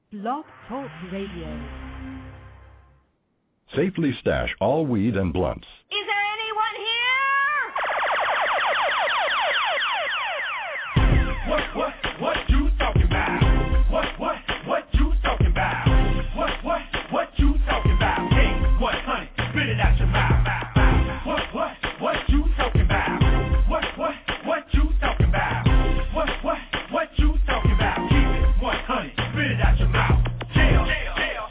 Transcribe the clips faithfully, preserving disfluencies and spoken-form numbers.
Blog Talk Radio. Safely stash all weed and blunts. Is there anyone here? What, what, what you talking about? What, what, what you talking about? What, what, what you talking about? Hey, what, honey, spit it out your mouth. What, what, what you talking about? What, what, what you talking about? What, what, what you talking about? Keep it, what, honey, spit it out your mouth. Jail, jail, jail.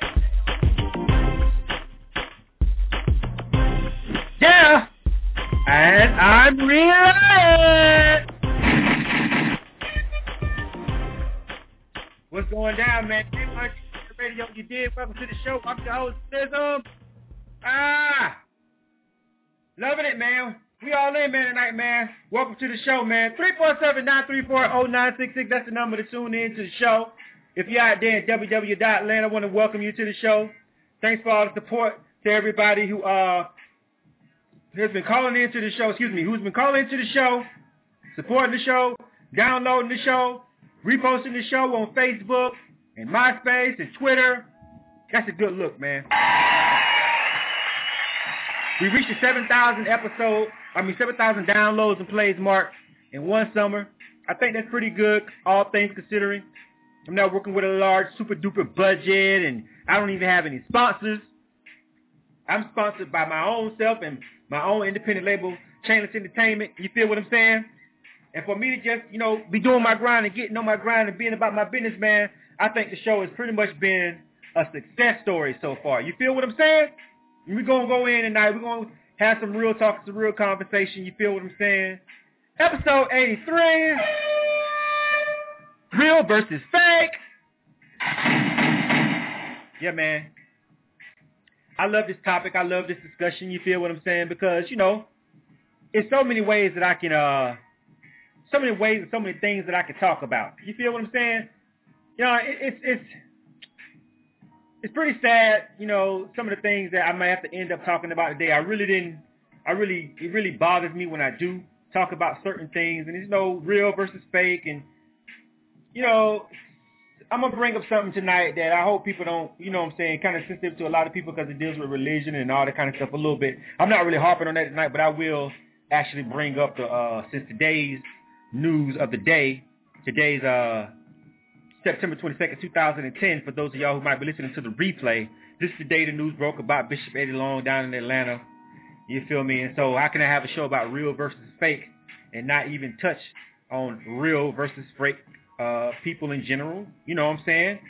Yeah, and I'm real. What's going down, man? K one hundred Radio, you did. Welcome to the show. I'm your host, Sizzle. Ah, loving it, man. We all in, man, tonight, man. Welcome to the show, man. three four seven, nine three four, zero nine six six. That's the number to tune in to the show. If you're out there in w w w dot land, I want to welcome you to the show. Thanks for all the support to everybody who uh has been calling into the show, excuse me, who's been calling into the show, supporting the show, downloading the show, reposting the show on Facebook and MySpace and Twitter. That's a good look, man. We reached the seven thousand episode, I mean seven thousand downloads and plays mark in one summer. I think that's pretty good, all things considering. I'm not working with a large, super duper budget, and I don't even have any sponsors. I'm sponsored by my own self and my own independent label, Chainless Entertainment. You feel what I'm saying? And for me to just, you know, be doing my grind and getting on my grind and being about my business, man, I think the show has pretty much been a success story so far. You feel what I'm saying? We're going to go in tonight. We're going to have some real talk, some real conversation. You feel what I'm saying? Episode eighty-three. Real versus fake. Yeah, man. I love this topic. I love this discussion. You feel what I'm saying? Because, you know, it's so many ways that I can, uh, so many ways and so many things that I can talk about. You feel what I'm saying? You know, it, it's, it's, it's pretty sad, you know, some of the things that I might have to end up talking about today. I really didn't, I really, it really bothers me when I do talk about certain things. And there's no real versus fake. And, you know, I'm going to bring up something tonight that I hope people don't, you know what I'm saying, kind of sensitive to a lot of people because it deals with religion and all that kind of stuff a little bit. I'm not really harping on that tonight, but I will actually bring up the, uh, since today's news of the day, today's, uh, September twenty-second, two thousand ten, for those of y'all who might be listening to the replay, this is the day the news broke about Bishop Eddie Long down in Atlanta. You feel me? And so how can I have a show about real versus fake and not even touch on real versus fake uh, people in general? You know what I'm saying?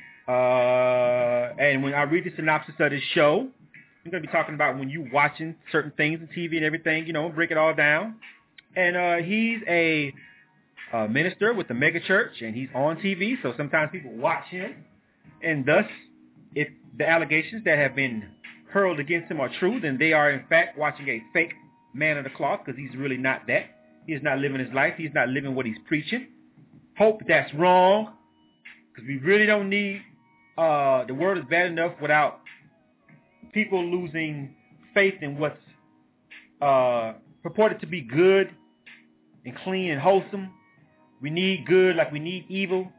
Uh, and when I read the synopsis of this show, I'm going to be talking about when you watching certain things on T V and everything, you know, break it all down. And uh, he's a... Uh, minister with the mega church, and he's on T V, so sometimes people watch him, and thus, if the allegations that have been hurled against him are true, then they are in fact watching a fake man of the cloth, because he's really not that. He is not living his life. He's not living what he's preaching. Hope that's wrong, because we really don't need, uh, the world is bad enough without people losing faith in what's uh, purported to be good and clean and wholesome. We need good like we need evil.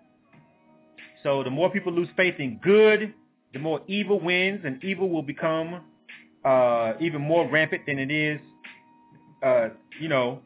So the more people lose faith in good, the more evil wins, and evil will become uh, even more rampant than it is, uh, you know,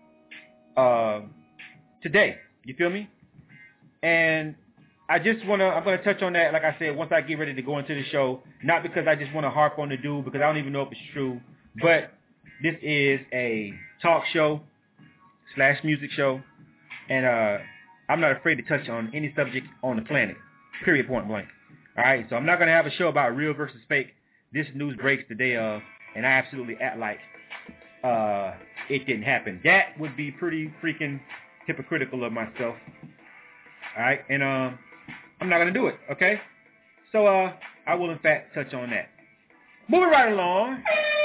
uh, today. You feel me? And I just want to, I'm going to touch on that, like I said, once I get ready to go into the show, not because I just want to harp on the dude, because I don't even know if it's true, but this is a talk show slash music show. And uh, I'm not afraid to touch on any subject on the planet, period, point blank. All right, so I'm not going to have a show about real versus fake. This news breaks the day of, and I absolutely act like uh, it didn't happen. That would be pretty freaking hypocritical of myself. All right, and um, I'm not going to do it, okay? So uh, I will, in fact, touch on that. Moving right along.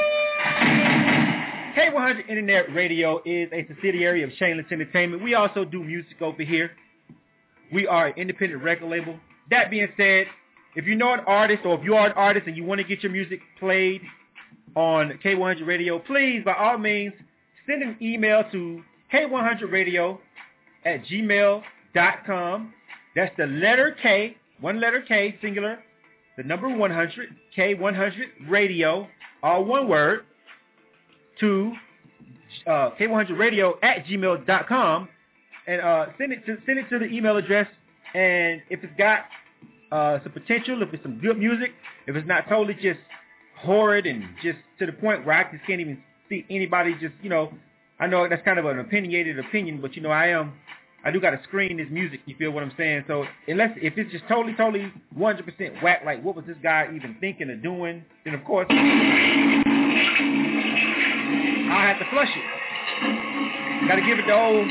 K one hundred Internet Radio is a subsidiary of Chainless Entertainment. We also do music over here. We are an independent record label. That being said, if you know an artist or if you are an artist and you want to get your music played on K one hundred Radio, please, by all means, send an email to K one hundred radio at gmail dot com. That's the letter K one letter K, singular, the number one hundred, K one hundred radio, all one word, to uh, K one hundred radio at gmail dot com, and uh, send it to send it to the email address. And if it's got uh, some potential, if it's some good music, if it's not totally just horrid and just to the point where I just can't even see anybody just, you know, I know that's kind of an opinionated opinion, but, you know, I am, I do got to screen this music, you feel what I'm saying? So unless, if it's just totally, totally one hundred percent whack, like what was this guy even thinking of doing, then of course, I'll have to flush it. Got to give it the old,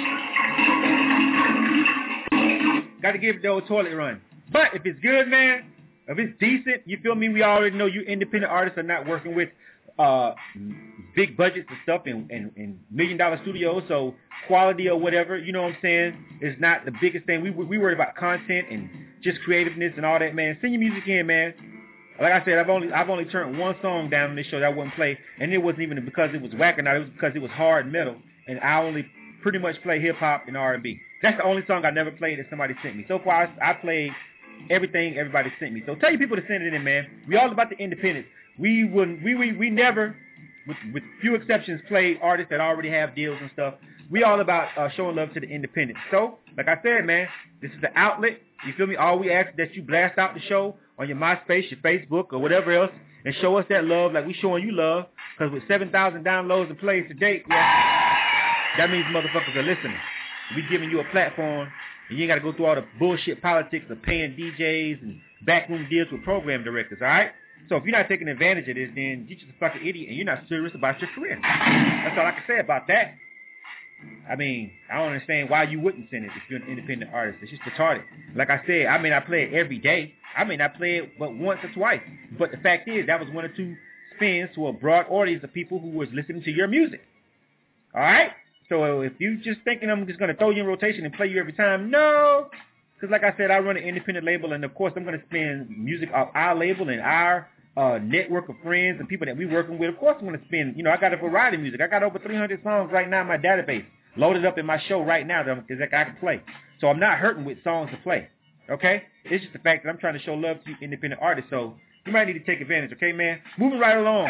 got to give it the old toilet run. But if it's good, man, if it's decent, you feel me? We already know you independent artists are not working with uh, big budgets and stuff and, and, and million dollar studios, so quality or whatever, you know what I'm saying, is not the biggest thing. We we worry about content and just creativeness and all that, man. Send your music in, man. Like I said, I've only I've only turned one song down on this show that I wouldn't play, and it wasn't even because it was whack or not. It was because it was hard metal, and I only pretty much play hip hop and R and B. That's the only song I never played that somebody sent me. So far, I, I played everything everybody sent me. So tell your people to send it in, man. We all about the independence. We wouldn't, we we we never, with with few exceptions, play artists that already have deals and stuff. We all about uh, showing love to the independents. So, like I said, man, this is the outlet. You feel me? All we ask is that you blast out the show on your MySpace, your Facebook, or whatever else, and show us that love like we showing you love. Because with seven thousand downloads and plays to date, yeah, that means motherfuckers are listening. We giving you a platform, and you ain't got to go through all the bullshit politics of paying D Js and backroom deals with program directors, all right? So if you're not taking advantage of this, then you're just a fucking idiot, and you're not serious about your career. That's all I can say about that. I mean, I don't understand why you wouldn't send it if you're an independent artist. It's just retarded. Like I said, I may not play it every day. I may not play it but once or twice. But the fact is, that was one or two spins to a broad audience of people who was listening to your music. All right? So if you just thinking I'm just going to throw you in rotation and play you every time, no. Because like I said, I run an independent label, and of course I'm going to spin music off our label and our uh, network of friends and people that we working with. Of course I'm going to spin, you know, I got a variety of music. I got over three hundred songs right now in my database, loaded up in my show right now that I can play. So I'm not hurting with songs to play, okay? It's just the fact that I'm trying to show love to independent artists, so you might need to take advantage, okay, man? Moving right along.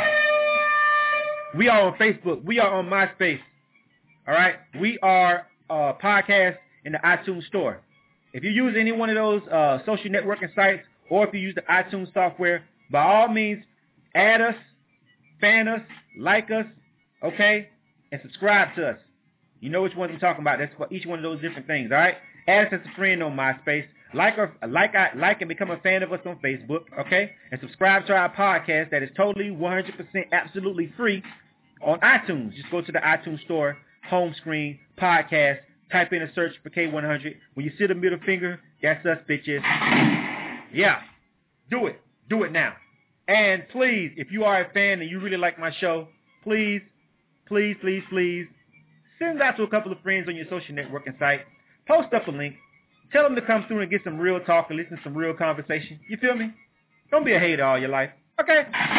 We are on Facebook. We are on MySpace, all right? We are uh, podcast in the iTunes store. If you use any one of those uh, social networking sites, or if you use the iTunes software, by all means, add us, fan us, like us, okay, and subscribe to us. You know which ones I'm talking about. That's for each one of those different things, all right? Add us as a friend on MySpace. Like or like, like and become a fan of us on Facebook, okay? And subscribe to our podcast that is totally one hundred percent absolutely free on iTunes. Just go to the iTunes store, home screen, podcast, type in a search for K one hundred. When you see the middle finger, that's us, bitches. Yeah, do it. Do it now. And please, if you are a fan and you really like my show, please, please, please, please, send that to a couple of friends on your social networking site. Post up a link. Tell them to come through and get some real talk and listen to some real conversation. You feel me? Don't be a hater all your life. Okay?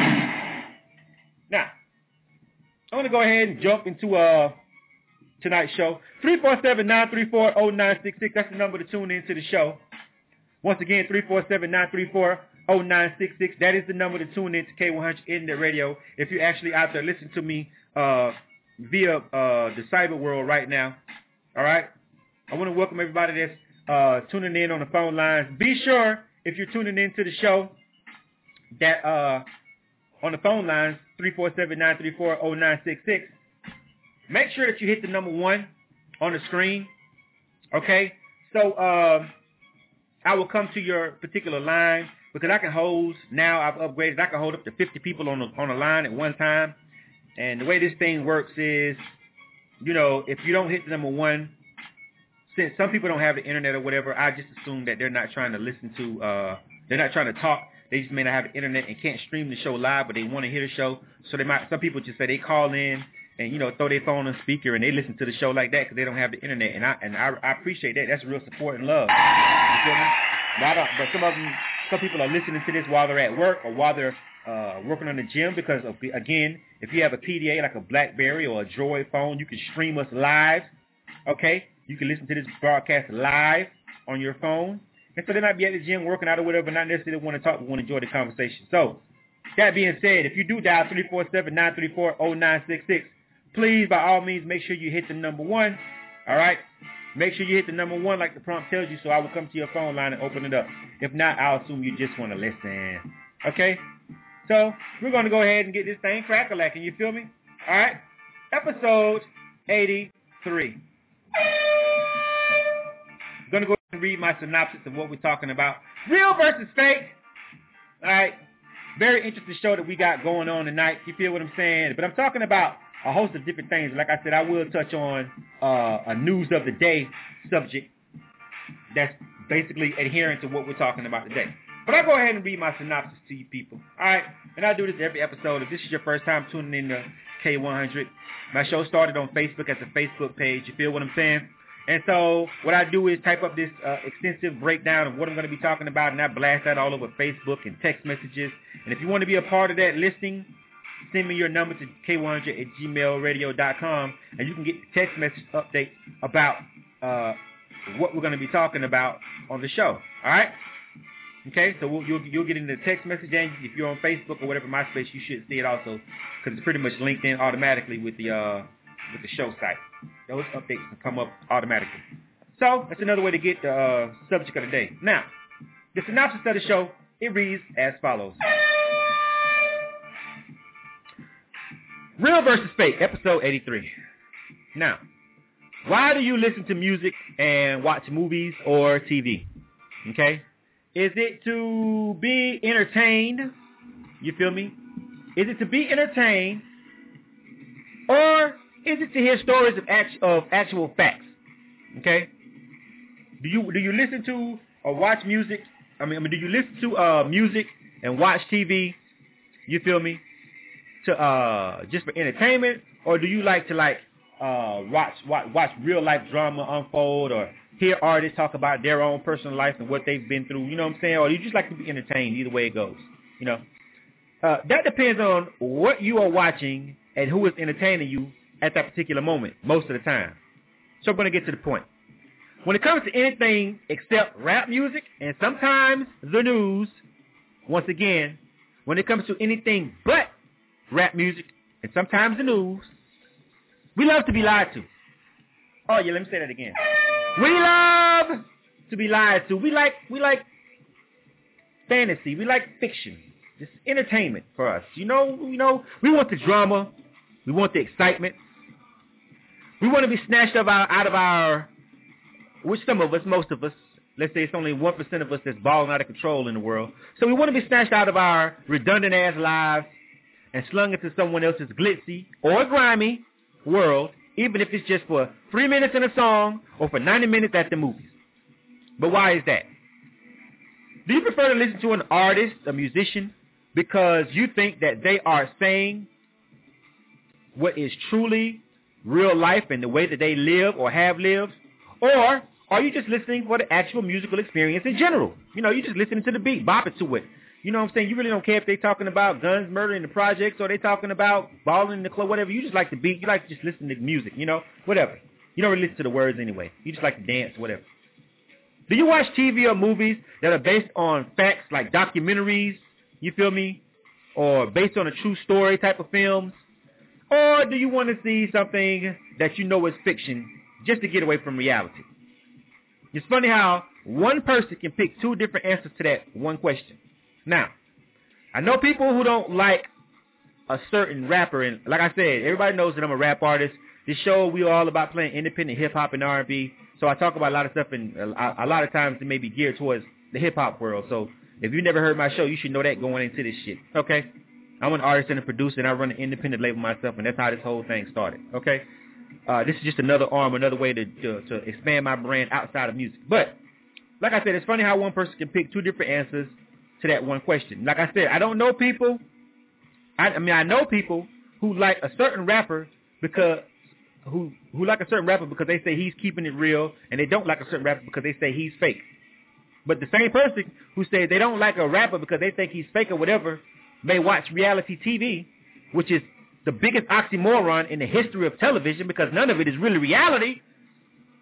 Now, I'm going to go ahead and jump into uh, tonight's show. three four seven, nine three four, zero nine six six. That's the number to tune in to the show. Once again, three four seven, nine three four, zero nine six six. That is the number to tune in to K one hundred Internet Radio. If you're actually out there listening to me uh, via uh, the cyber world right now. All right? I want to welcome everybody that's uh, tuning in on the phone lines. Be sure, if you're tuning in to the show, that uh, on the phone lines, three four seven, nine three four, zero nine six six, make sure that you hit the number one on the screen. Okay? So, uh, I will come to your particular line because I can hold, now I've upgraded, I can hold up to fifty people on the, on a line at one time. And the way this thing works is, you know, if you don't hit the number one, since some people don't have the internet or whatever, I just assume that they're not trying to listen to, uh, they're not trying to talk. They just may not have the internet and can't stream the show live, but they want to hear the show. So they might, some people just say they call in and, you know, throw their phone on speaker and they listen to the show like that because they don't have the internet. And I and I, I appreciate that. That's real support and love. You feel me? But, I don't, but some of them, some people are listening to this while they're at work or while they're uh, working on the gym because, of, again, if you have a P D A like a BlackBerry or a Droid phone, you can stream us live, okay? You can listen to this broadcast live on your phone. And so they might be at the gym working out or whatever, not necessarily want to talk, but want to enjoy the conversation. So that being said, if you do dial three four seven, nine three four, zero nine six six, please, by all means, make sure you hit the number one. All right? Make sure you hit the number one like the prompt tells you, so I will come to your phone line and open it up. If not, I'll assume you just want to listen. Okay? So we're going to go ahead and get this thing crack-a-lacking. You feel me? All right? Episode eighty-three. I'm going to go ahead and read my synopsis of what we're talking about. Real versus fake. All right? Very interesting show that we got going on tonight. You feel what I'm saying? But I'm talking about a host of different things. Like I said, I will touch on uh, a news of the day subject that's basically adherent to what we're talking about today. But I'll go ahead and read my synopsis to you people. All right? And I do this every episode. If this is your first time tuning in to K one hundred, my show started on Facebook as a Facebook page. You feel what I'm saying? And so what I do is type up this uh, extensive breakdown of what I'm going to be talking about, and I blast that all over Facebook and text messages. And if you want to be a part of that listing, send me your number to K one hundred at gmail radio dot com, and you can get the text message update about uh, what we're going to be talking about on the show. All right? Okay, so we'll, you'll, you'll get in the text message, and if you're on Facebook or whatever, MySpace, you should see it also, because it's pretty much linked in automatically with the uh, with the show site. Those updates can come up automatically. So that's another way to get the uh, subject of the day. Now, the synopsis of the show, it reads as follows. Real versus fake, episode eighty-three. Now, why do you listen to music and watch movies or T V? Okay? Is it to be entertained? You feel me? Is it to be entertained? Or is it to hear stories of, act- of actual facts? Okay? Do you do you listen to or watch music? I mean, I mean do you listen to uh, music and watch T V? You feel me? To uh, just for entertainment, or do you like to like uh, watch, watch watch real life drama unfold, or hear artists talk about their own personal life and what they've been through? You know what I'm saying? Or do you just like to be entertained? Either way it goes, you know. Uh, that depends on what you are watching and who is entertaining you at that particular moment, most of the time. So I'm going to get to the point. When it comes to anything except rap music and sometimes the news, once again, when it comes to anything but rap music and sometimes the news, we love to be lied to. Oh yeah, let me say that again. We love to be lied to. We like we like fantasy. We like fiction. It's entertainment for us. You know, you know, we want the drama. We want the excitement. We want to be snatched of our, out of our, which some of us, most of us, let's say it's only one percent of us that's balling out of control in the world. So we want to be snatched out of our redundant-ass lives and slung into someone else's glitzy or grimy world, even if it's just for three minutes in a song or for ninety minutes at the movies. But why is that? Do you prefer to listen to an artist, a musician, because you think that they are saying what is truly real life and the way that they live or have lived? Or are you just listening for the actual musical experience in general? You know, you just listening to the beat, bopping to it. You know what I'm saying? You really don't care if they're talking about guns, murder in the projects, or they talking about balling in the club, whatever. You just like the beat. You like to just listen to music, you know, whatever. You don't really listen to the words anyway. You just like to dance, whatever. Do you watch T V or movies that are based on facts like documentaries, you feel me, or based on a true story type of films? Or do you want to see something that you know is fiction just to get away from reality? It's funny how one person can pick two different answers to that one question. Now, I know people who don't like a certain rapper, and like I said, everybody knows that I'm a rap artist. This show, we are all about playing independent hip-hop and R and B, so I talk about a lot of stuff, and a, a lot of times it may be geared towards the hip-hop world. So if you never heard my show, you should know that going into this shit, okay? I'm an artist and a producer, and I run an independent label myself, and that's how this whole thing started, okay? Uh, this is just another arm, another way to, to, to expand my brand outside of music. But, like I said, it's funny how one person can pick two different answers to that one question. Like I said, I don't know people, I, I mean, I know people who like a certain rapper because, who, who like a certain rapper because they say he's keeping it real, and they don't like a certain rapper because they say he's fake. But the same person who says they don't like a rapper because they think he's fake or whatever may watch reality T V, which is the biggest oxymoron in the history of television because none of it is really reality.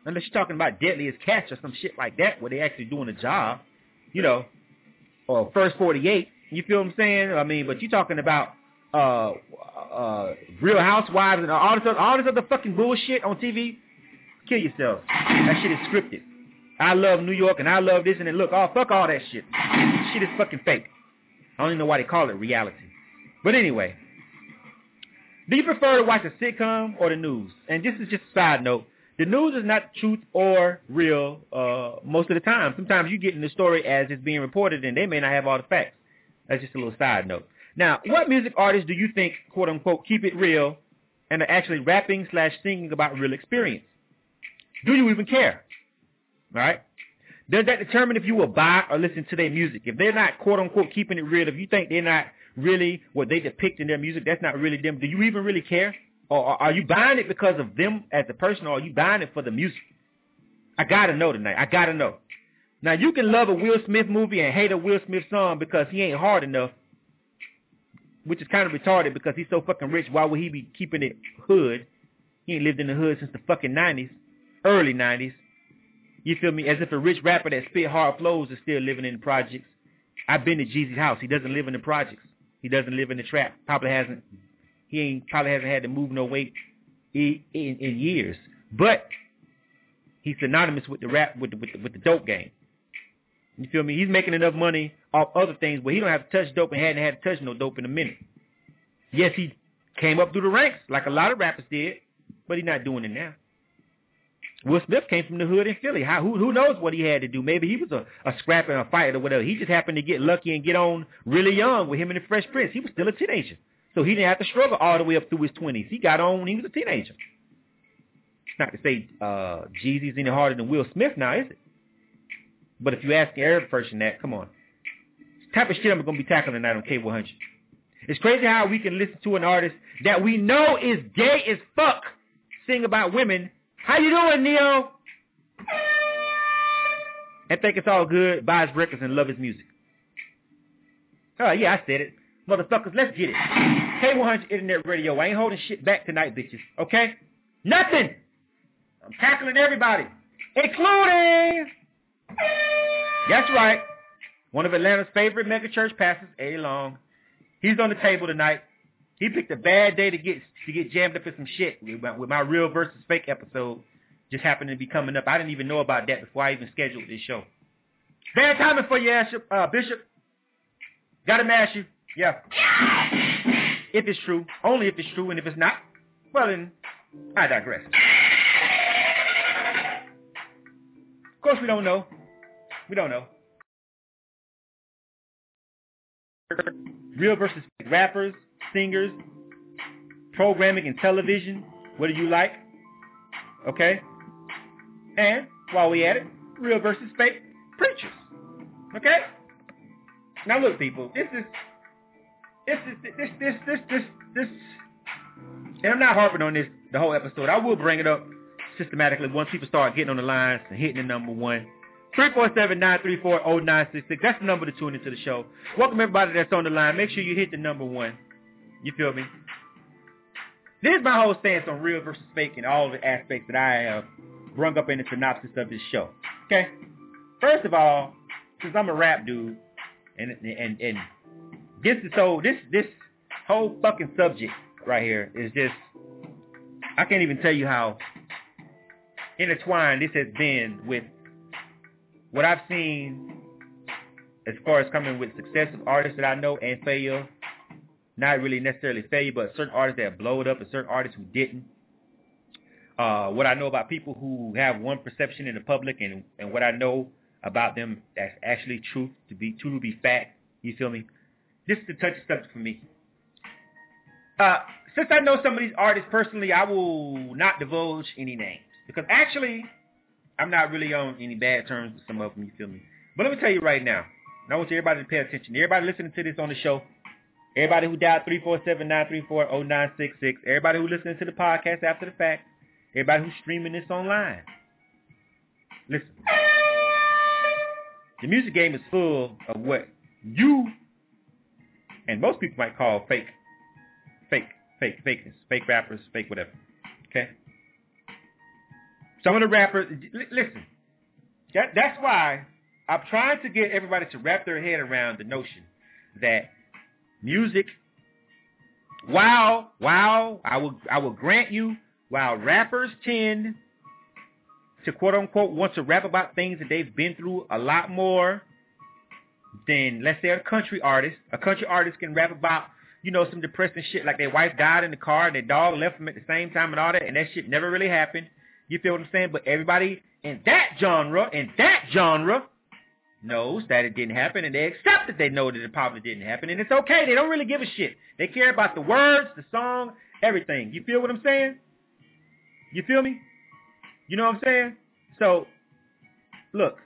Unless you're talking about Deadly as Catch or some shit like that where they actually doing a job, you know, or First forty-eight. You feel what I'm saying? I mean, but you're talking about uh, uh, Real Housewives and all this, other, all this other fucking bullshit on T V. Kill yourself. That shit is scripted. I love New York and I love this and then look, oh, fuck all that shit. Shit is fucking fake. I don't even know why they call it reality. But anyway, do you prefer to watch a sitcom or the news? And this is just a side note. The news is not truth or real uh, most of the time. Sometimes you get in the story as it's being reported and they may not have all the facts. That's just a little side note. Now, what music artists do you think, quote unquote, keep it real and are actually rapping slash singing about real experience? Do you even care? All right? Does that determine if you will buy or listen to their music? If they're not, quote unquote, keeping it real, if you think they're not really what they depict in their music, that's not really them, do you even really care? Or are you buying it because of them as a person, or are you buying it for the music? I got to know tonight. I got to know. Now, you can love a Will Smith movie and hate a Will Smith song because he ain't hard enough, which is kind of retarded because he's so fucking rich. Why would he be keeping it hood? He ain't lived in the hood since the fucking nineties, early nineties. You feel me? As if a rich rapper that spit hard flows is still living in the projects. I've been to Jeezy's house. He doesn't live in the projects. He doesn't live in the trap. Probably hasn't. He ain't probably hasn't had to move no weight in, in, in years. But he's synonymous with the rap, with the, with the with the dope game. You feel me? He's making enough money off other things, but he don't have to touch dope and hadn't had to touch no dope in a minute. Yes, he came up through the ranks like a lot of rappers did, but he's not doing it now. Will Smith came from the hood in Philly. How, who, who knows what he had to do? Maybe he was a, a scrapper and a fighter or whatever. He just happened to get lucky and get on really young with him and the Fresh Prince. He was still a teenager. So he didn't have to struggle all the way up through his twenties. He got on when he was a teenager. It's not to say uh, Jeezy's any harder than Will Smith now, is it? But if you ask every person that, come on. It's the type of shit I'm going to be tackling tonight on K one hundred. It's crazy how we can listen to an artist that we know is gay as fuck sing about women. How you doing, Neo? And think it's all good, buy his records and love his music. Oh, yeah, I said it. Motherfuckers, let's get it. K one hundred Internet Radio. I ain't holding shit back tonight, bitches. Okay? Nothing. I'm tackling everybody, including... That's right. One of Atlanta's favorite megachurch pastors, Eddie Long. He's on the table tonight. He picked a bad day to get to get jammed up in some shit with my, with my real versus fake episode. Just happened to be coming up. I didn't even know about that before I even scheduled this show. Bad timing for you, uh, Bishop. Gotta mash you. Yeah. If it's true. Only if it's true. And if it's not, well then, I digress. Of course we don't know. We don't know. Real versus fake rappers, singers, programming and television. What do you like? Okay? And while we at it, real versus fake preachers. Okay? Now look, people, this is this is this this this this this and I'm not harping on this the whole episode. I will bring it up systematically once people start getting on the lines and hitting the number one. three four seven, nine three four, zero nine six six. That's the number to tune into the show. Welcome everybody that's on the line. Make sure you hit the number one. You feel me? This is my whole stance on real versus fake and all the aspects that I have brung up in the synopsis of this show. Okay? First of all, since I'm a rap dude, and and and this is so this this whole fucking subject right here is just, I can't even tell you how intertwined this has been with what I've seen as far as coming with successive artists that I know and failure. Not really necessarily failure, but certain artists that blowed up and certain artists who didn't. Uh, what I know about people who have one perception in the public and, and what I know about them that's actually truth, to be true to be fact. You feel me? This is a touchy subject for me. Uh, since I know some of these artists personally, I will not divulge any names. Because actually, I'm not really on any bad terms with some of them, you feel me? But let me tell you right now, and I want everybody to pay attention. Everybody listening to this on the show, everybody who dialed three four seven, nine three four, zero nine six six, everybody who listening to the podcast after the fact, everybody who's streaming this online. Listen. The music game is full of what you and most people might call fake. Fake. Fake. Fakeness. Fake rappers. Fake whatever. Okay? Some of the rappers, l- listen, that, that's why I'm trying to get everybody to wrap their head around the notion that music, while, while I will, I will grant you, while rappers tend to quote unquote want to rap about things that they've been through a lot more than, let's say, a country artist. A country artist can rap about, you know, some depressing shit like their wife died in the car and their dog left them at the same time and all that, and that shit never really happened. You feel what I'm saying? But everybody in that genre, in that genre, knows that it didn't happen, and they accept that they know that it probably didn't happen, and it's okay. They don't really give a shit. They care about the words, the song, everything. You feel what I'm saying? You feel me? You know what I'm saying? So, look.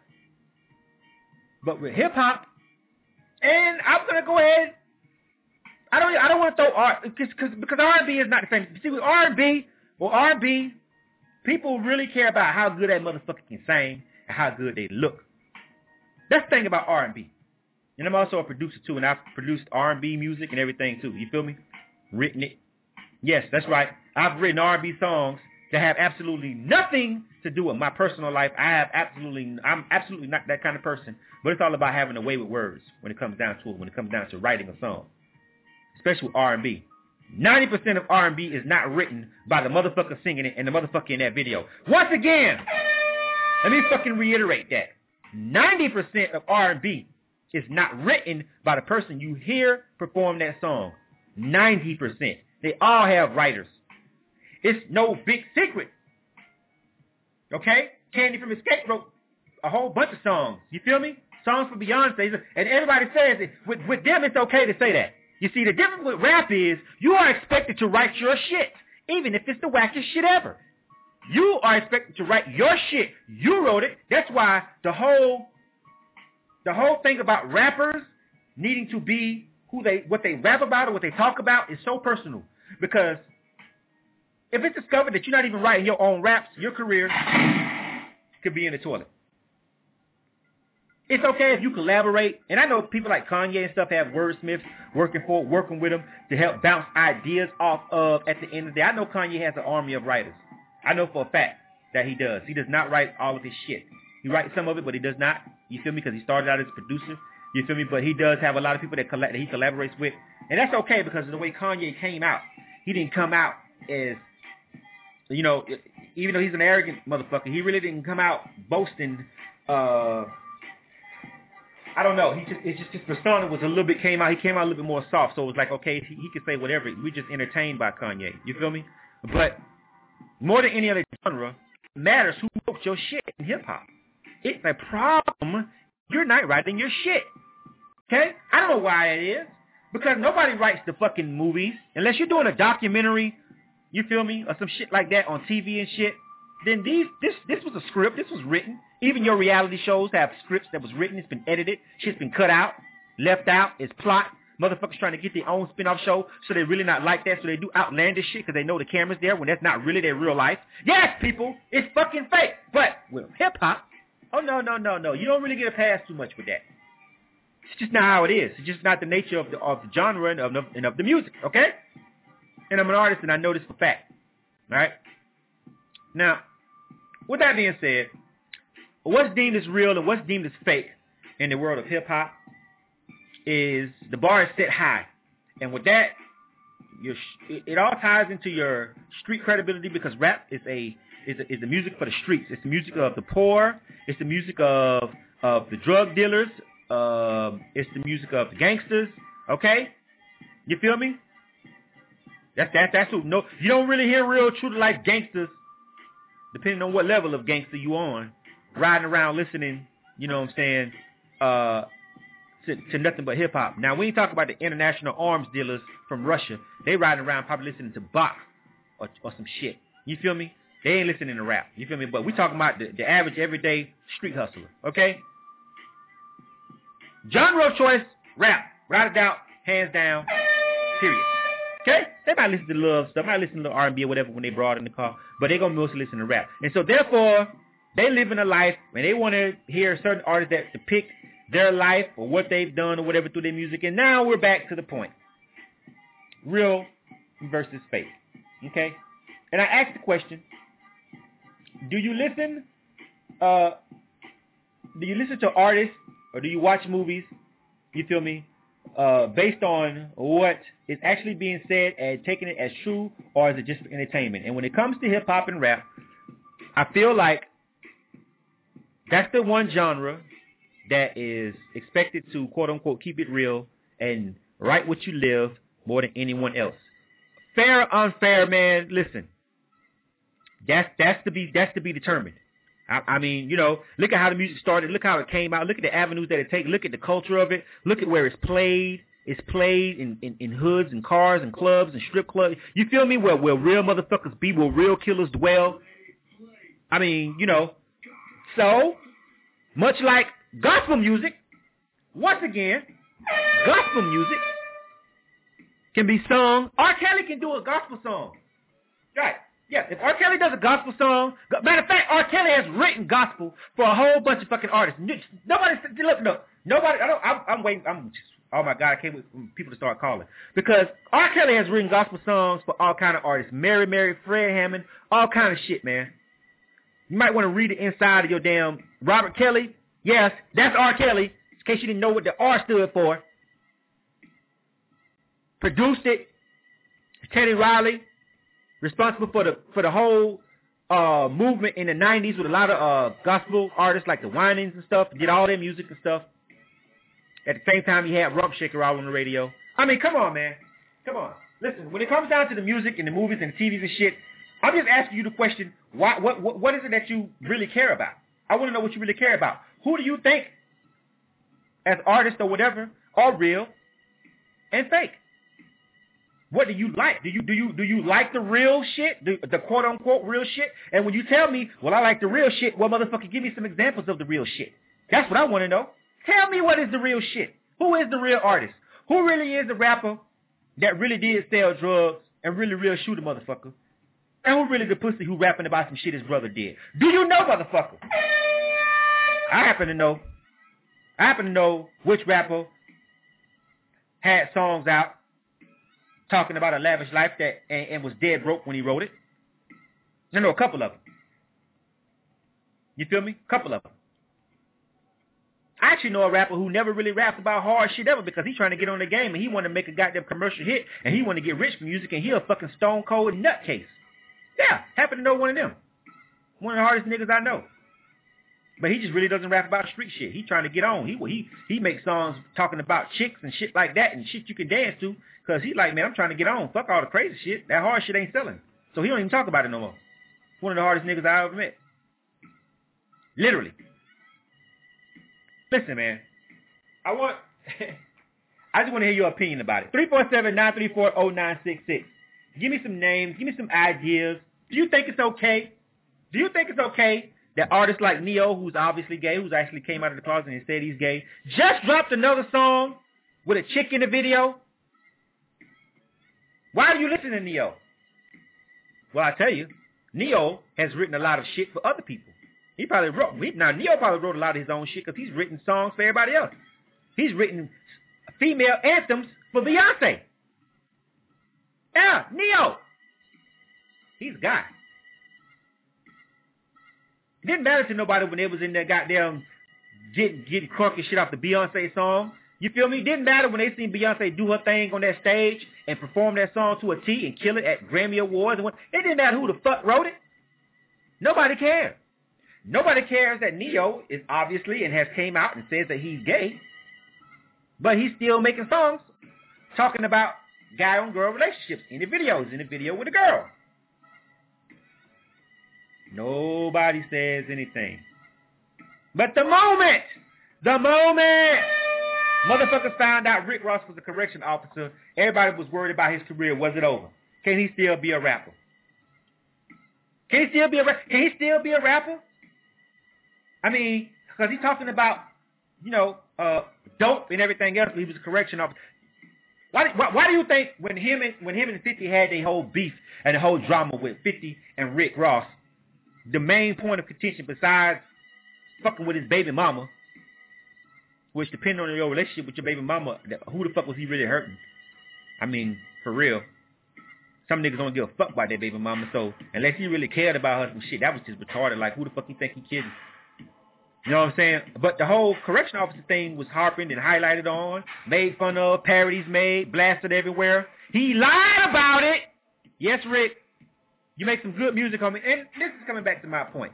But with hip-hop, and I'm going to go ahead, I don't I don't want to throw R, cause, cause, because R and B is not the same. See, with R and B, well, R and B, people really care about how good that motherfucker can sing and how good they look. That's the thing about R and B. And I'm also a producer, too, and I've produced R and B music and everything, too. You feel me? Written it. Yes, that's right. I've written R and B songs that have absolutely nothing to do with my personal life. I have absolutely, I'm absolutely not that kind of person. But it's all about having a way with words when it comes down to it, when it comes down to writing a song. Especially with R and B. ninety percent of R and B is not written by the motherfucker singing it and the motherfucker in that video. Once again, let me fucking reiterate that. ninety percent of R and B is not written by the person you hear perform that song. ninety percent. They all have writers. It's no big secret. Okay? Candy from Escape wrote a whole bunch of songs. You feel me? Songs for Beyonce. And everybody says it. With, with them, it's okay to say that. You see, the difference with rap is you are expected to write your shit, even if it's the wackest shit ever. You are expected to write your shit. You wrote it. That's why the whole the whole thing about rappers needing to be who they what they rap about or what they talk about is so personal. Because if it's discovered that you're not even writing your own raps, your career could be in the toilet. It's okay if you collaborate, and I know people like Kanye and stuff have wordsmiths working for working with them to help bounce ideas off of at the end of the day. I know Kanye has an army of writers. I know for a fact that he does. He does not write all of his shit. He writes some of it, but he does not. You feel me? Because he started out as a producer. You feel me? But he does have a lot of people that, coll- that he collaborates with. And that's okay because of the way Kanye came out. He didn't come out as, you know, even though he's an arrogant motherfucker, he really didn't come out boasting. Uh, I don't know. He just, it's just his persona was a little bit, came out, he came out a little bit more soft. So it was like, okay, he, he could say whatever. We just entertained by Kanye. You feel me? But more than any other genre, it matters who wrote your shit in hip-hop. It's a problem you're not writing your shit. Okay? I don't know why it is. Because nobody writes the fucking movies. Unless you're doing a documentary, you feel me? Or some shit like that on T V and shit. Then these, this this was a script. This was written. Even your reality shows have scripts that was written. It's been edited. Shit's been cut out. Left out. It's plot. Motherfuckers trying to get their own spin-off show, so they really not like that, so they do outlandish shit because they know the camera's there when that's not really their real life. Yes, people, it's fucking fake. But with hip-hop, oh, no, no, no, no. You don't really get a pass too much with that. It's just not how it is. It's just not the nature of the, of the genre and of, the, and of the music, okay? And I'm an artist, and I know this for a fact, all right? Now, with that being said, what's deemed as real and what's deemed as fake in the world of hip-hop is the bar is set high. And with that, your, it, it all ties into your street credibility because rap is a is a, is the music for the streets. It's the music of the poor. It's the music of of the drug dealers. Um, it's the music of the gangsters. Okay, you feel me? That's that. That's who. No, you don't really hear real, true to life gangsters, depending on what level of gangster you on, riding around listening. You know what I'm saying? Uh. To, to nothing but hip-hop. Now, when you talk about the international arms dealers from Russia, they riding around probably listening to Bach or, or some shit. You feel me? They ain't listening to rap. You feel me? But we talking about the, the average, everyday street hustler, okay? Genre of choice, rap. Write it out, hands down, period. Okay? They might listen to love stuff, might listen to R and B or whatever when they brought in the car, but they going to mostly listen to rap. And so, therefore, they live in a life, and they want to hear certain artists that depict their life or what they've done or whatever through their music. And now we're back to the point. Real versus fake. Okay? And I asked the question, do you listen? Uh, do you listen to artists or do you watch movies? You feel me? Uh, based on what is actually being said and taking it as true, or is it just entertainment? And when it comes to hip hop and rap, I feel like that's the one genre that is expected to quote unquote keep it real and write what you live more than anyone else. Fair or unfair, man, listen. That's that's to be that's to be determined. I, I mean, you know, look at how the music started, look how it came out, look at the avenues that it takes, look at the culture of it, look at where it's played. It's played in, in, in hoods and cars and clubs and strip clubs. You feel me? Where where real motherfuckers be, where real killers dwell. I mean, you know, so much like gospel music, once again, gospel music can be sung. R. Kelly can do a gospel song. Right. Yeah, if R. Kelly does a gospel song, matter of fact, R. Kelly has written gospel for a whole bunch of fucking artists. Nobody, look, no, nobody, I don't, I'm, I'm waiting, I'm just, oh my God, I can't wait for people to start calling. Because R. Kelly has written gospel songs for all kind of artists. Mary, Mary, Fred Hammond, all kind of shit, man. You might want to read the inside of your damn Robert Kelly. Yes, that's R. Kelly, in case you didn't know what the R stood for. Produced it, Teddy Riley. Responsible for the for the whole uh, movement in the nineties with a lot of uh, gospel artists like the Winans and stuff. Did all their music and stuff. At the same time, he had Rump Shaker out on the radio. I mean, come on, man. Come on. Listen, when it comes down to the music and the movies and the T Vs and shit, I'm just asking you the question, why, what, what, what is it that you really care about? I want to know what you really care about. Who do you think, as artists or whatever, are real and fake? What do you like? Do you do you do you like the real shit, the, the quote unquote real shit? And when you tell me, well, I like the real shit, well, motherfucker, give me some examples of the real shit. That's what I want to know. Tell me what is the real shit. Who is the real artist? Who really is the rapper that really did sell drugs and really real shoot a motherfucker? And who really the pussy who rapping about some shit his brother did? Do you know, motherfucker? I happen to know. I happen to know which rapper had songs out talking about a lavish life that and, and was dead broke when he wrote it. I know a couple of them. You feel me? A couple of them. I actually know a rapper who never really raps about hard shit ever because he's trying to get on the game and he want to make a goddamn commercial hit and he want to get rich from music and he a fucking stone cold nutcase. Yeah, happen to know one of them. One of the hardest niggas I know. But he just really doesn't rap about street shit. He trying to get on. He he he makes songs talking about chicks and shit like that and shit you can dance to because he like, man, I'm trying to get on. Fuck all the crazy shit. That hard shit ain't selling. So he don't even talk about it no more. One of the hardest niggas I ever met. Literally. Listen, man. I want... I just want to hear your opinion about it. three four seven, nine three four, zero nine six six. Give me some names. Give me some ideas. Do you think it's okay? Do you think it's okay that artists like Neo, who's obviously gay, who's actually came out of the closet and said he's gay, just dropped another song with a chick in the video? Why do you listen to Neo? Well, I tell you, Neo has written a lot of shit for other people. He probably wrote, now Neo probably wrote a lot of his own shit because he's written songs for everybody else. He's written female anthems for Beyonce. Yeah, Neo. He's a guy. It didn't matter to nobody when they was in there goddamn getting, getting crunk and shit off the Beyonce song. You feel me? It didn't matter when they seen Beyonce do her thing on that stage and perform that song to a T and kill it at Grammy Awards. And what, it didn't matter who the fuck wrote it. Nobody cared. Nobody cares that Neo is obviously and has came out and says that he's gay. But he's still making songs talking about guy-on-girl relationships in the videos, in the video with a girl. Nobody says anything. But the moment, the moment motherfuckers found out Rick Ross was a correction officer, everybody was worried about his career. Was it over? Can he still be a rapper? Can he still be a rapper? Can he still be a rapper? I mean, because he's talking about, you know, uh, dope and everything else, but he was a correction officer. Why, why, why do you think when him and when him and fifty had their whole beef and the whole drama with fifty and Rick Ross, the main point of contention besides fucking with his baby mama, which depending on your relationship with your baby mama, who the fuck was he really hurting? I mean, for real. Some niggas don't give a fuck about their baby mama. So unless he really cared about her some shit, that was just retarded. Like, who the fuck you think he kidding? You know what I'm saying? But the whole correction officer thing was harping and highlighted on, made fun of, parodies made, blasted everywhere. He lied about it. Yes, Rick. You make some good music on me. And this is coming back to my point.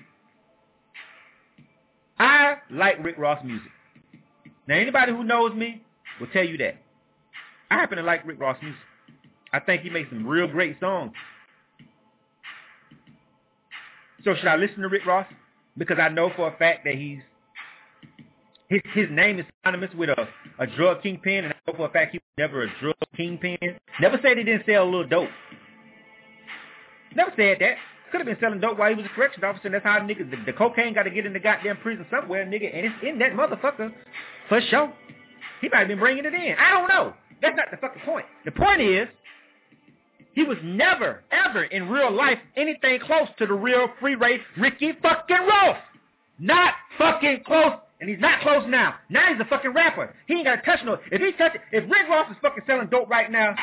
I like Rick Ross music. Now, anybody who knows me will tell you that. I happen to like Rick Ross music. I think he makes some real great songs. So should I listen to Rick Ross? Because I know for a fact that he's his his name is synonymous with a, a drug kingpin, and I know for a fact he was never a drug kingpin. Never said he didn't sell a little dope. Never said that. Could have been selling dope while he was a corrections officer, and that's how niggas, the, the cocaine got to get in the goddamn prison somewhere, nigga, and it's in that motherfucker for sure. He might have been bringing it in. I don't know. That's not the fucking point. The point is, he was never, ever in real life anything close to the real Freeway Ricky fucking Ross. Not fucking close. And he's not close now. Now he's a fucking rapper. He ain't got to touch no. If he touch it, if Rick Ross is fucking selling dope right now,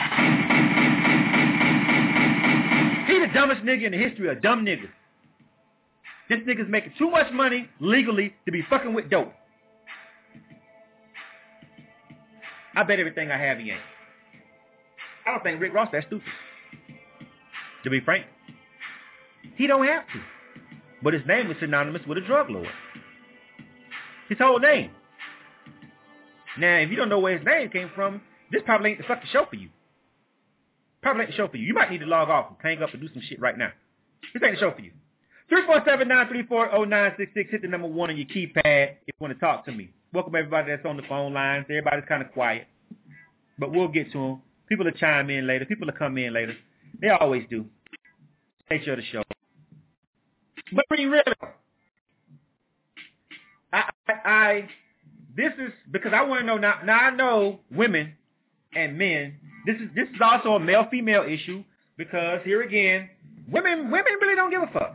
he's the dumbest nigga in the history of dumb niggas. This nigga's making too much money legally to be fucking with dope. I bet everything I have he ain't. I don't think Rick Ross that stupid. To be frank. He don't have to. But his name is synonymous with a drug lord. His whole name. Now, if you don't know where his name came from, this probably ain't the fucking show for you. Probably ain't the show for you. You might need to log off and hang up and do some shit right now. This ain't the show for you. three four seven, nine three four, zero nine six six. Hit the number one on your keypad if you want to talk to me. Welcome everybody that's on the phone lines. Everybody's kind of quiet. But we'll get to them. People will chime in later. People will come in later. They always do. Nature of the show. But pretty real. I, I, I, this is, because I want to know, now, now I know women and men, this is this is also a male-female issue, because here again, women women really don't give a fuck.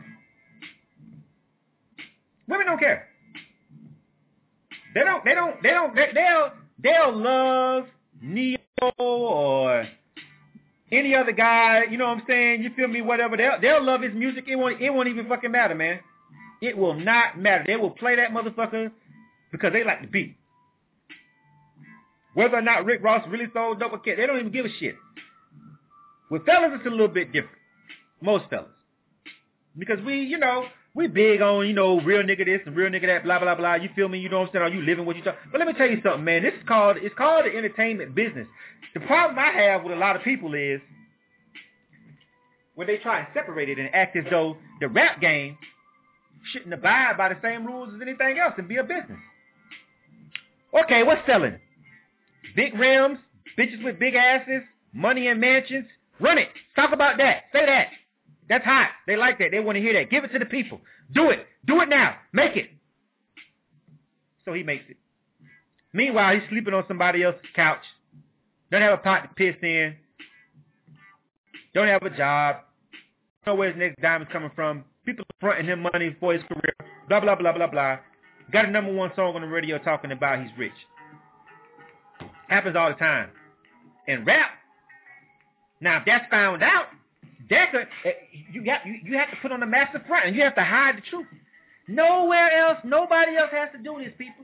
Women don't care. They don't, they don't, they don't, they, they'll, they'll love Neo or any other guy, you know what I'm saying? You feel me? Whatever. They'll, they'll love his music. It won't, it won't even fucking matter, man. It will not matter. They will play that motherfucker because they like the beat. Whether or not Rick Ross really sold dope or cat, they don't even give a shit. With fellas, it's a little bit different. Most fellas. Because we, you know, we big on, you know, real nigga this and real nigga that, blah, blah, blah. You feel me? You know what I'm saying? Are you living what you talk? But let me tell you something, man. This is called, it's called the entertainment business. The problem I have with a lot of people is when they try and separate it and act as though the rap game shouldn't abide by the same rules as anything else and be a business. Okay, what's selling? Big rims, bitches with big asses, money and mansions. Run it. Talk about that. Say that. That's hot. They like that. They want to hear that. Give it to the people. Do it. Do it now. Make it. So he makes it. Meanwhile, he's sleeping on somebody else's couch. Don't have a pot to piss in. Don't have a job. Don't know where his next dime is coming from. People are fronting him money for his career. Blah, blah, blah, blah, blah. Got a number one song on the radio talking about he's rich. Happens all the time. And rap, now if that's found out, that could, you, got, you, you have to put on a massive front and you have to hide the truth. Nowhere else, nobody else has to do this, people.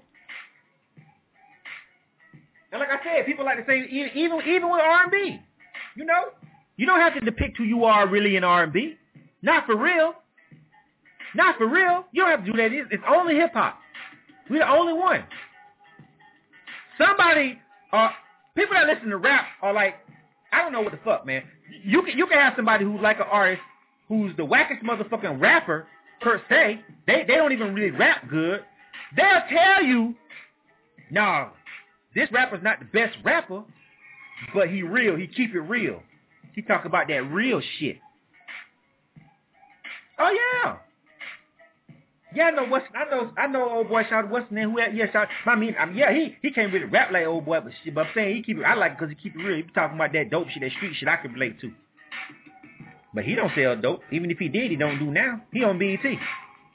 And like I said, people like to say, even, even with R and B, you know, you don't have to depict who you are really in R and B. Not for real. Not for real. You don't have to do that. It's, it's only hip-hop. We're the only one. Somebody, uh, people that listen to rap are like, I don't know what the fuck, man. You can, you can have somebody who's like an artist who's the wackest motherfucking rapper, per se. They, they don't even really rap good. They'll tell you, no, this rapper's not the best rapper, but he real. He keep it real. He talk about that real shit. Oh, yeah. Yeah, I know what's I know I know old boy shot what's name who yeah shot I mean I mean yeah he he can't really rap like old boy but shit, but I'm saying he keep it I like it because he keep it real. He be talking about that dope shit, that street shit I can relate to. But he don't sell dope. Even if he did, he don't do now. He on B E T.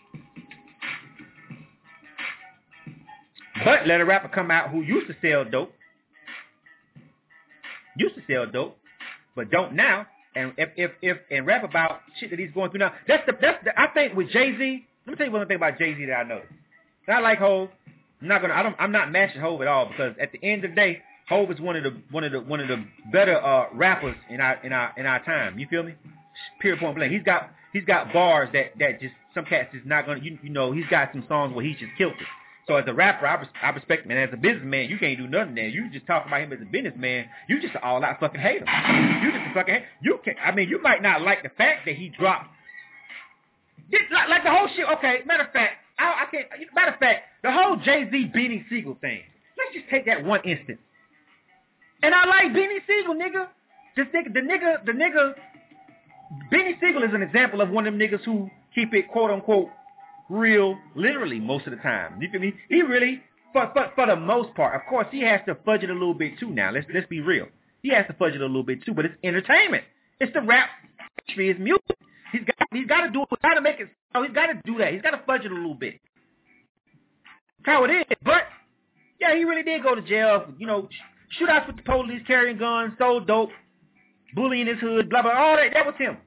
But let a rapper come out who used to sell dope, used to sell dope, but don't now, and if if if and rap about shit that he's going through now. That's the that's the, I think with Jay-Z. Let me tell you one thing about Jay-Z that I know. I like Hov. I'm not gonna. I don't. I'm not mashing Hov at all because at the end of the day, Hov is one of the one of the one of the better uh, rappers in our in our in our time. You feel me? Period, point blank. He's got he's got bars that, that just some cats is not gonna. You, you know, he's got some songs where he's just killed it. So as a rapper, I, res- I respect him. And as a businessman, you can't do nothing there. You just talk about him as a businessman. You just all out fucking hate him. You just a fucking hate. You can. I mean, you might not like the fact that he dropped. Like, like the whole shit. Okay, matter of fact, I, I can't. Matter of fact, the whole Jay-Z Beanie Siegel thing. Let's just take that one instance. And I like Beanie Siegel, nigga. Just think the nigga, the nigga. Beanie Siegel is an example of one of them niggas who keep it quote unquote real, literally most of the time. You feel me? He really, for, for for the most part, of course, he has to fudge it a little bit too. Now let's let's be real. He has to fudge it a little bit too, but it's entertainment. It's the rap industry. It's music. He's got he's got to do it. He's got to make it. Oh, he's got to do that. He's got to fudge it a little bit. That's how it is. But yeah, he really did go to jail. For, you know, shootouts with the police, carrying guns, sold dope, bullying his hood, blah blah. All that. That was him.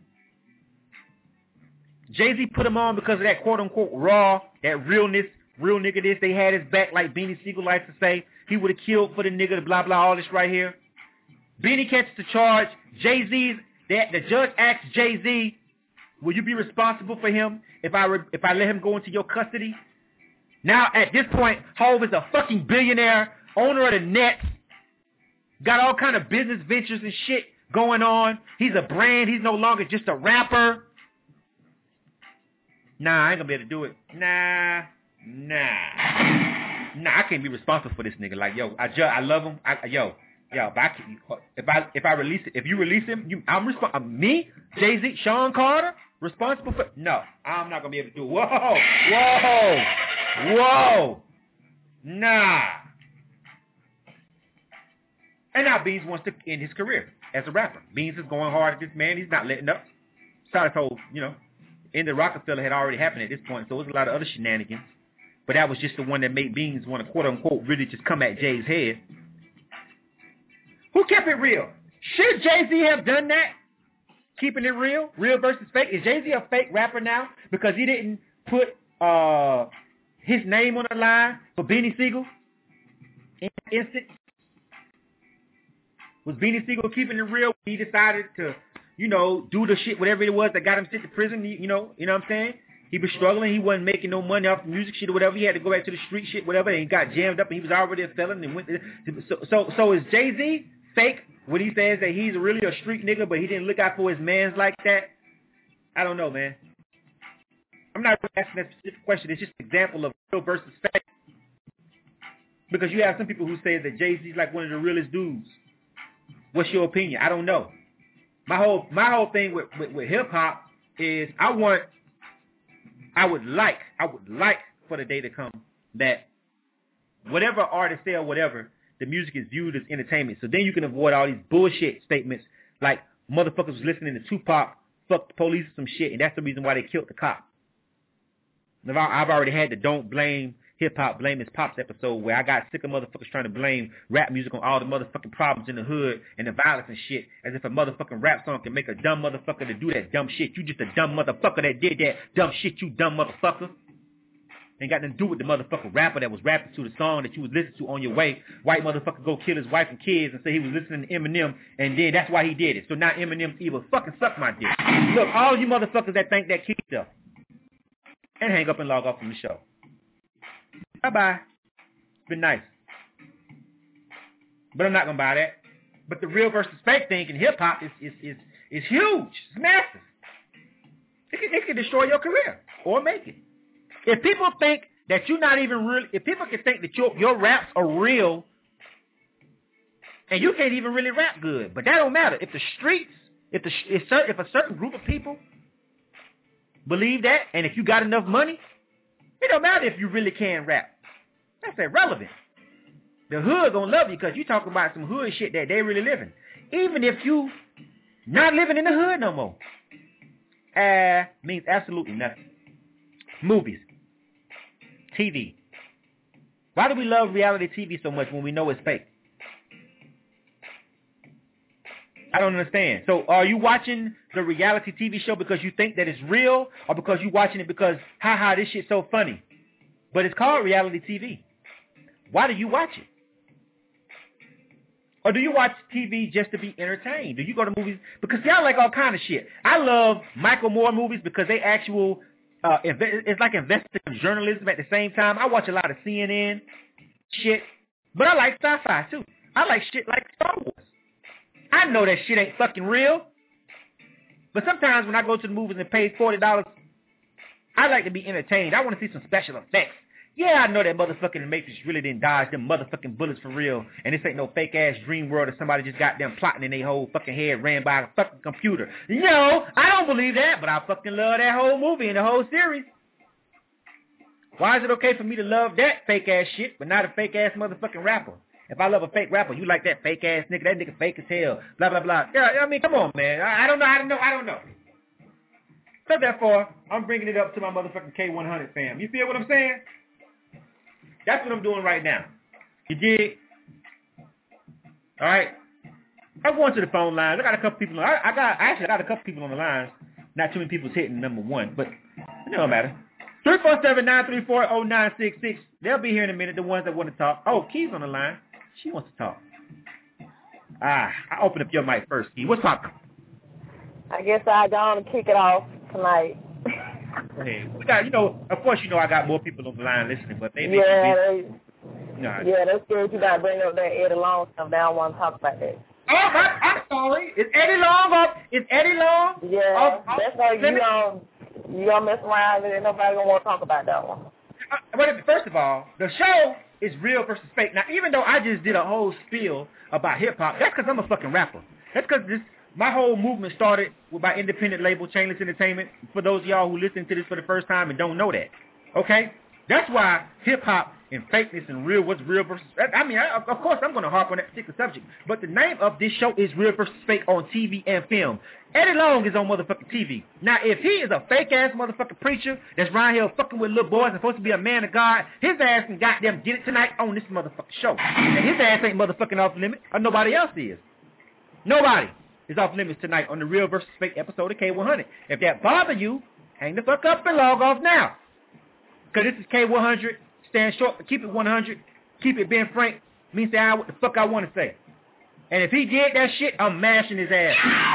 Jay-Z put him on because of that quote-unquote raw, that realness, real nigga this. They had his back like Beanie Siegel likes to say. He would have killed for the nigga, blah, blah, all this right here. Beanie catches the charge. Jay-Z's, the, the judge asks Jay-Z, will you be responsible for him if I, re, if I let him go into your custody? Now, at this point, Hov is a fucking billionaire, owner of the Nets, got all kind of business ventures and shit going on. He's a brand. He's no longer just a rapper. Nah, I ain't gonna be able to do it. Nah, nah, nah. I can't be responsible for this nigga. Like, yo, I ju- I love him. I, yo, yo, if I can, if I if I release it, if you release him, you, I'm responsible. Me, Jay-Z, Sean Carter, responsible for? No, I'm not gonna be able to do it. Whoa, whoa, whoa, nah. And now Beans wants to end his career as a rapper. Beans is going hard at this man. He's not letting up. So I told, you know. In the Rockefeller had already happened at this point, so it was a lot of other shenanigans. But that was just the one that made Beans want to, quote-unquote, really just come at Jay's head. Who kept it real? Should Jay-Z have done that? Keeping it real? Real versus fake? Is Jay-Z a fake rapper now because he didn't put uh, his name on the line for Beanie Siegel? In that instant? Was Beanie Siegel keeping it real when he decided to... you know, do the shit, whatever it was that got him sent to prison, you know, you know what I'm saying? He was struggling. He wasn't making no money off the music shit or whatever. He had to go back to the street shit, whatever, and he got jammed up and he was already a felon and went to, so, so, so is Jay-Z fake when he says that he's really a street nigga, but he didn't look out for his mans like that? I don't know, man. I'm not really asking that specific question. It's just an example of real versus fake. Because you have some people who say that Jay-Z's like one of the realest dudes. What's your opinion? I don't know. My whole my whole thing with, with, with hip hop is I want I would like I would like for the day to come that whatever artist say or whatever, the music is viewed as entertainment. So then you can avoid all these bullshit statements like motherfuckers was listening to Tupac, fuck the police or some shit, and that's the reason why they killed the cop. I've already had the Don't Blame Hip Hop, Blame His Pops episode where I got sick of motherfuckers trying to blame rap music on all the motherfucking problems in the hood and the violence and shit, as if a motherfucking rap song can make a dumb motherfucker to do that dumb shit. You just a dumb motherfucker that did that dumb shit, you dumb motherfucker. Ain't got nothing to do with the motherfucking rapper that was rapping to the song that you was listening to on your way. White motherfucker go kill his wife and kids and say he was listening to Eminem, and then that's why he did it. So now Eminem's evil. Fucking suck my dick. Look, all you motherfuckers that think that kid stuff, and hang up and log off from the show. Bye-bye. It's been nice. But I'm not going to buy that. But the real versus fake thing in hip-hop is is, is, is huge. It's massive. It can, it can destroy your career or make it. If people think that you're not even real, if people can think that your, your raps are real and you can't even really rap good, but that don't matter. If the streets, if, the, if, if a certain group of people believe that, and if you got enough money, it don't matter if you really can rap. That's irrelevant. The hood gonna love you because you talking about some hood shit that they really living. Even if you not living in the hood no more. Uh, means absolutely nothing. Movies. T V. Why do we love reality T V so much when we know it's fake? I don't understand. So are you watching the reality T V show because you think that it's real, or because you watching it because, ha ha, this shit's so funny? But it's called reality T V. Why do you watch it? Or do you watch T V just to be entertained? Do you go to movies? Because see, I like all kind of shit. I love Michael Moore movies because they actual, uh, it's like investigative journalism at the same time. I watch a lot of C N N shit, but I like sci-fi too. I like shit like Star Wars. I know that shit ain't fucking real. But sometimes when I go to the movies and pay forty dollars, I like to be entertained. I want to see some special effects. Yeah, I know that motherfucking Matrix really didn't dodge them motherfucking bullets for real. And this ain't no fake-ass dream world that somebody just got them plotting in their whole fucking head ran by a fucking computer. No, I don't believe that, but I fucking love that whole movie and the whole series. Why is it okay for me to love that fake-ass shit, but not a fake-ass motherfucking rapper? If I love a fake rapper, you like that fake-ass nigga, that nigga fake as hell, blah, blah, blah. Yeah, I mean, come on, man. I, I don't know, I don't know, I don't know. So therefore, I'm bringing it up to my motherfucking K one hundred fam. You feel what I'm saying? That's what I'm doing right now. You dig? All right. I'm going to the phone lines. I got a couple people. I, I got actually I got a couple people on the lines. Not too many people's hitting number one, but it don't matter. three four seven, nine three four, zero nine six six. They'll be here in a minute. The ones that want to talk. Oh, Key's on the line. She wants to talk. Ah, I open up your mic first, Key. What's up? I guess I go on and kick it off tonight. Hey, we got, you know, of course, you know, I got more people on the line listening, but they yeah, they, no, yeah, that's good. You got to bring up that Eddie Long stuff. They don't want to talk about that. Oh, I, I'm sorry. Is Eddie Long up? Is Eddie Long? Yeah, off, that's why you don't, you don't mess around and nobody going to want to talk about that one. Uh, but first of all, the show is real versus fake. Now, even though I just did a whole spiel about hip-hop, that's because I'm a fucking rapper. That's because this my whole movement started with my independent label, Chainless Entertainment, for those of y'all who listen to this for the first time and don't know that. Okay? That's why hip-hop and fakeness and real, what's real versus... I mean, I, of course, I'm going to harp on that particular subject. But the name of this show is Real versus Fake on T V and film. Eddie Long is on motherfucking T V. Now, if he is a fake-ass motherfucking preacher that's around here fucking with little boys and supposed to be a man of God, his ass can goddamn get it tonight on this motherfucking show. And his ass ain't motherfucking off limit, or nobody else is. Nobody is off limits tonight on the Real versus Fake episode of K one hundred. If that bother you, hang the fuck up and log off now. Because this is K one hundred. Stand short, but keep it one hundred. Keep it Ben Frank. Me say what the fuck I want to say. And if he did that shit, I'm mashing his ass.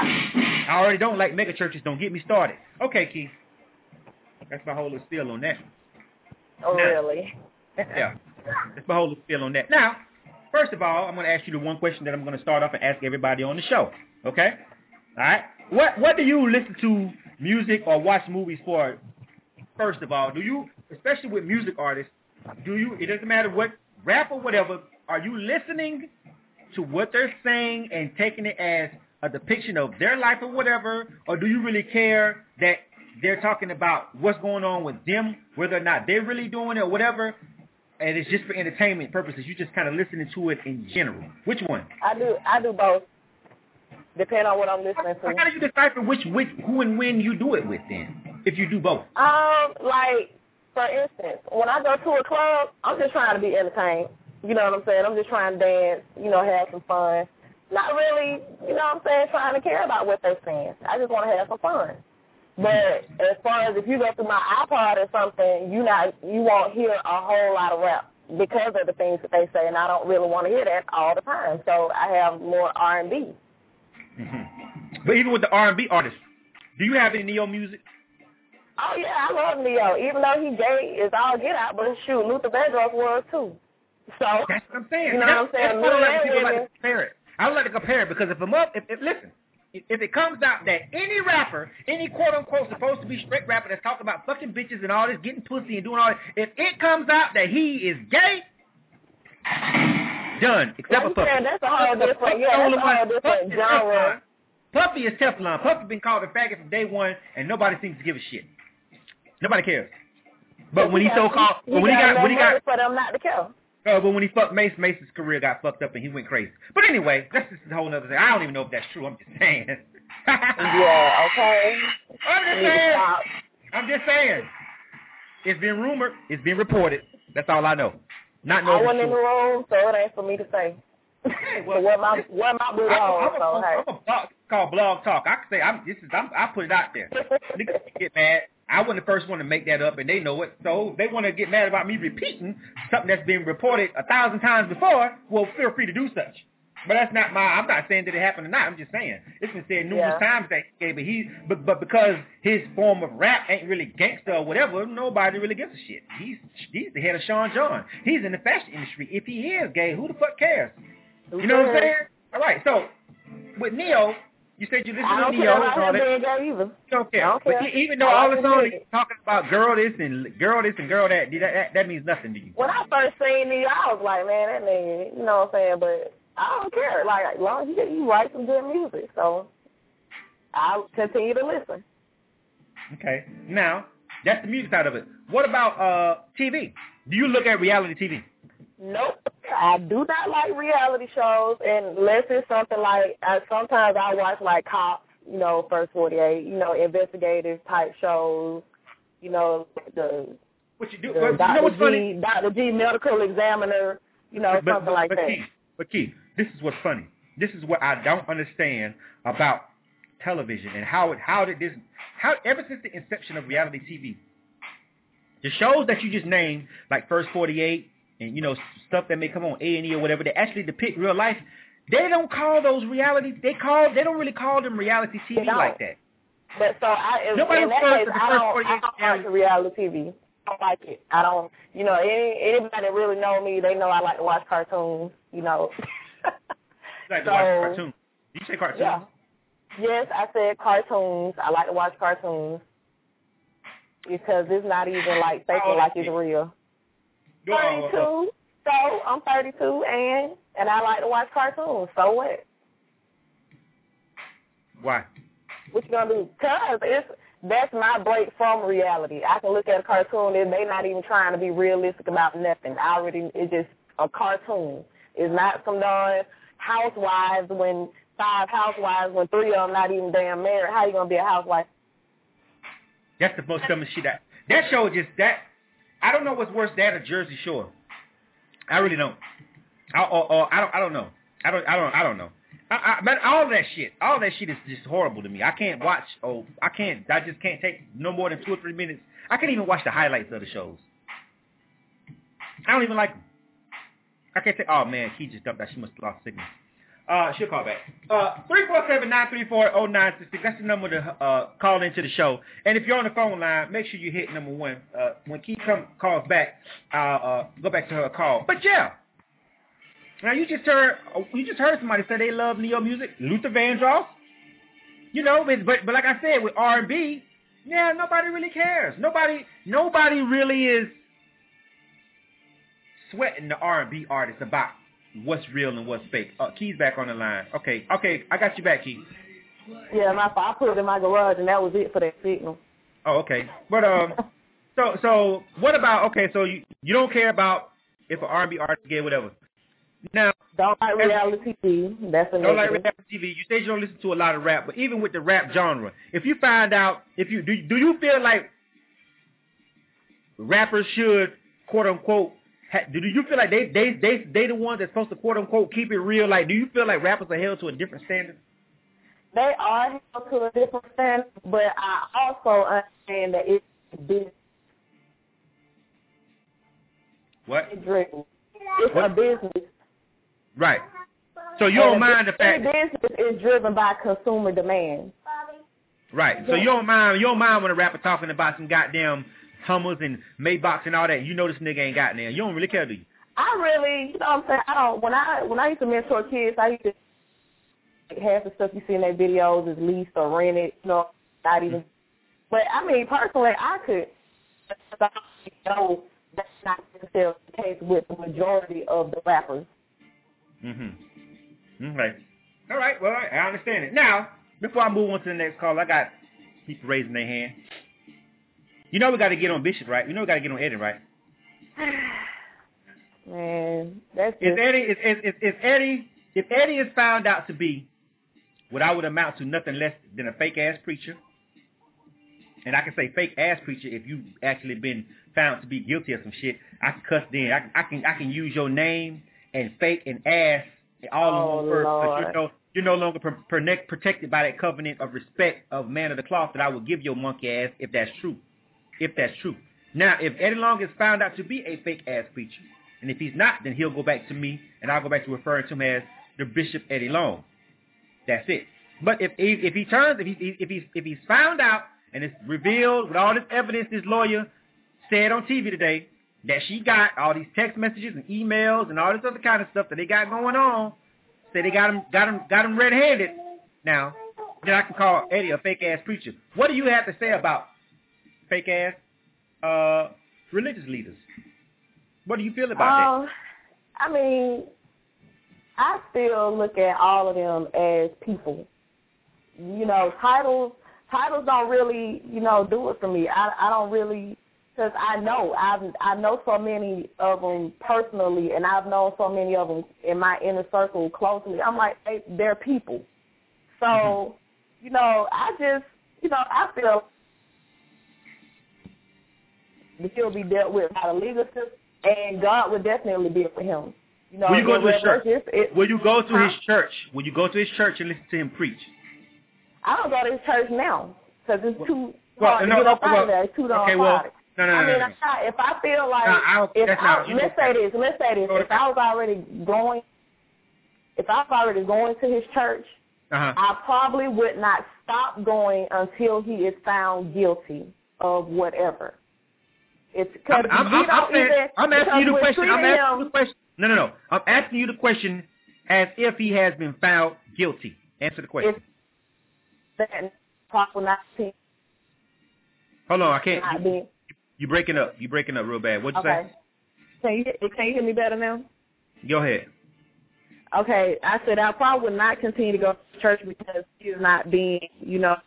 I already don't like mega churches. Don't get me started. Okay, Keith. That's my whole little spiel on that. Oh, now, really? Yeah. That's my whole little spiel on that. Now, first of all, I'm going to ask you the one question that I'm going to start off and ask everybody on the show. Okay? All right? What What do you listen to music or watch movies for, first of all? Do you, especially with music artists, do you, it doesn't matter what, rap or whatever, are you listening to what they're saying and taking it as a depiction of their life or whatever, or do you really care that they're talking about what's going on with them, whether or not they're really doing it or whatever, and it's just for entertainment purposes? You just kind of listening to it in general. Which one? I do I do both, depending on what I'm listening to. How do you decipher which, which, who and when you do it with then, if you do both? Um, like, for instance, when I go to a club, I'm just trying to be entertained. You know what I'm saying? I'm just trying to dance, you know, have some fun. Not really, you know what I'm saying, trying to care about what they're saying. I just want to have some fun. But as far as if you go through my iPod or something, you not you won't hear a whole lot of rap because of the things that they say, and I don't really want to hear that all the time. So I have more R and B. Mm-hmm. But even with the R and B artists, do you have any neo music? Oh, yeah, I love Neo. Even though he gay, is all get out, but shoot, Luther Vandross was too. So, that's what I'm saying. You know that's, what I'm saying? That's what I like to, like to compare it. I would like to compare it because if I'm up, if, if listen, if, if it comes out that any rapper, any quote unquote supposed to be straight rapper that's talking about fucking bitches and all this, getting pussy and doing all this, if it comes out that he is gay, done. Except for Puffy. That's a whole different, yeah, that's a whole different genre. Puffy is Teflon. Puffy been called a faggot from day one, and nobody seems to give a shit. Nobody cares. But when he so called, when he got, when he got, for them not to care. Uh, but when he fucked Mace, Mace's career got fucked up and he went crazy. But anyway, that's just a whole other thing. I don't even know if that's true. I'm just saying. Yeah, okay. I'm just saying. I'm just saying. It's been rumored. It's been reported. That's all I know. Not know. I wasn't in the room, so it ain't for me to say. Hey, well, what my what my booty hole? I'm, So I'm, hey, I'm a blog, called Blog Talk. I can say I'm this is I'm, I put it out there. Niggas get mad. I wasn't the first one to make that up, and they know it. So they want to get mad about me repeating something that's been reported a thousand times before. Well, feel free to do such. But that's not my. I'm not saying that it happened or not. I'm just saying it's been said numerous Yeah. times that okay, but he, but but because his form of rap ain't really gangster or whatever, nobody really gives a shit. He's he's the head of Sean John. He's in the fashion industry. If he is gay, who the fuck cares? Who You know what I'm cares? saying? All right. So with Neo, you said you listen I to don't Neo. care about all him that. being gay either. You don't care. I don't But care. e- even though I all like the his songs music. he's talking about girl this and girl this and girl that, that that, that means nothing to you. When I first seen Neo, I was like, man, that nigga, you know what I'm saying? But I don't care. Like, as long as you, you write some good music, so I'll continue to listen. Okay. Now, that's the music side of it. What about uh T V? Do you look at reality T V? Nope. I do not like reality shows unless it's something like, uh, sometimes I watch like Cops, you know, First forty-eight, you know, investigative type shows, you know, the, What you do? the But you know Doctor what's G, funny? Doctor G medical examiner, you know, But, something but, like but that. Keith, but Keith, this is what's funny. This is what I don't understand about television and how it how did this how ever since the inception of reality T V, the shows that you just named, like First forty-eight and you know stuff that may come on A and E or whatever, that actually depict real life, they don't call those reality. They call they don't really call them reality T V They don't. like that. But so I, in, Nobody in that refers case, to the I first don't, I forty-eight don't watch reality T V. I don't like it. I don't, you know, any, anybody that really know me, they know I like to watch cartoons, you know. You like to So, watch cartoons. Did you say cartoons? Yeah. Yes, I said cartoons. I like to watch cartoons because it's not even like faking Oh, like it's yeah. real. Oh, oh, oh. thirty-two. So I'm thirty-two, and and I like to watch cartoons. So what? Why? What you gonna do? Cause it's that's my break from reality. I can look at a cartoon and they not even trying to be realistic about nothing. I already it's just a cartoon. It's not some darn housewives when five housewives when three of them not even damn married. How you gonna be a housewife? That's the most dumbest shit. That that show just that. I don't know what's worse, that or Jersey Shore. I really don't. I, or, or, I don't. I don't know. I don't. I don't. I don't know. I, I, but all that shit, all that shit is just horrible to me. I can't watch. Oh, I can't. I just can't take no more than two or three minutes. I can't even watch the highlights of the shows. I don't even like them. I can't take. Oh man, Key just dumped that. She must have lost signal. Uh, she'll call back. Uh, three four seven nine three four zero nine six six. That's the number to uh call into the show. And if you're on the phone line, make sure you hit number one. Uh, when Key come calls back, I'll uh go back to her call. But yeah. Now you just heard you just heard somebody say they love neo music, Luther Vandross. You know, but but, but like I said, with R and B, yeah, nobody really cares. Nobody nobody really is sweating the R and B artists about what's real and what's fake. Uh, Key's back on the line. Okay, okay, I got you back, Key. Yeah, my I put it in my garage and that was it for that signal. Oh, okay. But um, so so what about okay? So you you don't care about if an R and B artist is gay, whatever. Now, don't like reality T V. That's a don't like negative. reality T V. You say you don't listen to a lot of rap, but even with the rap genre, if you find out, if you do, do you feel like rappers should quote unquote? Ha, do you feel like they they they they the ones that's supposed to quote unquote keep it real? Like, do you feel like rappers are held to a different standard? They are held to a different standard, but I also understand that it's business. What? It's What? a business. Right. So you don't And mind the fact. any business is driven by consumer demand. Right. So you don't mind you don't mind when a rapper talking about some goddamn Hummers and Maybachs and all that. You know this nigga ain't got there. You don't really care, do you? I really, you know what I'm saying? I don't. When I when I used to mentor kids, I used to half the stuff you see in their videos is leased or rented. You know, not even. But I mean, personally, I could know that's not necessarily the case with the majority of the rappers. Mm-hmm. Okay. All right. Well, I understand it. Now, before I move on to the next call, I got people raising their hand. You know we got to get on Bishop, right? You know we got to get on Eddie, right? Man, that's just... If Eddie, if, if, if, if Eddie, if Eddie is found out to be what I would amount to nothing less than a fake ass preacher, and I can say fake ass preacher if you actually been found to be guilty of some shit, I can cuss then. I, I can I can use your name and fake and ass all oh, in one verse. Lord. You're no, you're no longer per, per, protected by that covenant of respect of man of the cloth that I will give your monkey ass if that's true. If that's true. Now, if Eddie Long is found out to be a fake ass preacher, and if he's not, then he'll go back to me, and I'll go back to referring to him as the Bishop Eddie Long. That's it. But if he, if he turns, if he if he's if he's found out and it's revealed with all this evidence, this lawyer said on T V today that she got all these text messages and emails and all this other kind of stuff that they got going on, say they got him got him got him red-handed. Now, then I can call Eddie a fake ass preacher. What do you have to say about fake ass uh, religious leaders? What do you feel about um, that? I mean, I still look at all of them as people. You know, titles titles don't really, you know, do it for me. I I don't really, because I know I I know so many of them personally, and I've known so many of them in my inner circle closely. I'm like, they, they're people. So, mm-hmm. you know, I just, you know, I feel that he'll be dealt with by the legal system, and God would definitely be with him. You know, will you go to his church? It, will you go to huh? his church? Will you go to his church and listen to him preach? I don't go to his church now because it's too well, hard no, to get up well, out of there. It's too dark. Okay, well, no, no, I no, mean, no, no. I, if I feel like, no, I if that's I, not, let's say this, let's say this, if I was already going, if I was already going to his church, uh-huh. I probably would not stop going until he is found guilty of whatever. It's because I'm, I'm, we I'm, don't saying, even. I'm asking you the question. I'm asking him, you the question. No, no, no. I'm asking you the question as if he has been found guilty. Answer the question. That probably not. Hold on, I can't. Not You, being, you breaking up. You breaking up real bad. What'd you okay. say? Can you can you hear me better now? Go ahead. Okay, I said I probably would not continue to go to church because he's not being, you know.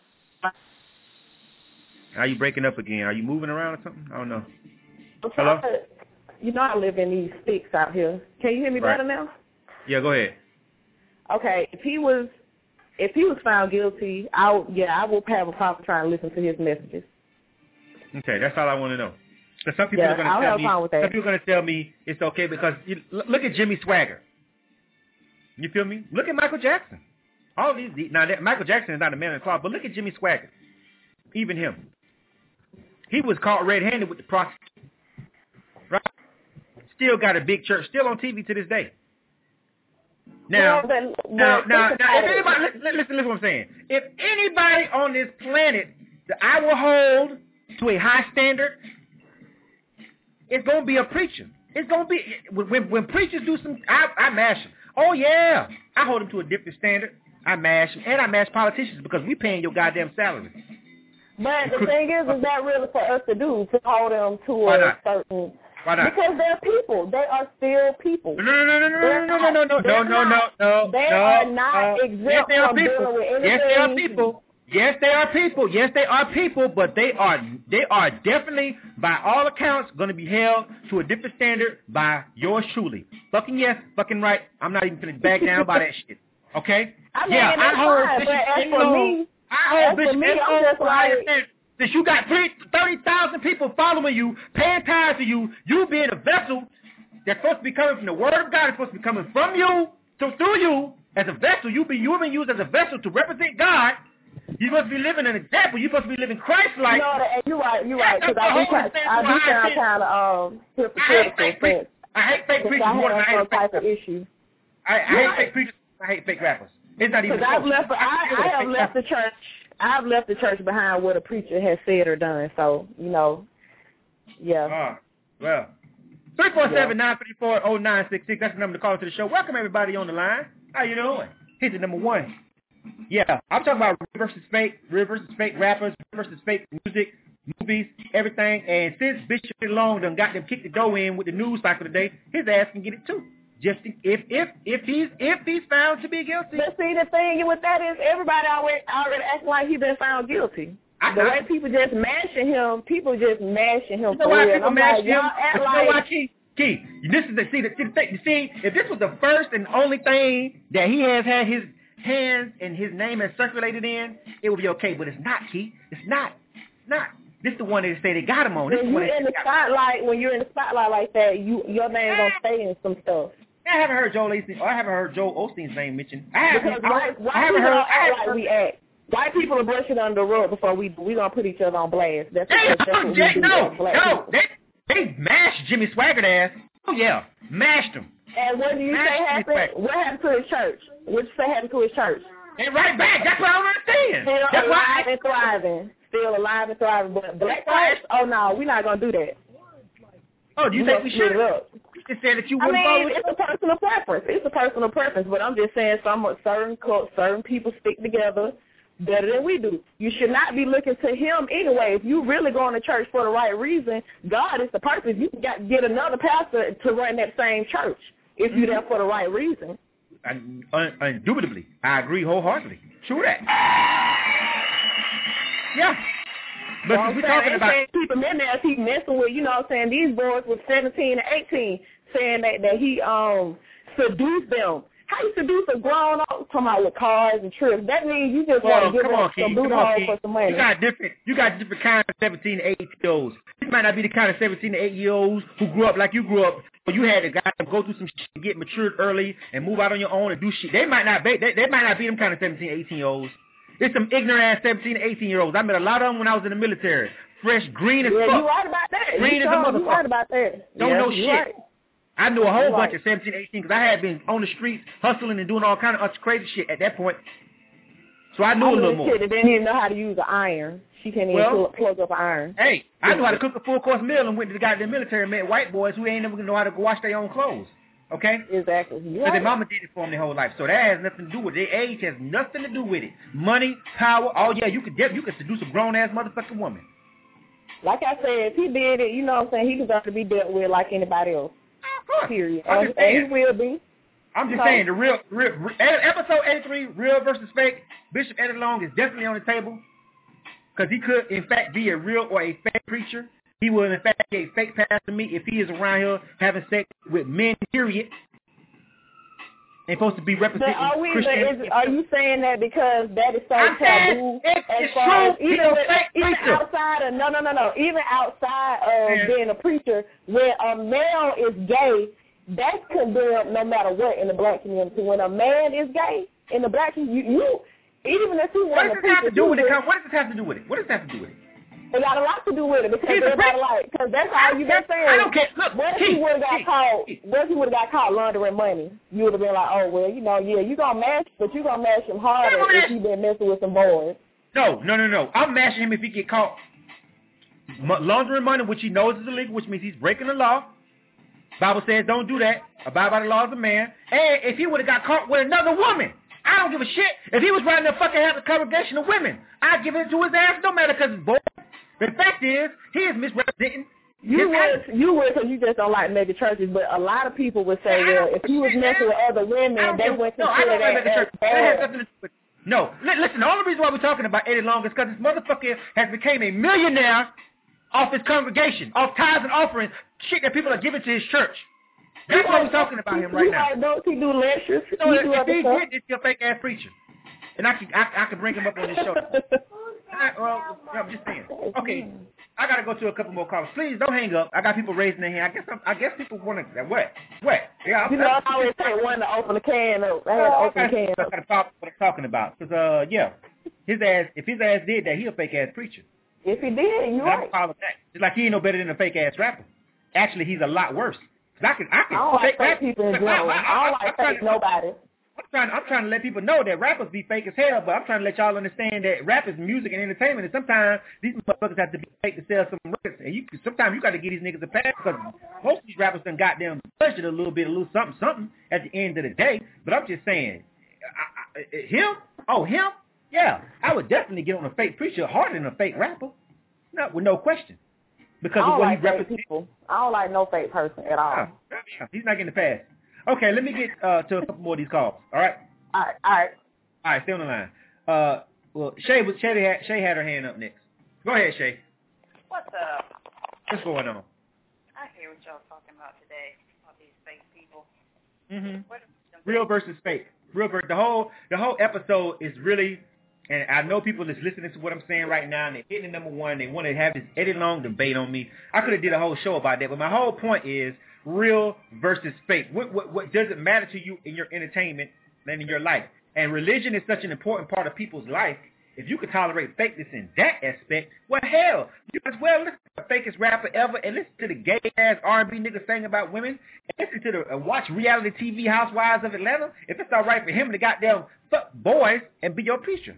Are you breaking up again? Are you moving around or something? I don't know. Hello? To, you know I live in these sticks out here. Can you hear me right. better now? Yeah, go ahead. Okay, if he was if he was found guilty, I would, yeah, I will have a problem trying to listen to his messages. Okay, that's all I want to know. So some people yeah, are going to I'll tell have me. a problem with that. Some people are going to tell me it's okay because you, look at Jimmy Swagger. You feel me? Look at Michael Jackson. All these now that Michael Jackson is not a man of the cloth, but look at Jimmy Swagger. Even him. He was caught red-handed with the prostitute. Right? Still got a big church. Still on T V to this day. Now, well, then, now, well, now, now if it. anybody, listen, listen to what I'm saying. If anybody on this planet that I will hold to a high standard, it's going to be a preacher. It's going to be, when, when preachers do some, I, I mash them. Oh, yeah. I hold them to a different standard. I mash them. And I mash politicians because we paying your goddamn salary. But the thing is, is that really for us to do, to hold them to Why a not? certain... Why not? Because they're people. They are still people. No, no, no, no, no, no, no, no, no, no, no, no, no. They no, are not no. exempt yes, they are from people. dealing with anything. Yes, they are people. Yes, they are people. Yes, they are people, but they are they are definitely, by all accounts, going to be held to a different standard by yours truly. Fucking yes, fucking right. I'm not even going to back down by that shit. Okay? I mean, yeah, I hold fine, Bishop as Eddie for Long. me, I hold Bishop me, Eddie I'm Long just to a higher like- standard. Since you got thirty thousand people following you, paying tithes to you, you being a vessel that's supposed to be coming from the Word of God, it's supposed to be coming from you, so through you, as a vessel, you be you've been used as a vessel to represent God. You must be living an example. You're supposed to be living Christ-like. You know that, you're right, you're right, because I do, kind, I do sound kind of um, hypocritical. I hate fake preachers more than I hate fake rappers. Issue. I, I hate fake preachers. I hate fake rappers. It's not even Because I've left, I, I have left the church. I've left the church behind what a preacher has said or done. So, you know, yeah. Ah, well. three four seven, nine three four, oh nine six six. That's the number to call to the show. Welcome, everybody on the line. How you doing? Here's the number one. Yeah, I'm talking about real versus fake, real versus fake rappers, real versus fake music, movies, everything. And since Bishop Long done got them kicked the door in with the news cycle today, his ass can get it too. Just if if if he's if he's found to be guilty. But see, the thing with that is everybody already already acting like he's been found guilty. I, the I, way people just mashing him, people just mashing him. You know why for people real. mash like, him? act You like, know why, Key? Key, this is the see the, see the thing. You see, if this was the first and only thing that he has had his hands and his name has circulated in, it would be okay. But it's not, Key. It's not. It's not. This is the one they say they got him on. This when is you're one in the spotlight, when you're in the spotlight like that, you your name's gonna stay in some stuff. I haven't heard Joel Osteen, or I haven't heard Joel Osteen's name mentioned. I haven't, Because I, white, white I haven't people heard. don't I act haven't like we act. White people are brushing under the rug before we we gonna put each other on blast. That's, They, that's what we they, do no, as black no, people. they they mashed Jimmy Swaggart ass. Oh yeah, mashed him. And what do you Mashed say Jimmy happened? Swaggart. What happened to his church? What you say happened to his church? And right back. That's what I don't understand. Still That's alive why. and thriving. Still alive and thriving. But black That's why- folks, oh no, we're not gonna do that. Oh, do you We think gonna we split should? it up. You just said that you I wouldn't mean, vote. it's a personal preference. It's a personal preference, but I'm just saying some certain cults, certain people stick together better than we do. You should not be looking to him anyway. If you really going to church for the right reason, God is the purpose. You can get, get another pastor to run that same church if you're there for the right reason. Un- un- Indubitably, I agree wholeheartedly. True that. Yeah. But So since I'm we're saying, talking I ain't about, saying keep him in there if he messing with, you know what I'm saying, these boys with seventeen and eighteen, saying that, that he um seduced them. How you seduce a grown up? Talking about with cars and trips. That means you just well, want to give come on, up some King, boot come on, hole King. for some money. You got different, you got different kinds of seventeen to eighteen year olds. This might not be the kind of seventeen to eighteen year olds who grew up like you grew up, but you had to go go through some shit, get matured early, and move out on your own and do shit. They might not be, they, they might not be them kind of seventeen, eighteen year olds. It's some ignorant ass seventeen to eighteen year olds. I met a lot of them when I was in the military. Fresh, green as Yeah, fuck. you right about that. Green you as a sure, you motherfucker. right about that. Don't yeah, know you shit. Right. I knew a whole You're bunch right. of seventeen, eighteen because I had been on the streets hustling and doing all kind of crazy shit at that point. So I knew I a knew little this more. kid that didn't even know how to use an iron. She can't even Well, plug, plug up an iron. Hey, I knew how to cook a full course meal and went to the goddamn military and met white boys who ain't never gonna know how to wash their own clothes. Okay? Exactly. You Because right. their mama did it for them their whole life. So that has nothing to do with it. Their age has nothing to do with it. Money, power, oh yeah, you could you could seduce a grown ass motherfucking woman. Like I said, if he did it, you know what I'm saying, he deserves to be dealt with like anybody else. Of course. Period. I'm And, just and saying. he will be. I'm just Okay. saying the real, real, real episode eighty-three, real versus fake. Bishop Eddie Long is definitely on the table because he could, in fact, be a real or a fake preacher. He will, in fact, be a fake pastor to me if he is around here having sex with men. Period. Ain't supposed to be But representing are we? Christian. Is, are you saying that because that is so I'm saying taboo? it's- as it's far as true. He's even, a with, fake even preacher. outside of no, no, no, no. Even outside of Yeah. being a preacher, when a male is gay, that's condemned no matter what in the black community. When a man is gay in the black community, you, you even if he What wasn't does a this have preacher, to do with you it? would- What does this have to do with it? What does this have to do with it? it got a lot to do with it because He's a everybody preacher. like because that's all you been saying. I don't care. Look, What if he Keith, would have got Keith, caught? Keith. What if he would have got caught laundering money? You would have been like, oh well, you know, yeah, you gonna mash, but you gonna mash him harder Yeah, but if he been messing with some boys. No, no, no, no. I'm mashing him if he get caught m- laundering money, which he knows is illegal, which means he's breaking the law. Bible says don't do that. Abide by the laws of man. And if he would have got caught with another woman, I don't give a shit. If he was riding a fucking have a congregation of women, I'd give it to his ass no matter because it's boy. The fact is, he is misrepresenting. You his would, act. you would, because you just don't like mega churches. But a lot of people would say, Yeah, I well, don't if he was shit, messing man. with other I women, don't they give- wouldn't no, I consider don't that like the as church. That has bad. nothing to do with. No, Li- listen. The only reason why we're talking about Eddie Long is because this motherfucker has became a millionaire off his congregation, off tithes and offerings, shit that people are giving to his church. That's why we're talking about him right You now. like, don't he do lectures? So he if do if other he stuff. did, it's your fake ass preacher, and I can I, I can bring him up on this show. I, well, I'm just saying. Okay, I gotta go to a couple more calls. Please don't hang up. I got people raising their hand. I guess I'm, I guess people want to what what yeah. I'm, You know, I always say one to open the can up. I had to Oh, open the can I up. gotta talk what I'm talking about. Cause uh yeah, his ass if his ass did that, he a fake ass preacher. If he did, you're And I'm right. call him that. Just like he ain't no better than a fake ass rapper. Actually, he's a lot worse. Cause I can I I can don't like fake rap- people in I- general. I- I- I don't I'm like trying fake to- nobody. I'm trying, I'm trying to let people know that rappers be fake as hell, but I'm trying to let y'all understand that rap is music and entertainment, and sometimes these motherfuckers have to be fake to sell some records, and you sometimes you got to give these niggas a pass because most of these rappers done got them pushed it a little bit, a little something, something at the end of the day. But I'm just saying, I, I, him, oh him, yeah, I would definitely get on a fake preacher harder than a fake rapper, not with no question, because I of don't what like he fake represents. people. I don't like no fake person at all. Yeah, he's not getting the pass. Okay, let me get uh, to a couple more of these calls. All right. All right, all right. All right, stay on the line. Uh, well, Shay was Shay had Shay had her hand up next. Go ahead, Shay. What's up? What's going on? I hear what y'all talking about today, about these fake people. Mm-hmm. What Real versus fake. Real versus the whole the whole episode is really, and I know people that's listening to what I'm saying right now, and they're hitting number one. They want to have this Eddie Long debate on me. I could have did a whole show about that, but my whole point is real versus fake? What, what what does it matter to you in your entertainment and in your life? And religion is such an important part of people's life. If you could tolerate fakeness in that aspect, well, hell, you as well listen to the fakest rapper ever and listen to the gay-ass R and B niggas sing about women and listen to the uh, watch reality T V Housewives of Atlanta. If it's all right for him to goddamn fuck boys and be your preacher.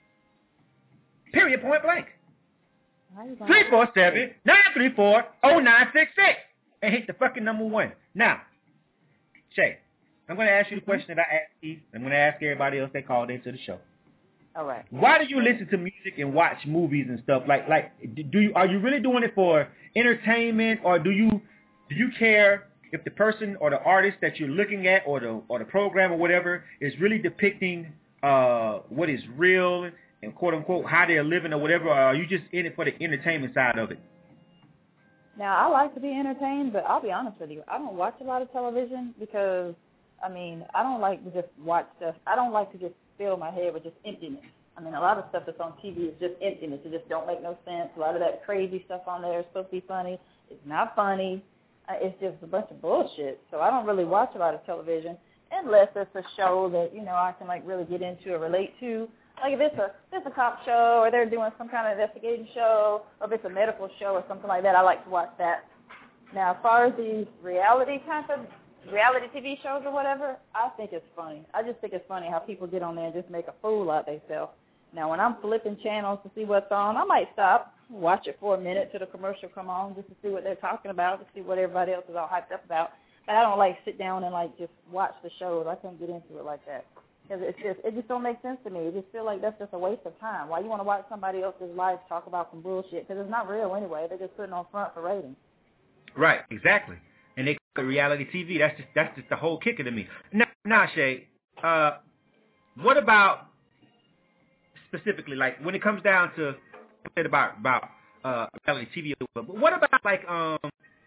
Period, point blank. three four seven, nine three four, oh nine six six and hit the fucking number one. Now, Shay, I'm going to ask you the question that I asked Keith. I'm going to ask everybody else that called into the show. All right. Why do you listen to music and watch movies and stuff? Like, like, do you are you really doing it for entertainment, or do you do you care if the person or the artist that you're looking at, or the or the program or whatever, is really depicting uh, what is real and quote unquote how they're living or whatever? Or are you just in it for the entertainment side of it? Now, I like to be entertained, but I'll be honest with you, I don't watch a lot of television because, I mean, I don't like to just watch stuff. I don't like to just fill my head with just emptiness. I mean, a lot of stuff that's on T V is just emptiness. It just don't make no sense. A lot of that crazy stuff on there is supposed to be funny. It's not funny. Uh, it's just a bunch of bullshit. So I don't really watch a lot of television unless it's a show that, you know, I can, like, really get into or relate to. Like, if it's a, if it's a cop show or they're doing some kind of investigating show, or if it's a medical show or something like that, I like to watch that. Now, as far as these reality kind of reality T V shows or whatever, I think it's funny. I just think it's funny how people get on there and just make a fool out themselves. Now, when I'm flipping channels to see what's on, I might stop, watch it for a minute till the commercial come on just to see what they're talking about, to see what everybody else is all hyped up about. But I don't, like, sit down and, like, just watch the shows. I can't get into it like that. Because it's just, it just don't make sense to me. It just feel like that's just a waste of time. Why you want to watch somebody else's life talk about some bullshit? Because it's not real anyway. They're just putting on front for ratings. Right, exactly. And they call it reality T V. That's just that's just the whole kicker to me. Now, now Shay, uh, what about specifically, like, when it comes down to about about uh, reality T V? But what about, like, um,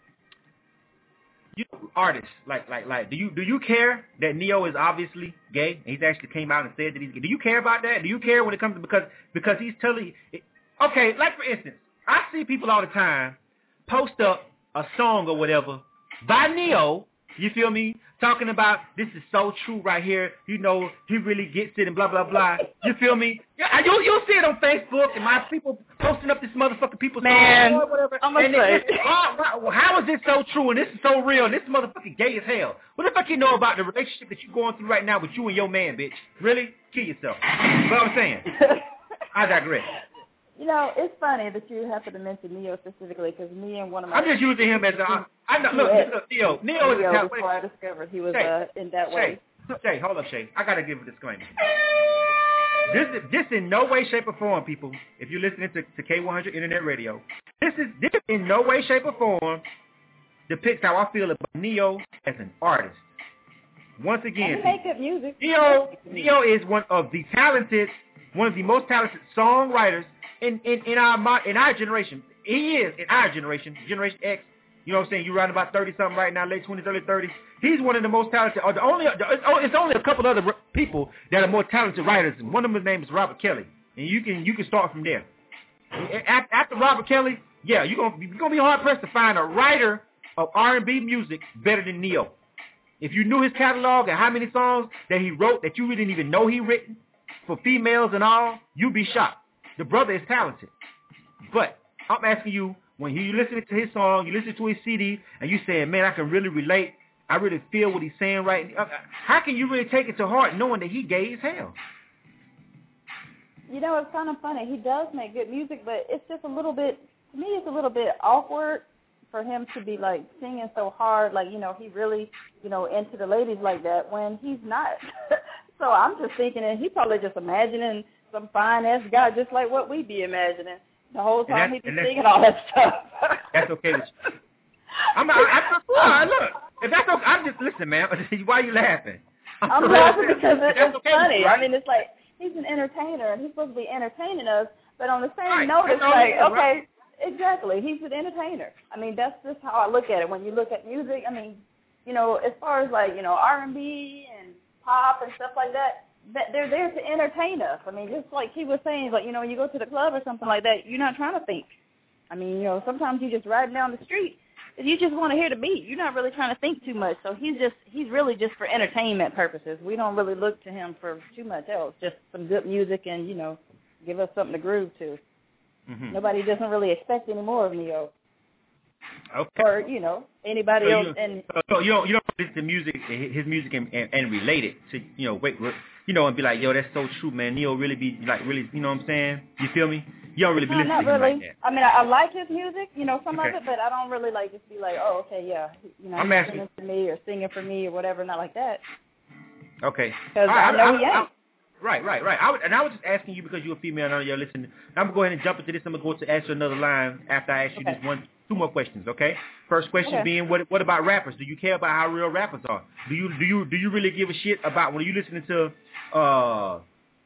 you know, artists? Like, like, like, do you do you care that Neo is obviously gay? He's actually came out and said that he's gay. Do you care about that? Do you care when it comes to because because he's telling? Okay, like for instance, I see people all the time post up a song or whatever by Neo, you feel me, talking about this is so true right here, you know, he really gets it and blah, blah, blah, you feel me? Yeah, you'll, you'll see it on Facebook and my people posting up this motherfucking people's Man, song or whatever. I'm gonna say. How, how is this so true and this is so real and this motherfucking gay as hell? What the fuck you know about the relationship that you're going through right now with you and your man, bitch? Really? Kill yourself. That's what I'm saying. I digress. You know, it's funny that you happen to mention Neo specifically because me and one of my... I'm just using him as a... I know, look, look, Neo. Neo is... Neo, before I discovered he was Shay, uh, in that way. Shay, Shay, hold up, Shay. I got to give a disclaimer. This is this in no way, shape, or form, people, if you're listening to, to K one hundred Internet Radio, this is this in no way, shape, or form depicts how I feel about Neo as an artist. Once again, he make good music. Neo, Neo is one of the talented, one of the most talented songwriters in, in, in our in our generation. He is in our generation, Generation X. You know what I'm saying? You're around about thirty-something right now, late twenties, early thirties. He's one of the most talented, or the only, it's only a couple other people that are more talented writers. And one of them, his name is Robert Kelly. And you can you can start from there. After Robert Kelly, yeah, you're going you're gonna be hard-pressed to find a writer of R and B music better than Neo. If you knew his catalog and how many songs that he wrote that you didn't even know he written for females and all, you'd be shocked. The brother is talented. But I'm asking you, when you listen to his song, you listen to his C D, and you saying, man, I can really relate. I really feel what he's saying right now. How can you really take it to heart knowing that he gay as hell? You know, it's kind of funny. He does make good music, but it's just a little bit, to me, it's a little bit awkward for him to be, like, singing so hard, like, you know, he really, you know, into the ladies like that when he's not. So I'm just thinking, and he's probably just imagining some fine-ass guy just like what we be imagining. The whole time he be singing all that stuff. That's okay with you. I'm, I, I, I, look, if that's okay, I'm just, listen, man, why are you laughing? I'm, I'm laughing because it, it's okay funny. you, right? I mean, it's like, he's an entertainer, and he's supposed to be entertaining us, but on the same right. note, it's like, is, okay, right? Exactly, he's an entertainer. I mean, that's just how I look at it. When you look at music, I mean, you know, as far as, like, you know, R and B and pop and stuff like that, that they're there to entertain us. I mean, just like he was saying, like, you know, when you go to the club or something like that, you're not trying to think. I mean, you know, sometimes you're just riding down the street, you just want to hear the beat. You're not really trying to think too much. So he's just he's really just for entertainment purposes. We don't really look to him for too much else. Just some good music and, you know, give us something to groove to. Mm-hmm. Nobody doesn't really expect any more of Neo. Okay. Or, you know, anybody so else. You, and so you don't you don't listen to music, his music, and, and, and relate it to, you know, wait, you know, and be like, yo, that's so true, man. Neo really be like, really, you know what I'm saying? You feel me? You don't really be no, listening not to him really. like that. I mean, I, I like his music, you know, some okay. of it, but I don't really like just be like, oh, okay, yeah, you know, I'm he's asking, singing for me or singing for me or whatever, not like that. Okay. Because I, I know I, he ain't. I, Right, right, right. I would, and I was just asking you because you're a female and I know you're listening. I'm going to go ahead and jump into this. I'm going to go to answer another line after I ask you okay. this one, two more questions, okay? First question okay. being, what what about rappers? Do you care about how real rappers are? Do you do you do you really give a shit about when you listening to uh,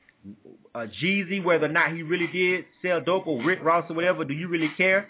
uh, Jeezy, whether or not he really did sell dope or Rick Ross or whatever? Do you really care?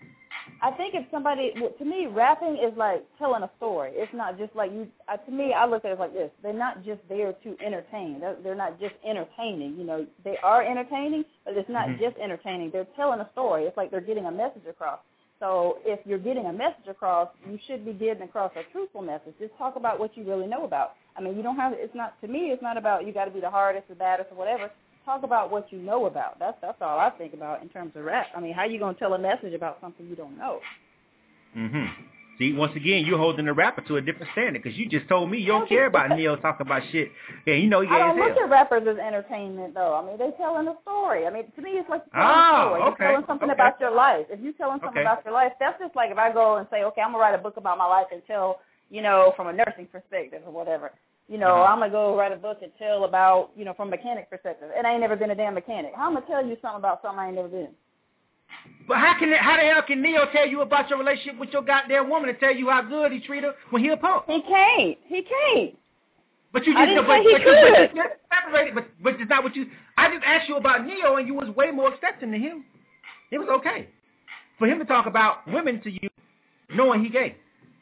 I think if somebody, to me, rapping is like telling a story. It's not just like you, uh, to me, I look at it like this. They're not just there to entertain. They're, they're not just entertaining. You know, they are entertaining, but it's not mm-hmm. just entertaining. They're telling a story. It's like they're getting a message across. So if you're getting a message across, you should be getting across a truthful message. Just talk about what you really know about. I mean, you don't have, it's not, to me, it's not about you got to be the hardest, the baddest, or whatever. Talk about what you know about. That's that's all I think about in terms of rap. I mean, how you going to tell a message about something you don't know? Mm-hmm. See, once again, you're holding the rapper to a different standard because you just told me you don't care about Neo talking about shit. Yeah, you know, you I don't look hell. at rappers as entertainment, though. I mean, they telling a story. I mean, to me, it's like telling oh, a story. Okay. You're telling something okay. about your life. If you're telling something okay. about your life, that's just like if I go and say, okay, I'm going to write a book about my life and tell, you know, from a nursing perspective or whatever. You know, uh-huh. I'm going to go write a book and tell about, you know, from a mechanic perspective. And I ain't never been a damn mechanic. How am I going to tell you something about something I ain't never been? But how can it, how the hell can Neo tell you about your relationship with your goddamn woman and tell you how good he treat her when he a punk? He can't. He can't. But you I just didn't but, say he but, could. but, but, but, but it's not what you. I just asked you about Neo and you was way more accepting than him. It was okay for him to talk about women to you, knowing he gay.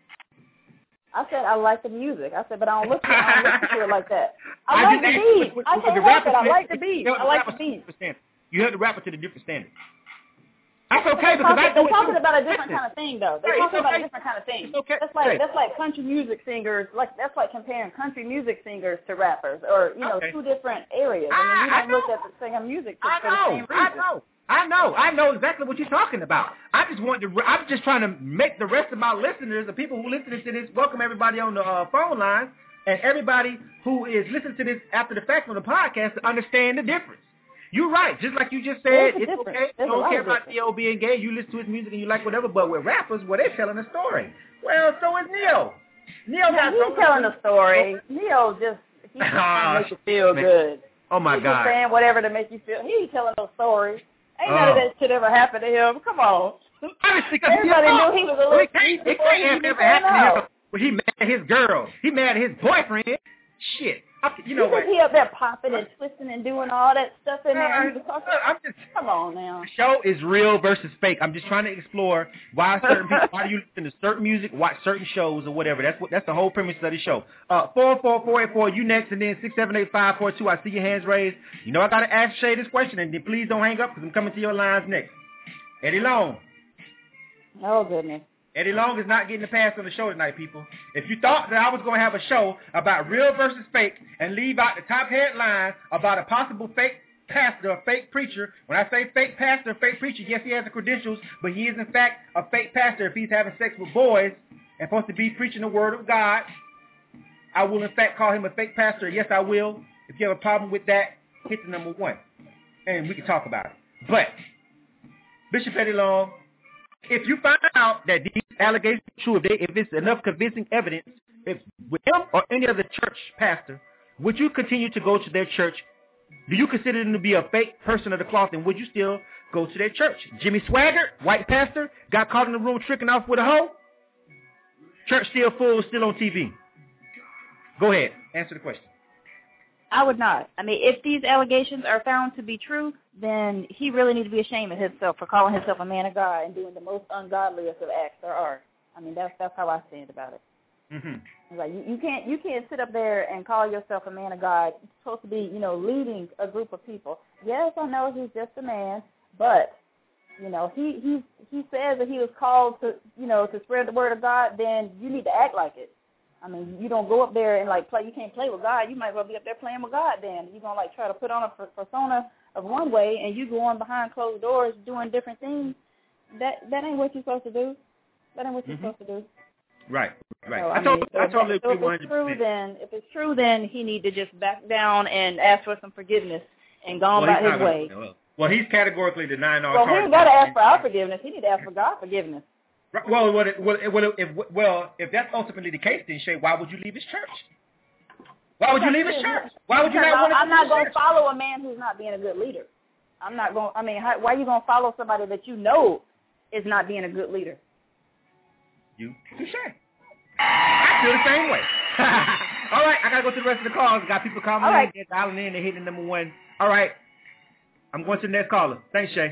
I said I like the music. I said, but I don't listen, I don't listen to it like that. I, I like the beat. With, with, I with can't the help rapper, it. I like the beat. I like the beat. You heard the rapper to the different standard. That's okay they're because talking, I know they're talking you, about a different kind of thing, though. They're hey, talking okay. about a different kind of thing. Okay. That's like hey. that's like country music singers. Like that's like comparing country music singers to rappers, or you know, okay. two different areas. I mean, you I, don't I look at the singing music for I the know. same reason. I know. I know. I know exactly what you're talking about. I just want to. I'm just trying to make the rest of my listeners, the people who listen to this, welcome everybody on the uh, phone line, and everybody who is listening to this after the fact on the podcast to understand the difference. You're right. Just like you just said, it's difference. okay. There's You don't care about Neo being gay. You listen to his music and you like whatever. But with rappers, well, they're telling a story. Well, so is Neo. Neo got he's telling a story. Neo just he's just trying to make you feel man. good. Oh my he's God. Just saying whatever to make you feel. He ain't telling no story. Ain't oh. none of that shit ever happened to him. Come on. Everybody knew he was a little. It can't, it can't have never happened to him. But he mad at his girl. He mad at his boyfriend. Shit. I, you know what? He up there popping and twisting and doing all that stuff in there. Uh, He was talking, I'm just, come on now. The show is real versus fake. I'm just trying to explore why certain people, why do you listen to certain music, watch certain shows or whatever. That's what. That's the whole premise of the show. Uh, four four four eight four. You next, and then six seven eight five four two. I see your hands raised. You know I gotta ask Shay this question, and then please don't hang up because I'm coming to your lines next. Eddie Long. Oh goodness. Eddie Long is not getting the pass on the show tonight, people. If you thought that I was going to have a show about real versus fake and leave out the top headline about a possible fake pastor or fake preacher, when I say fake pastor or fake preacher, yes, he has the credentials, but he is in fact a fake pastor if he's having sex with boys and supposed to be preaching the word of God. I will in fact call him a fake pastor. Yes, I will. If you have a problem with that, hit the number one, and we can talk about it. But Bishop Eddie Long, if you find out that these allegations are true, if, they, if it's enough convincing evidence, if with him or any other church pastor, would you continue to go to their church? Do you consider them to be a fake person of the cloth, and would you still go to their church? Jimmy Swaggart, white pastor, got caught in the room tricking off with a hoe. Church still full, still on T V. Go ahead, answer the question. I would not. I mean, if these allegations are found to be true, then he really needs to be ashamed of himself for calling himself a man of God and doing the most ungodliest of acts there are. I mean, that's that's how I stand about it. Mm-hmm. Like you, you can't you can't sit up there and call yourself a man of God. You're supposed to be, you know, leading a group of people. Yes, I know he's just a man, but you know, he he he says that he was called to, you know, to spread the word of God, then you need to act like it. I mean, you don't go up there and, like, play. You can't play with God. You might as well be up there playing with God then. You're going to, like, try to put on a persona of one way, and you go on behind closed doors doing different things. That that ain't what you're supposed to do. That ain't what you're mm-hmm. supposed to do. Right, right. So, I, I, told, mean, so I totally if, so agree if it's true, then if it's true, then he need to just back down and ask for some forgiveness and go on well, about his gonna, way. Well, well, he's categorically denying all well, charges. Well, he ain't got to ask for our forgiveness. He need to ask for God's forgiveness. Right, well, well, well, well, if, well, if that's ultimately the case, then Shay, why would you leave his church? Why would you leave his church? Why would you not want to I'm not going to church? follow a man who's not being a good leader. I'm not going. I mean, how, why are you going to follow somebody that you know is not being a good leader? You, touche. I feel the same way. All right, I gotta go to the rest of the calls. Got people calling in, right. They're dialing in, they're hitting number one. All right, I'm going to the next caller. Thanks, Shay.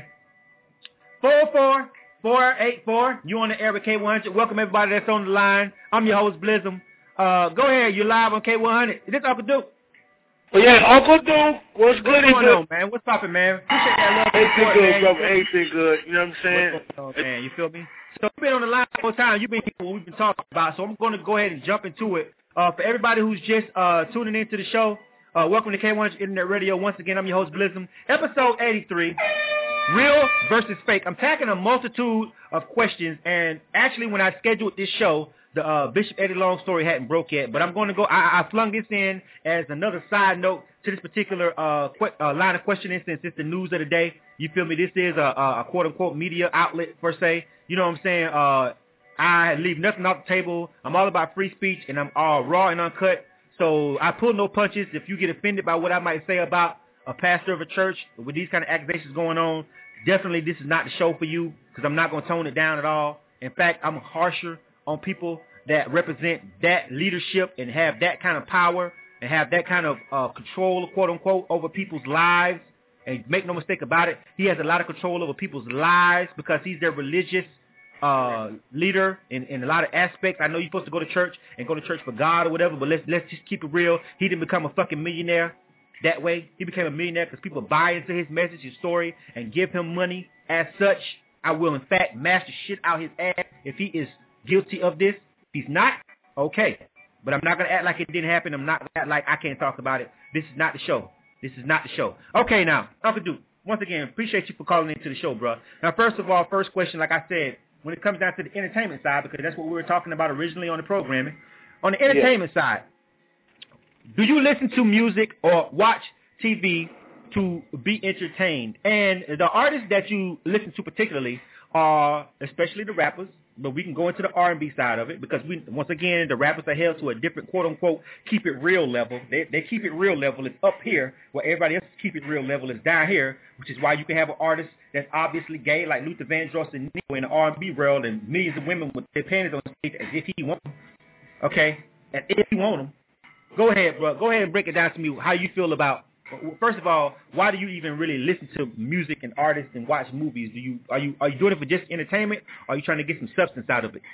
Four four four eight four. You on the air with K one hundred. Welcome everybody that's on the line. I'm your host Blizzum. Uh, go ahead. You're live on K one hundred. Is this Uncle Duke? Well, yeah, Uncle Duke. What's good? What's going on, man? What's poppin', man? Appreciate that love. Anything good, man. brother. Anything good. You know what I'm saying? What's going on, man? You feel me? So you've been on the line all the time. You've been here what we've been talking about. So I'm going to go ahead and jump into it. Uh, for everybody who's just uh, tuning into the show, uh, welcome to K one hundred Internet Radio. Once again, I'm your host, Blizzum. Episode eighty-three, Real versus Fake. I'm tackling a multitude of questions, and actually when I scheduled this show, the uh, Bishop Eddie Long story hadn't broke yet, but I'm going to go, I, I flung this in as another side note to this particular uh, qu- uh, line of questioning since it's the news of the day. You feel me? This is a, a, a quote-unquote media outlet, per se. You know what I'm saying? Uh, I leave nothing off the table. I'm all about free speech, and I'm all raw and uncut. So I pull no punches. If you get offended by what I might say about a pastor of a church with these kind of accusations going on, definitely this is not the show for you, because I'm not going to tone it down at all. In fact, I'm harsher on people that represent that leadership and have that kind of power and have that kind of uh, control, quote-unquote, over people's lives. And make no mistake about it, he has a lot of control over people's lives because he's their religious uh, leader in, in a lot of aspects. I know you're supposed to go to church and go to church for God or whatever, but let's let's just keep it real. He didn't become a fucking millionaire that way. He became a millionaire because people buy into his message, his story, and give him money. As such, I will, in fact, mash the shit out his ass if he is guilty of this. If he's not, okay. But I'm not going to act like it didn't happen. I'm not going to act like I can't talk about it. This is not the show. This is not the show. Okay, now, Uncle Duke, once again, appreciate you for calling into the show, bro. Now, first of all, first question, like I said, when it comes down to the entertainment side, because that's what we were talking about originally on the programming, on the entertainment yeah. side, do you listen to music or watch T V to be entertained? And the artists that you listen to particularly are, especially the rappers, but we can go into the R and B side of it because, we once again, the rappers are held to a different, quote-unquote, keep it real level. They, they keep it real level is up here, where everybody else's keep it real level is down here, which is why you can have an artist that's obviously gay, like Luther Vandross and Neo in the R and B world, and millions of women with their panties on stage as if he wants them. Okay? And if you want them, go ahead, bro. Go ahead and break it down to me how you feel about, first of all, why do you even really listen to music and artists and watch movies? Do you are you are you doing it for just entertainment, or are you trying to get some substance out of it?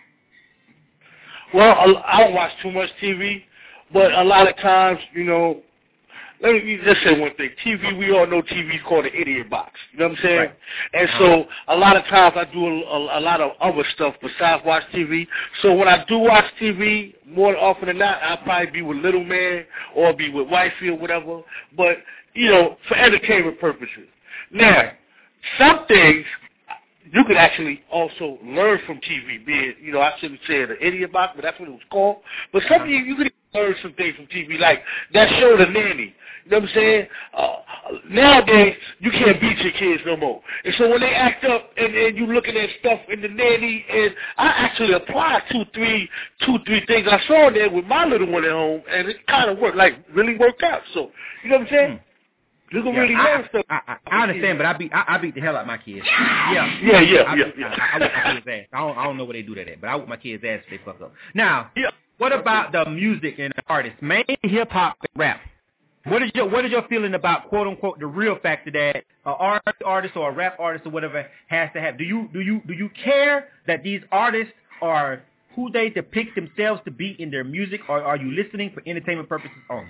Well, I don't watch too much T V, but a lot of times, you know, let me just say one thing. T V, we all know T V is called an idiot box. You know what I'm saying? Right. And so a lot of times I do a, a, a lot of other stuff besides watch T V. So when I do watch T V, more often than not, I'll probably be with Little Man or be with Wifey or whatever. But, you know, for entertainment purposes. Now, some things you could actually also learn from T V, be it, you know, I shouldn't say it an idiot box, but that's what it was called. But some you, you could learn some things from T V, like that show, The Nanny. You know what I'm saying? Uh, nowadays, you can't beat your kids no more. And so when they act up and, and you looking at stuff in The Nanny, and I actually applied two, three, two, three things I saw in there with my little one at home, and it kind of worked, like really worked out. So, you know what I'm saying? Hmm. You can yeah, really I, learn stuff. I, I, I understand, but I beat I, I beat the hell out of my kids. Yeah, yeah, yeah, I, yeah. I, yeah. I, I whip my kids' ass. I don't, I don't know where they do that at, but I whip my kids' ass if they fuck up. Now, yeah. What about the music and the artists, mainly hip hop and rap? What is your what is your feeling about, quote unquote, the real factor that an R and B artist or a rap artist or whatever has to have? Do you do you do you care that these artists are who they depict themselves to be in their music, or are you listening for entertainment purposes only?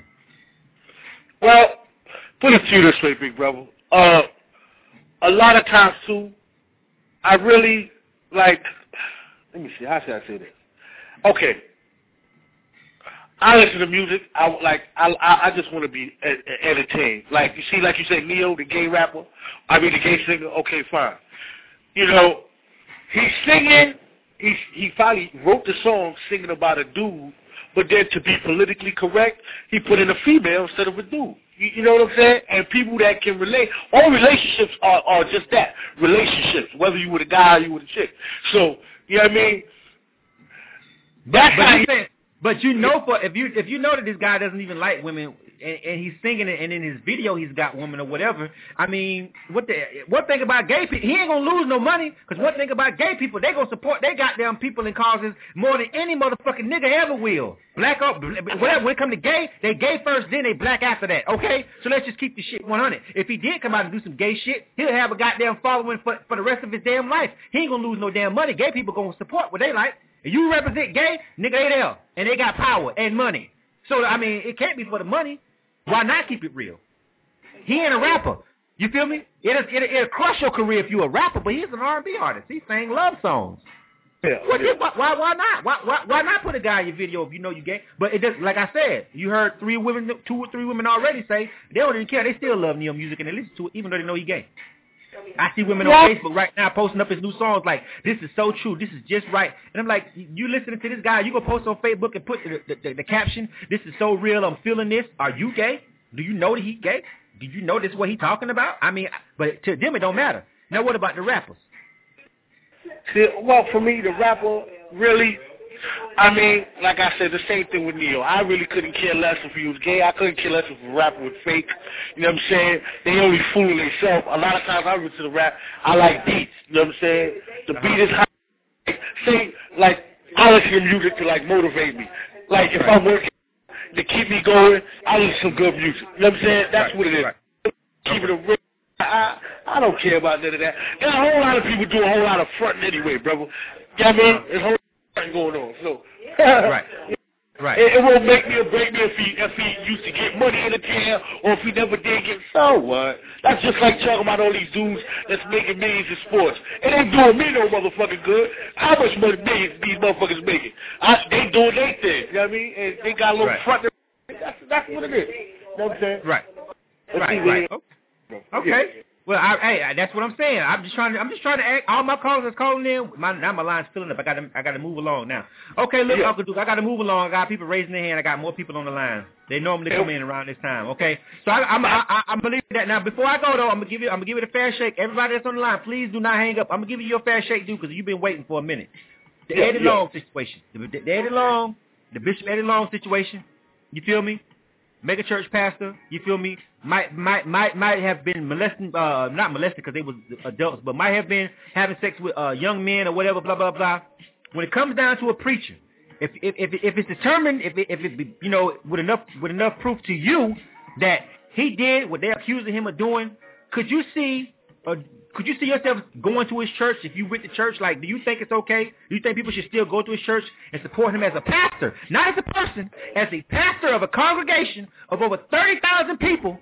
Well, put it to you this way, big brother. Uh, a lot of times too, I really, like, let me see, how should I say this? Okay. I listen to music. I like. I I, I just want to be a, a entertained. Like you see, like you say, Neo, the gay rapper. I mean, the gay singer. Okay, fine. You know, he's singing. He he finally wrote the song singing about a dude, but then to be politically correct, he put in a female instead of a dude. You, you know what I'm saying? And people that can relate. All relationships are are just that, relationships. Whether you with a guy or you with a chick. So you know what I mean. That's but, how. You saying, but you know, for if you if you know that this guy doesn't even like women, and, and he's singing it, and in his video he's got women or whatever. I mean, what the one thing about gay people, he ain't gonna lose no money, because one thing about gay people, they gonna support they goddamn people and causes more than any motherfucking nigga ever will. Black up, whatever. When it come to gay, they gay first, then they black after that. Okay, so let's just keep the shit one hundred. If he did come out and do some gay shit, he'll have a goddamn following for for the rest of his damn life. He ain't gonna lose no damn money. Gay people gonna support what they like. If you represent gay, nigga, they there. And they got power and money. So, I mean, it can't be for the money. Why not keep it real? He ain't a rapper. You feel me? It'll, it'll, it'll crush your career if you're a rapper, but he's an R and B artist. He sang love songs. Yeah, what, yeah. Why, why, why not? Why, why, why not put a guy in your video if you know you gay? But it does, like I said, you heard three women, two or three women already say they don't even care. They still love Neo music and they listen to it, even though they know he gay. I see women on Facebook right now posting up his new songs like, this is so true, this is just right. And I'm like, you listening to this guy, you gonna post on Facebook and put the, the, the, the caption, this is so real, I'm feeling this. Are you gay? Do you know that he's gay? Do you know this is what he's talking about? I mean, but to them it don't matter. Now what about the rappers? See, well, for me, the rapper, really, I mean, like I said, the same thing with Neo. I really couldn't care less if he was gay. I couldn't care less if a rapper was fake. You know what I'm saying? They only fooling themselves. A lot of times I listen to the rap, I like beats. You know what I'm saying? The beat is high. Say, like, I listen to music to, like, motivate me. Like, if I'm working to keep me going, I listen to some good music. You know what I'm saying? That's what it is. Keep it a real. I, I don't care about none of that. There's a whole lot of people do a whole lot of fronting anyway, brother. You know what I mean? There's a whole lot going on. So, right. Right. It, it won't make me or break me if he if he used to get money in the jail or if he never did get. So what? That's just like talking about all these dudes that's making millions in sports. It ain't doing me no motherfucking good. How much money millions these motherfuckers making? I, they doing their thing. You know what I mean? And they got a little right. front. That's that's what it is. You know what I'm saying? Right. Let's right. Right. Okay. okay. Yeah. Well, I, hey, that's what I'm saying. I'm just trying to. I'm just trying to act. All my callers that's calling in. My now my line's filling up. I got to. I got to move along now. Okay, look, yeah. Uncle Duke. I got to move along. I got people raising their hand. I got more people on the line. They normally come in around this time. Okay, so I, I'm. I, I, I'm believing that now. Before I go though, I'm gonna give you. I'm gonna give it a fair shake. Everybody that's on the line, please do not hang up. I'm gonna give you your fair shake, Duke, because you've been waiting for a minute. The yeah, Eddie yeah. Long situation. The, the, the Eddie Long. The Bishop Eddie Long situation. You feel me? Mega church pastor, you feel me, might might might might have been molesting, uh, not molested because they was adults, but might have been having sex with uh, young men or whatever, blah blah blah. When it comes down to a preacher, if if if, if it's determined, if it, if it you know with enough with enough proof to you that he did what they're accusing him of doing, could you see? Uh, Could you see yourself going to his church if you went to church? Like, do you think it's okay? Do you think people should still go to his church and support him as a pastor? Not as a person, as a pastor of a congregation of over thirty thousand people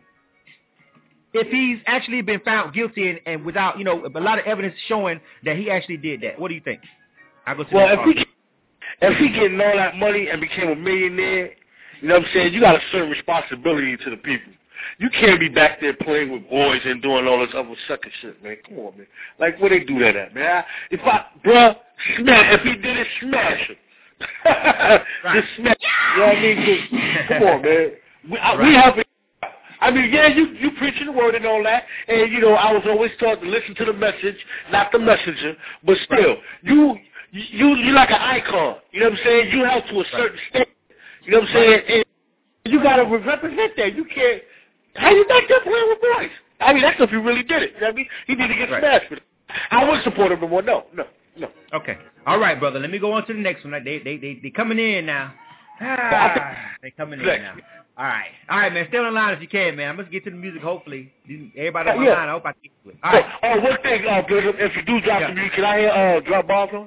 if he's actually been found guilty and, and without, you know, a lot of evidence showing that he actually did that. What do you think? I'll go to well, if he, if he getting all that money and became a millionaire, you know what I'm saying, you got a certain responsibility to the people. You can't be back there playing with boys and doing all this other sucker shit, man. Come on, man. Like, where they do that at, man? I, if I, bruh, smash, if he did it, smash him. right. Just smash him. You know what I mean? Just, come on, man. We, I, right. we have it. I mean, yeah, you, you preaching the word and all that, and, you know, I was always taught to listen to the message, not the messenger, but still, right. you, you, you like an icon. You know what I'm saying? You held to a certain right. state. You know what I'm saying? And you got to represent that. You can't. How you back there playing with boys? I mean, that's if he really did it. You know what I mean? He need to get right. smashed with it. I wouldn't support him anymore. No, no, no. Okay. All right, brother. Let me go on to the next one. They they they they coming in now. Ah, they coming in now. All right. All right, man. Stay on the line if you can, man. I'm going to get to the music, hopefully. Everybody on the yeah. line, I hope I get to it. All right. Oh, oh one thing, uh, if you do drop yeah. some music, can I hear uh, drop balls on?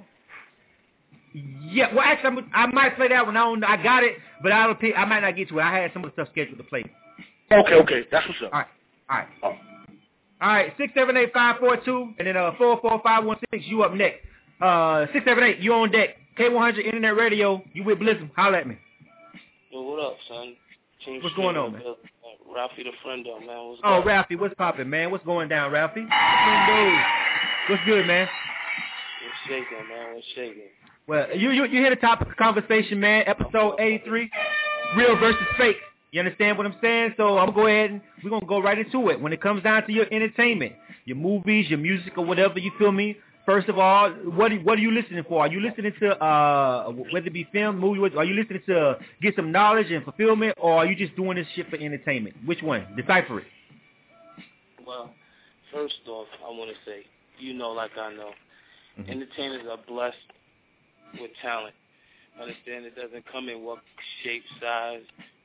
Yeah, well, actually, I'm, I might play that one. I, don't, I got it, but I, don't pick, I might not get to it. I had some of the stuff scheduled to play. Okay, okay. That's what's up. All right. All right. Oh. All All right, six seven eight, five four two, and then uh, four four five one six, you up next. Uh, six seven eight, you on deck. K one hundred Internet Radio, you with Blizzard. Holla at me. Yo, what up, son? Team What's going on, man? Uh, Ralphie the Friendo, man. What's oh, going Ralphie, what's poppin', man? What's going down, Ralphie? Friendo. What's good, man? What's shaking, man? What's shaking? Well, you you you hear the topic of conversation, man. Episode eighty-three, real versus fake. You understand what I'm saying? So I'm gonna go ahead and we're gonna go right into it. When it comes down to your entertainment, your movies, your music, or whatever, you feel me? First of all, what are, what are you listening for? Are you listening to uh whether it be film, movie? Are you listening to get some knowledge and fulfillment, or are you just doing this shit for entertainment? Which one? Decipher it. Well, first off, I want to say, you know, like I know, mm-hmm. entertainers are blessed with talent. Understand it doesn't come in what shape, size,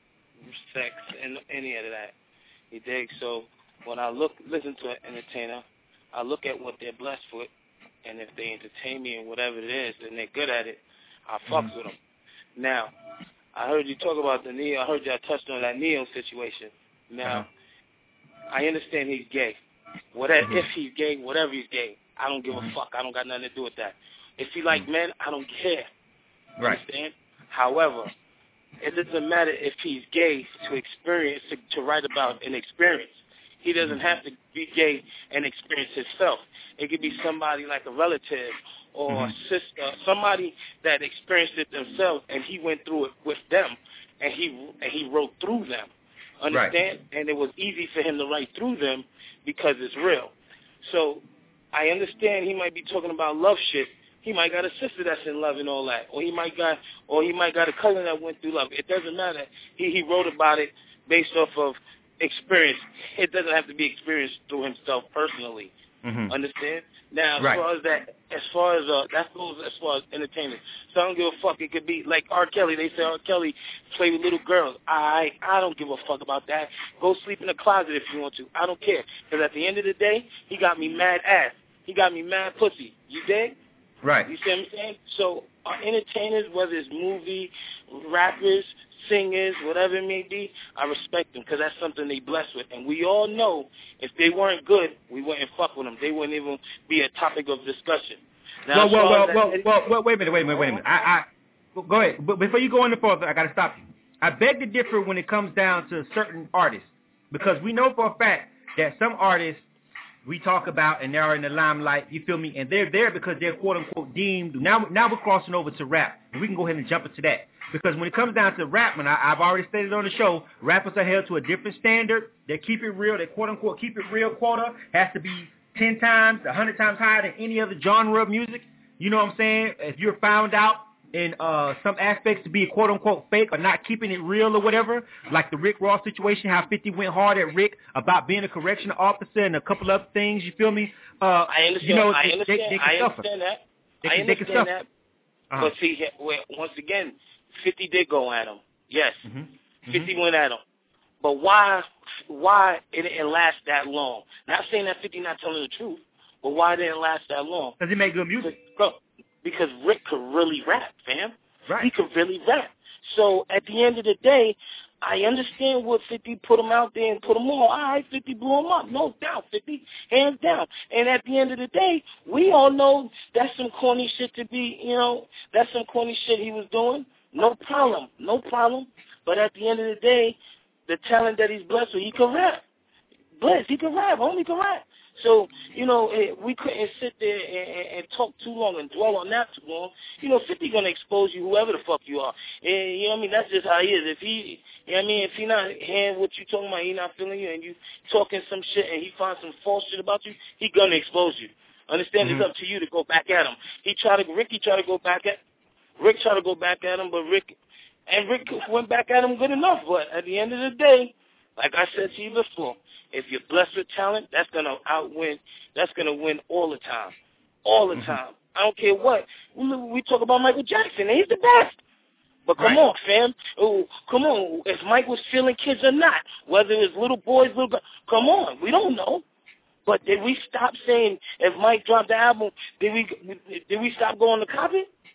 sex, and any of that. You dig? So when I look, listen to an entertainer, I look at what they're blessed with, and if they entertain me and whatever it is, and they're good at it, I fucks mm-hmm. with them. Now, I heard you talk about the Neo. I heard y'all touched on that Neo situation. Now, uh-huh. I understand he's gay. Whatever, mm-hmm. if he's gay, whatever he's gay, I don't give mm-hmm. a fuck. I don't got nothing to do with that. If he like mm-hmm. men, I don't care. Right. Understand? However, it doesn't matter if he's gay to experience, to, to write about an experience. He doesn't have to be gay and experience himself. It could be somebody like a relative or mm-hmm. a sister, somebody that experienced it themselves, and he went through it with them, and he and he wrote through them. Understand? Right. And it was easy for him to write through them because it's real. So I understand he might be talking about love shit. He might got a sister that's in love and all that, or he might got, or he might got a cousin that went through love. It doesn't matter. He he wrote about it based off of experience. It doesn't have to be experienced through himself personally. Mm-hmm. Understand? Now, as right. far as that, as far as uh, that goes, as far as entertainment. So I don't give a fuck. It could be like R. Kelly. They say R. Kelly play with little girls. I I don't give a fuck about that. Go sleep in the closet if you want to. I don't care. Because at the end of the day, he got me mad ass. He got me mad pussy. You dig? Right. You see what I'm saying? So our entertainers, whether it's movie, rappers, singers, whatever it may be, I respect them because that's something they blessed with. And we all know if they weren't good, we wouldn't fuck with them. They wouldn't even be a topic of discussion. Now, well, well, well, well, well, well, wait a minute, wait a minute, wait a minute. I, I, go ahead. But before you go any further, I got to stop you. I beg to differ when it comes down to certain artists because we know for a fact that some artists we talk about and they're in the limelight, you feel me? And they're there because they're quote-unquote deemed. Now now we're crossing over to rap, and we can go ahead and jump into that. Because when it comes down to rap, and I, I've already stated on the show, rappers are held to a different standard. They keep it real. They quote-unquote keep it real quota. Has to be ten times, a hundred times higher than any other genre of music. You know what I'm saying? If you're found out in uh, some aspects to be quote-unquote fake or not keeping it real or whatever, like the Rick Ross situation, how fifty went hard at Rick about being a correctional officer and a couple other things, you feel me? Uh, I understand, you know, I they, understand, they, they I suffer. understand that. They I can, understand they can that. Uh-huh. But see, once again, fifty did go at him. Yes, mm-hmm. fifty mm-hmm. went at him. But why why it didn't last that long? Not saying that fifty not telling the truth, but why it didn't last that long? Because he made good music. Bro, because Rick could really rap, fam. Right. He could really rap. So at the end of the day, I understand what fifty put him out there and put him on. All right, fifty blew him up. No doubt, fifty, hands down. And at the end of the day, we all know that's some corny shit to be, you know, that's some corny shit he was doing. No problem. No problem. But at the end of the day, the talent that he's blessed with, he can rap. Blessed, he can rap. Homie can rap. So, you know, it, we couldn't sit there and, and talk too long and dwell on that too long. You know, fifty going to expose you whoever the fuck you are. And, you know what I mean? That's just how he is. If he, you know what I mean? If he not hearing what you talking about, he not feeling you, and you talking some shit and he finds some false shit about you, he going to expose you. Understand? Mm-hmm. It's up to you to go back at him. He tried to, Ricky tried to go back at, Rick tried to go back at him, but Rick, and Rick went back at him good enough. But at the end of the day, like I said to you before, if you're blessed with talent, that's going to outwin, that's going to win all the time. All the mm-hmm. time. I don't care what. We, we talk about Michael Jackson, and he's the best. But come right. on, fam. Oh, come on. If Mike was feeling kids or not, whether it was little boys, little girls, come on. We don't know. But did we stop saying if Mike dropped the album, did we did we stop going to copy?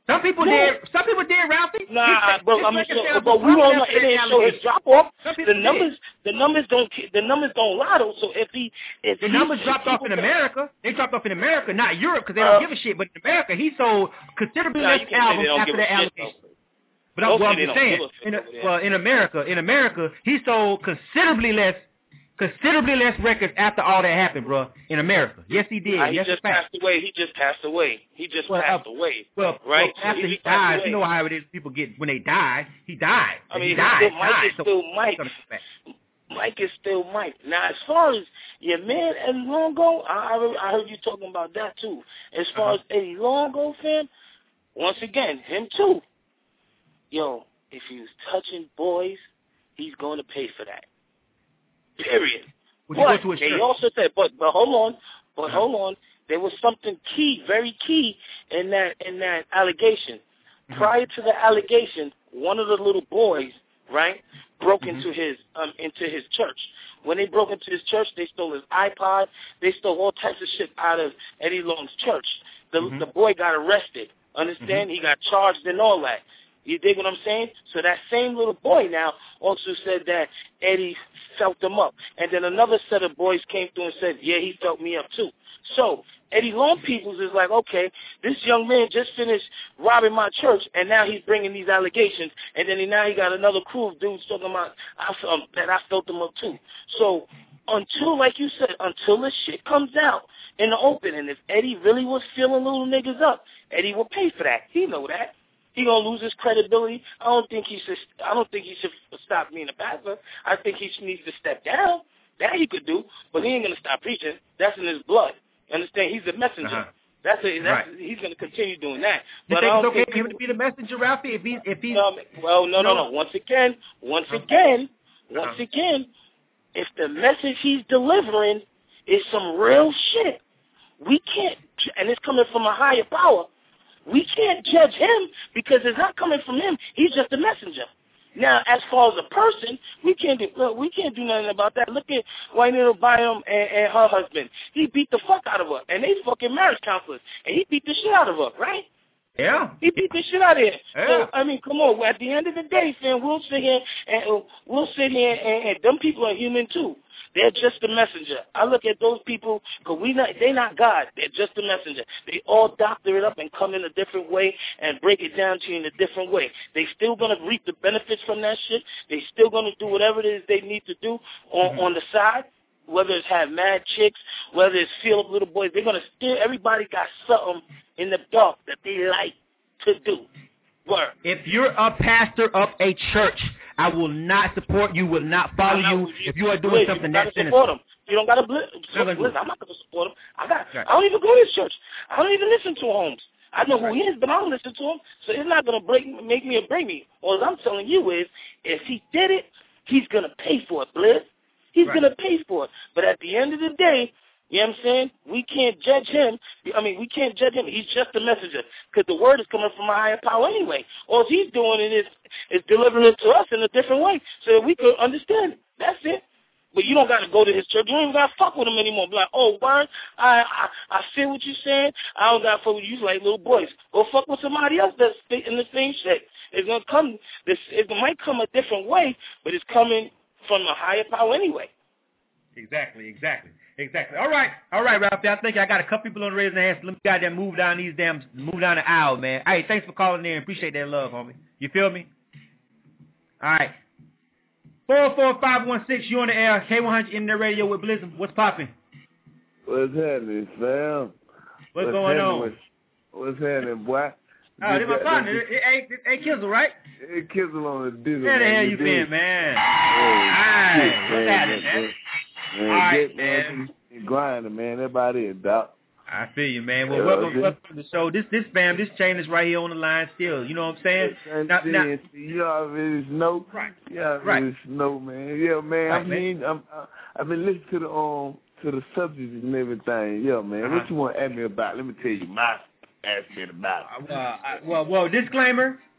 Some people no. did. Some people did, Ralphie. Nah, his, but his I mean, so, sales but we don't know. It didn't show his drop off. The numbers, did. the numbers don't, the numbers don't lie though. So if he, if the he, numbers dropped off in America, they dropped off in America, not Europe, because they don't uh, give a shit. But in America, he sold considerably nah, less albums after the allegation. But I'm, well, I'm just saying, in a, well, in America, in America, he sold considerably less, considerably less records after all that happened, bro. In America, yes, he did. Nah, he yes, just passed away. He just passed away. He just well, passed uh, away. Well, right well, after so he, he died, away. you know how it is. People get when they die. He died. I mean, he died. still, Mike died, is still so Mike. Mike is still Mike. Now, as far as your man Eddie Longo, I, I, I heard you talking about that too. As far uh-huh. as Eddie Longo, fam, once again, him too. Yo, if he was touching boys, he's going to pay for that. Period. Would but you go to a they church? also said, but but hold on, but uh-huh. hold on. There was something key, very key in that in that allegation. Mm-hmm. Prior to the allegation, one of the little boys, right, broke mm-hmm. into his um into his church. When they broke into his church, they stole his iPod. They stole all types of shit out of Eddie Long's church. The mm-hmm. the boy got arrested. Understand? Mm-hmm. He got charged and all that. You dig what I'm saying? So that same little boy now also said that Eddie felt him up. And then another set of boys came through and said, yeah, he felt me up too. So Eddie Long Peoples is like, okay, this young man just finished robbing my church, and now he's bringing these allegations. And then he, now he got another crew of dudes talking about I felt, that I felt him up too. So until, like you said, until this shit comes out in the open, and if Eddie really was feeling little niggas up, Eddie will pay for that. He know that. He gonna lose his credibility. I don't think he should. I don't think he should stop being a pastor. I think he needs to step down. That he could do, but he ain't gonna stop preaching. That's in his blood. Understand? He's a messenger. Uh-huh. That's a. That's right. He's gonna continue doing that. You but think I it's don't okay think for him to be the messenger, Ralphie? If he, if he. Um, well, no, no, no. Once again, once uh-huh. again, once uh-huh. again, if the message he's delivering is some real shit, we can't. And it's coming from a higher power. We can't judge him because it's not coming from him. He's just a messenger. Now, as far as a person, we can't do look, we can't do nothing about that. Look at Juanita Byam and, and her husband. He beat the fuck out of her, and they fucking marriage counselors, and he beat the shit out of her, right? Yeah. He beat the shit out of her. Yeah. So I mean, come on. At the end of the day, fam, we'll sit here and uh, we'll sit here and, and them people are human too. They're just a messenger. I look at those people because we not they're not God. They're just a messenger. They all doctor it up and come in a different way and break it down to you in a different way. They still gonna reap the benefits from that shit. They still gonna do whatever it is they need to do on mm-hmm. on the side. Whether it's have mad chicks, whether it's feel up little boys, they're gonna still. Everybody got something in the dark that they like to do. Word. If you're a pastor of a church, I will not support you, will not follow you, you if you are doing please, something you that's sinister. support them. You don't gotta bl- so, listen, listen. I'm not gonna support him. I got. Right. I don't even go to his church. I don't even listen to Holmes. I know right. who he is, but I don't listen to him. So it's not gonna break, make me or break me. All I'm telling you is, if he did it, he's gonna pay for it, Bliss. He's right. gonna pay for it. But at the end of the day, you know what I'm saying? We can't judge him. I mean, we can't judge him. He's just a messenger because the word is coming from a higher power anyway. All he's doing is is delivering it to us in a different way so that we could understand it. That's it. But you don't got to go to his church. You don't even got to fuck with him anymore. Be like, oh, word, I, I I feel what you're saying. I don't got to fuck with you like little boys. Go fuck with somebody else that's in the same shit. It's going to come. This, it might come a different way, but it's coming from a higher power anyway. Exactly, exactly. Exactly. All right. All right, Ralphie. I think I got a couple people on the raising their hands. Let me goddamn move down these damn, move down the aisle, man. Hey, thanks for calling in. Appreciate that love, homie. You feel me? All right. four four five one six, you on the air. K one hundred in the radio with Blizzard. What's popping? What's happening, fam? What's, what's going on? What's, what's happening, boy? Oh, this my partner. Hey, hey, Kizzle, right? Hey, Kizzle on the dizzle. Where the hell you been, man? All right. What's happening, man? Man, all right, get, man. man. Grinding, man. That's about it, Doc. I feel you, man. Well, welcome, welcome to the show. This, this fam, this chain is right here on the line still. You know what I'm saying? Now, now, you already know. Right. You already right. know, man. Yeah, man. Right, I mean, man. I'm, I, I've been listening to the um to the subjects and everything. Yeah, man. Uh-huh. What you want to ask me about? Let me tell you my aspect about it. Uh, I, well, well, disclaimer.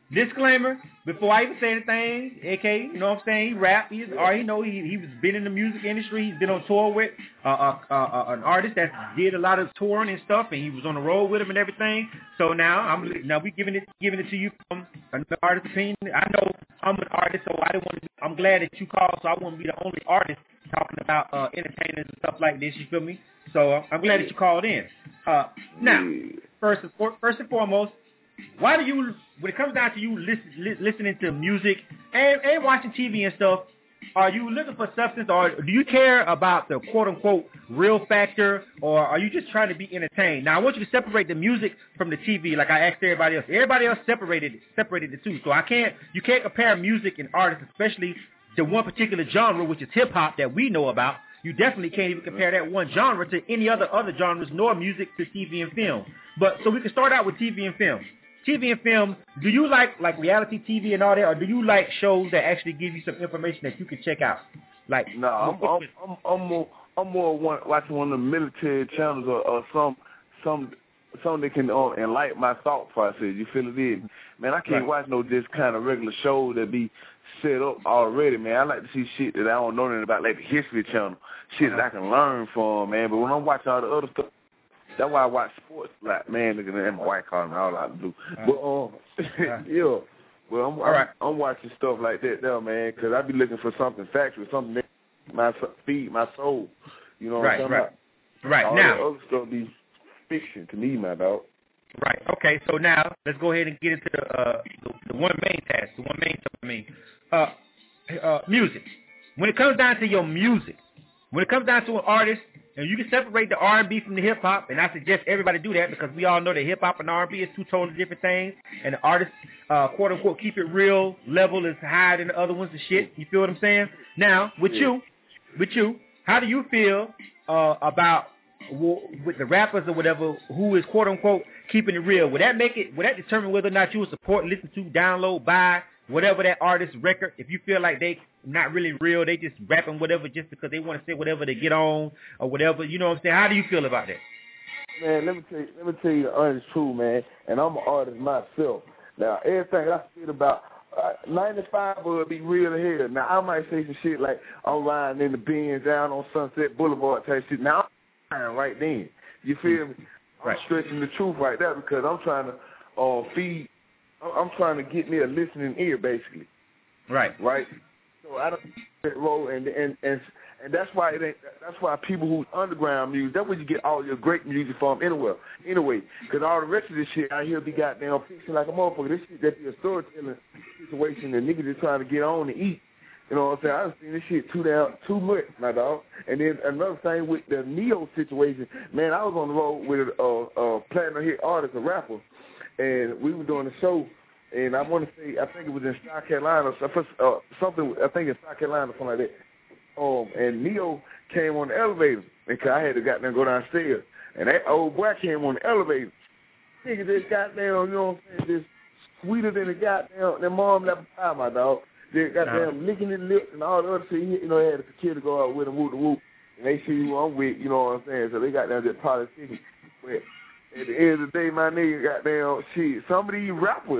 disclaimer, before I even say anything, A K, you know what I'm saying, he rap, he's, or he know he, he's been in the music industry, he's been on tour with uh, uh, uh, uh, an artist that did a lot of touring and stuff, and he was on the road with him and everything. So now, I'm now we giving it giving it to you from another artist's opinion. I know I'm an artist, so I didn't want to. I'm glad that you called, so I wouldn't be the only artist talking about uh, entertainers and stuff like this. You feel me? So uh, I'm glad that you called in. Uh, now, first and, for, first and foremost, why do you, when it comes down to you listen, li- listening to music and, and watching T V and stuff, are you looking for substance, or do you care about the quote-unquote real factor, or are you just trying to be entertained? Now, I want you to separate the music from the T V like I asked everybody else. Everybody else separated it, separated the two. So I can't, you can't compare music and artists, especially the one particular genre, which is hip-hop that we know about. You definitely can't even compare that one genre to any other other genres, nor music to T V and film. But so we can start out with T V and film. T V and film, do you like like reality T V and all that, or do you like shows that actually give you some information that you can check out? Like no, I'm I'm I'm, I'm more I'm more one, watching one of the military channels or, or some some something that can uh, enlighten my thought process. You feel it? Is man, I can't right. watch no just kind of regular shows that be set up already, man. I like to see shit that I don't know anything about, like the History Channel, shit that I can learn from, man. But when I'm watching all the other stuff, that's why I watch sports a lot, man. Look at that, my wife calling me all I do. But um, yeah, well, I'm, I'm, right. I'm watching stuff like that now, man, because I be looking for something factual, something that my feed my soul. You know what right, I'm talking right. about? Right all now, the other stuff be fiction to me, my dog. Right. Okay. So now let's go ahead and get into the uh, the, the one main task, the one main topic. I mean, uh, uh, music. When it comes down to your music, when it comes down to an artist, and you can separate the R and B from the hip hop, and I suggest everybody do that because we all know that hip hop and R and B is two totally different things, and the artists, uh, quote unquote, keep it real level is higher than the other ones and shit. You feel what I'm saying? Now, with yeah. you, with you, how do you feel uh, about with the rappers or whatever who is quote unquote keeping it real? Would that make it, would that determine whether or not you would support, listen to, download, buy whatever that artist's record, if you feel like they not really real, they just rapping whatever just because they want to say whatever they get on or whatever, you know what I'm saying? How do you feel about that? Man, let me tell you, let me tell you the honest truth, man, and I'm an artist myself. Now, everything I feel about uh, ninety-five will be real to hell. Now, I might say some shit like I'm riding in the Benz down on Sunset Boulevard type shit. Now, I'm right then. You feel me? I'm right. stretching the truth right there because I'm trying to uh, feed, I'm trying to get me a listening ear, basically. Right. Right? So I don't that role, and and and and that's why it ain't. That's why people who underground music. That's where you get all your great music from. Anywhere, anyway, because all the rest of this shit out here be goddamn fiction like a motherfucker. This shit that be a storytelling situation, and niggas just trying to get on and eat. You know what I'm saying? I've seen this shit too down too much, my dog. And then another thing with the Neo situation, man, I was on the road with a, a platinum hit artist, a rapper, and we were doing a show. And I want to say, I think it was in South Carolina, uh, something, I think in South Carolina, something like that. Um, and Neo came on the elevator, because I had to goddamn go downstairs. And that old boy came on the elevator. Nigga, this goddamn, you know what I'm saying, just sweeter than the goddamn, their mom never pie, my dog. They goddamn no. licking his lips and all the other shit. You know, they had a kid to go out with him, whoop the whoop. And they see who I'm with, you know what I'm saying? So they got down just politicking. But at the end of the day, my nigga, goddamn, shit, some of these rappers,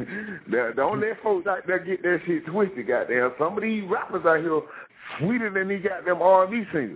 don't let folks out there get that shit twisted, goddamn. Some of these rappers out here sweeter than these goddamn R and B singers.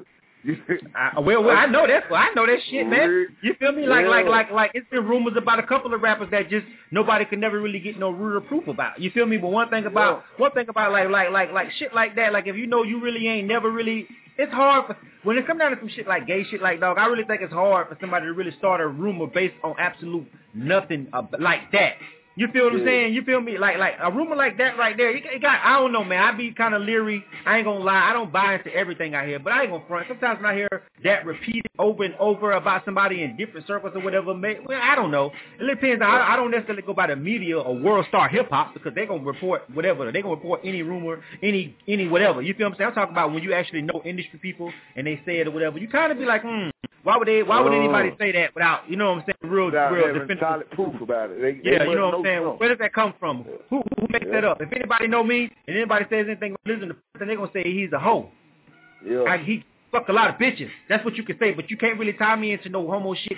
I, well, well, I know that. Well, I know that shit, man. You feel me? Like, yeah. like, like, like. It's been rumors about a couple of rappers that just nobody could never really get no real proof about. You feel me? But one thing about, yeah. one thing about like, like, like, like shit like that. Like, if you know you really ain't never really. It's hard for when it comes down to some shit like gay shit, like dog. I really think it's hard for somebody to really start a rumor based on absolute nothing uh, like that. You feel what I'm saying? You feel me? Like like a rumor like that right there, it got, I don't know, man. I be kind of leery. I ain't going to lie. I don't buy into everything I hear, but I ain't going to front. Sometimes when I hear that repeated over and over about somebody in different circles or whatever, man, well, I don't know. It depends. I, I don't necessarily go by the media or World Star Hip Hop because they're going to report whatever. They're going to report any rumor, any any whatever. You feel what I'm saying? I'm talking about when you actually know industry people and they say it or whatever. You kind of be like, hmm. Why would they? Why would anybody say that without, you know what I'm saying, real, without real definitive solid proof about it? They, yeah, they you know what I'm saying. Know. Where does that come from? Who who makes yeah. that up? If anybody know me and anybody says anything listen to, then they're gonna say he's a hoe. Yeah, I, he fuck a lot of bitches. That's what you can say, but you can't really tie me into no homo shit because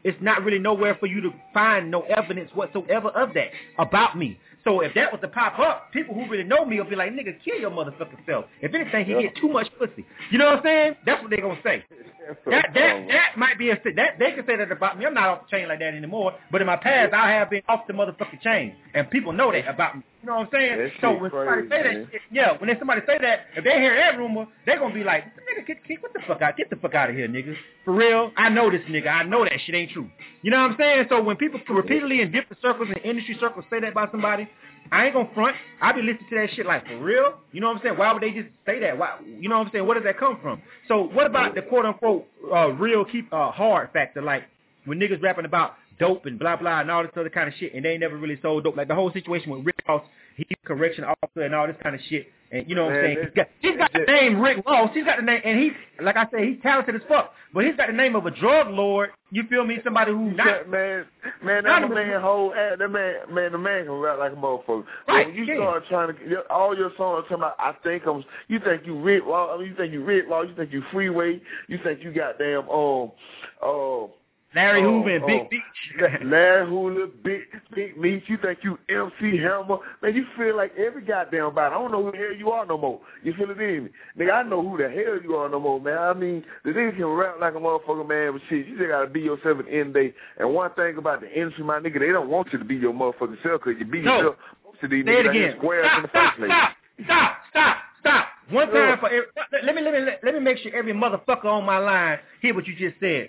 it's not really nowhere for you to find no evidence whatsoever of that about me. So if that was to pop up, people who really know me will be like, nigga, kill your motherfucking self. If anything, he get too much pussy. You know what I'm saying? That's what they're going to say. That that that might be a that they can say that about me. I'm not off the chain like that anymore. But in my past, I have been off the motherfucking chain, and people know that about me. You know what I'm saying? That so when crazy, somebody say that, man. shit, yeah, when somebody say that, if they hear that rumor, they're gonna be like, nigga, get, get what the fuck out, get the fuck out of here, nigga. For real, I know this nigga. I know that shit ain't true. You know what I'm saying? So when people repeatedly in different circles and industry circles say that about somebody, I ain't gonna front. I be listening to that shit like, for real? You know what I'm saying? Why would they just say that? Why? You know what I'm saying? Where does that come from? So what about the quote-unquote uh, real keep uh, hard factor? Like when niggas rapping about dope and blah, blah, and all this other kind of shit, and they ain't never really sold dope. Like the whole situation with Rick Ross, he's a correction officer and all this kind of shit. And you know what I'm saying? He's got, he's got the name Rick Ross. He's got the name, and he, like I said, he's talented as fuck. But he's got the name of a drug lord. You feel me? Somebody who not man, man, that man whole ass, that man, man, the man can rap like a motherfucker. Right, when you yeah. start trying to, all your songs talking about, I think I'm, you think you Rick Ross, I mean, you think you Rick Ross, you think you Freeway, you think you goddamn, um, uh. Larry oh, Hoover and oh, Big Beach. Larry Hoover, Big Big Meech. You think you M C Hammer. Man, you feel like every goddamn body. I don't know who the hell you are no more. You feel it in me? Nigga, I know who the hell you are no more, man. I mean, the nigga can rap like a motherfucker, man, but shit, you just got to be yourself at the end of the day. And one thing about the industry, my nigga, they don't want you to be your motherfucking self because you be no. yourself. Most of these Say niggas it again. ain't squares Stop, in the stop, first place. stop, stop, stop, stop. One Sure. time for every, let me, let me, let me make sure every motherfucker on my line hear what you just said.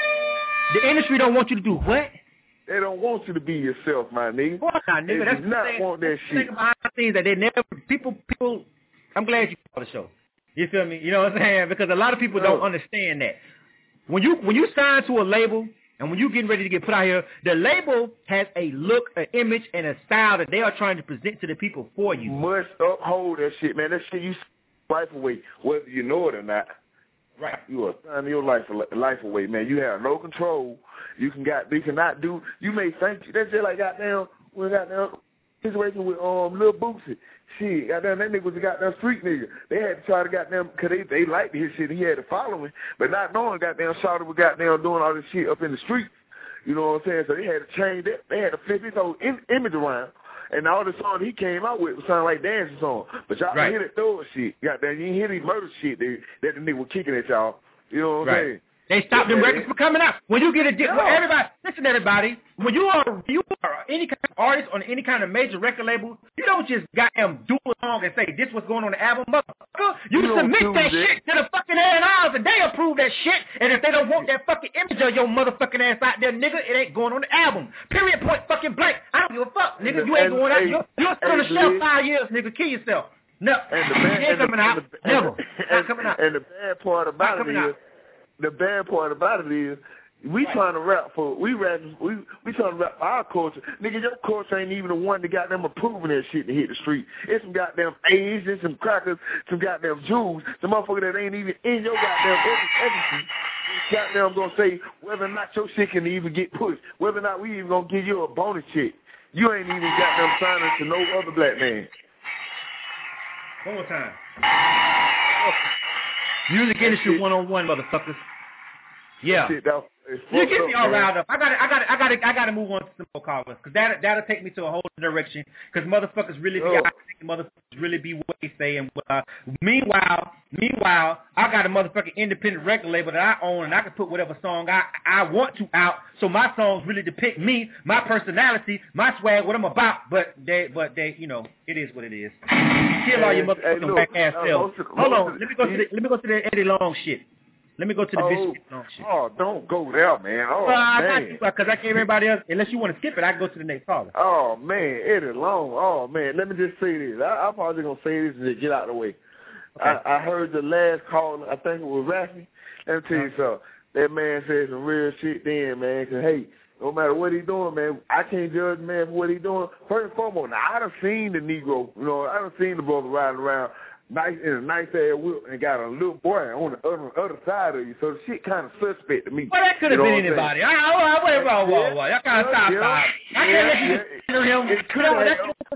The industry don't want you to do what? They don't want you to be yourself, my nigga. What not, nigga? They That's do not thing, want that shit. Think behind the scenes that they never people people. I'm glad you saw the show. You feel me? You know what I'm saying? Because a lot of people don't understand that when you when you sign to a label and when you getting ready to get put out here, the label has a look, an image, and a style that they are trying to present to the people for you. Must uphold that shit, man. That shit you life away, whether you know it or not. Right. You are signing your life life away, man. You have no control. You can got you cannot do. You may think that's just like goddamn we goddamn situation with um Lil Boosie. Shit, goddamn that nigga was a goddamn street nigga. They had to try to goddamn because they they liked his shit. He had to follow him, but not knowing goddamn Shawty was goddamn doing all this shit up in the street. You know what I'm saying? So they had to change that. They had to flip his whole in, image around. And all the songs he came out with was sounding like dancing songs. But y'all right. didn't hear that throw shit. Goddamn, you didn't hear these murder shit that, that the nigga was kicking at y'all. You know what I'm right. saying? They stopped them yeah, records from coming out. When you get a deal, no. well, everybody, listen, everybody. When you are you are any kind of artist on any kind of major record label, you don't just goddamn do a song and say this what's going on the album, motherfucker. You, you submit that it. shit to the fucking A and R's and they approve that shit. And if they don't want that fucking image of your motherfucking ass out there, nigga, it ain't going on the album. Period. Point fucking blank. I don't give a fuck, nigga. And you ain't and, going out. and, You're, you're still on the shelf five years, nigga. Kill yourself. No, and the bad, you ain't coming the, out. And the, Never. And, Not coming out. And the bad part about Not it is. out. The bad part about it is we right. trying to rap for we rap we we trying to rap for our culture. Nigga, your culture ain't even the one that got them approving that shit to hit the street. It's some goddamn Asians, some crackers, some goddamn Jews, some motherfucker that ain't even in your goddamn everything. Goddamn gonna say whether or not your shit can even get pushed, whether or not we even gonna give you a bonus check. You ain't even goddamn signing to no other black man. One more time. Music industry one on one, motherfuckers. Yeah. Shit, that, you get me all riled up. I got to, I got to, I got to, I got to move on to some more callers because that, that'll take me to a whole direction. Because motherfuckers really be, oh. out there, motherfuckers really be what they say. And uh, meanwhile, meanwhile, I got a motherfucking independent record label that I own, and I can put whatever song I, I want to out. So my songs really depict me, my personality, my swag, what I'm about. But they, but they, you know, it is what it is. Kill all your motherfucking hey, back ass uh, selves. Hold on, let me go to the, let me go to the Eddie Long shit. Let me go to the oh, Bishop Long shit. Oh, don't go there, man. Oh, well, I man. got you, because I gave everybody else. Unless you want to skip it, I can go to the next caller. Oh, man, Eddie Long. Oh, man, let me just say this. I, I'm probably going to say this and just get out of the way. Okay. I, I heard the last caller, I think it was Rafi. Let me tell you something. That man said some real shit then, man, because, hey, no matter what he doing, man, I can't judge the man for what he doing. First and foremost, now, I done seen the Negro, you know, I done seen the brother riding around nice in a nice ass whip and got a little boy on the other other side of you. So the shit kind of suspect to me. Well, that could have you know been anybody. I, I, I, wait, whoa, whoa, whoa. Y'all kind of stop, yeah, stop. I yeah, can't let you yeah, him. It could You know, have. that's,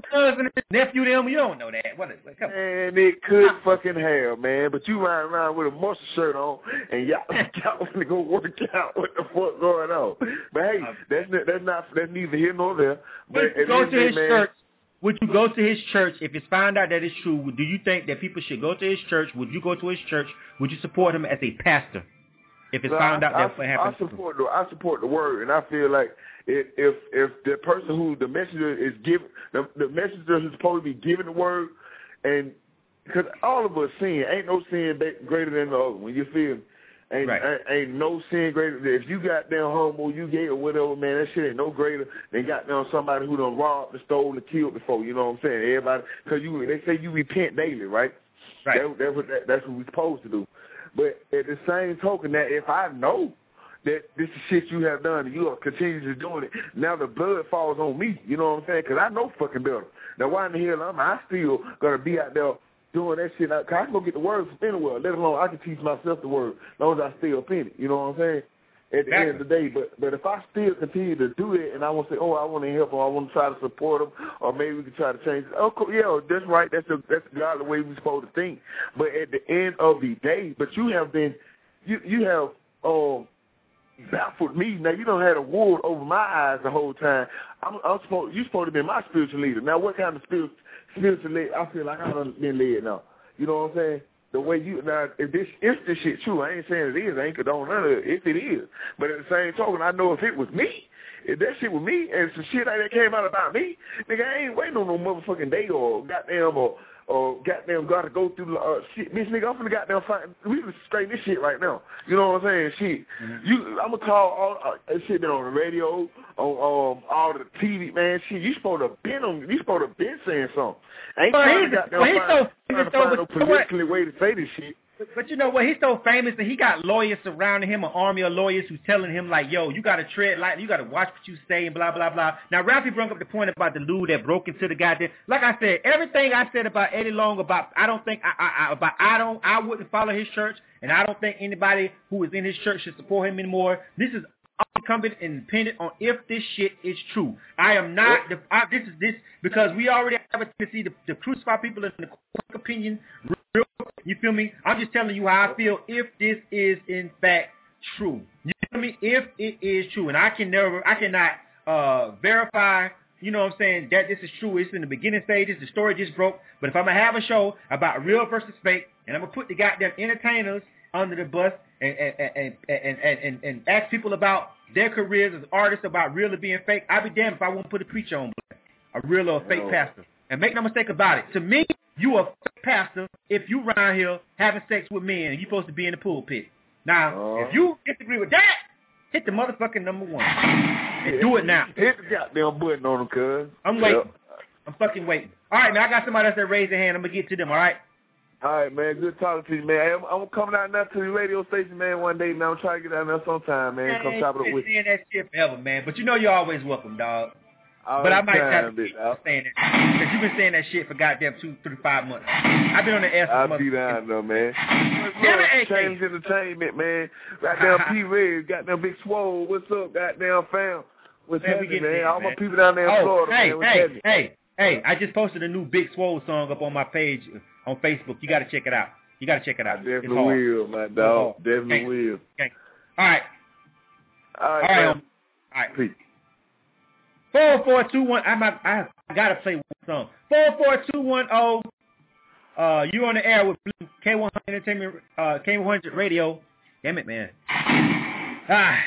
cousin, nephew, them. You don't know that. What? Is, come man, it could fucking have, man. But you riding around with a muscle shirt on, and y'all y'all want to go work out. What the fuck going on? But hey, that's not, that's not that's neither here nor there. But would you go to his man, church? Would you go to his church if it's found out that it's true? Do you think that people should go to his church? Would you go to his church? Would you support him as a pastor if it's no, found I, out that I, what happened? I support the I support the word, and I feel like if if, if the person who the messenger is giving the, the messenger who's supposed to be giving the word, and because all of us sin, ain't no sin greater than the other one. You feel me? Ain't, right. ain't, ain't no sin greater. If you got down homo, you gay or whatever, man, that shit ain't no greater than got down somebody who done robbed and stole and killed before. You know what I'm saying? Everybody, because you they say you repent daily, right? Right. That, that's what that, that's what we're supposed to do. But at the same token, that if I know that this is shit you have done and you are continuing to doing it, now the blood falls on me. You know what I'm saying? Because I know fucking better. Now why in the hell am I still gonna be out there doing that shit? Cause I can go get the word from anywhere, let alone I can teach myself the word, as long as I stay up in it. You know what I'm saying? At the exactly. end of the day, but but if I still continue to do it and I want to say, oh, I want to help them, I want to try to support them, or maybe we can try to change it. Oh, cool. Yeah, that's right. That's the that's the godly way we're supposed to think. But at the end of the day, but you have been, you you have um baffled me. Now you don't have a wool over my eyes the whole time. I'm, I'm supposed you're supposed to be my spiritual leader. Now what kind of spiritual spiritual lead? I feel like I've been led now. You know what I'm saying? The way you now, if this if this shit true, I ain't saying it is. I ain't condone none of it. If it is, but at the same token, I know if it was me, if that shit was me, and some shit like that came out about me, nigga, I ain't waiting on no motherfucking day or goddamn or or goddamn gotta go through uh, shit. Bitch, nigga, I'm finna goddamn find. We can straighten this shit right now. You know what I'm saying? Shit, mm-hmm. you, I'm gonna call all uh, that shit been on the radio, on um all the T V, man. Shit, you supposed to been on. You supposed to been saying something. I ain't well, trying to goddamn well, find, so, trying to so, find no politically way to say this shit. But, but you know what? He's so famous that he got lawyers surrounding him, an army of lawyers who's telling him like, "Yo, you got to tread lightly. You got to watch what you say," and blah blah blah. Now, Ralphie brought up the point about the dude that broke into the goddamn. Like I said, everything I said about Eddie Long about I don't think I, I, I about I don't I wouldn't follow his church, and I don't think anybody who is in his church should support him anymore. This is incumbent and dependent on if this shit is true. I am not. The, I, this is this because we already have a tendency to, to crucify people in the quick opinion. Real, you feel me? I'm just telling you how I feel if this is in fact true. You feel me? If it is true, and I can never, I cannot uh, verify. You know what I'm saying? That this is true. It's in the beginning stages. The story just broke. But if I'm gonna have a show about real versus fake, and I'm gonna put the goddamn entertainers under the bus and and and and and, and, and ask people about their careers as artists about real or being fake, I'd be damned if I won't put a preacher on, a real or a fake no. pastor. And make no mistake about it. To me, you a fake pastor if you around here having sex with men and you supposed to be in the pulpit. Now, uh, if you disagree with that, hit the motherfucking number one. And do it now. Hit the goddamn button on them, cuz. I'm waiting. Yep. I'm fucking waiting. All right, man, I got somebody else that raised their hand. I'm going to get to them, all right? All right, man. Good talking to you, man. I'm, I'm coming out now to the radio station, man, one day, man. I'm trying to get down there sometime, man. man Come chop it up with you. saying that shit forever, man. But you know you're always welcome, dog. All but I might have to keep saying that. Because you've been saying that shit for goddamn two, three, five months. I've been on the air for I'll months. be down there, man. Damn it, Change Entertainment, man. Goddamn P-Red, goddamn Big Swole. What's up, goddamn fam? What's man, happening, man? All my people down there in oh, Florida, hey, man. What's hey, happening? hey, hey, I just posted a new Big Swole song up on my page on Facebook. You got to check it out. You got to check it out. I definitely will, my dog. Definitely okay. will. Okay. All right. All right, All right. um, All right. Peace. Four four two one. I'm. I, I gotta play one song. Four four two one zero. Uh, you on the air with K one hundred Entertainment, uh, K one hundred Radio. Damn it, man. Ah.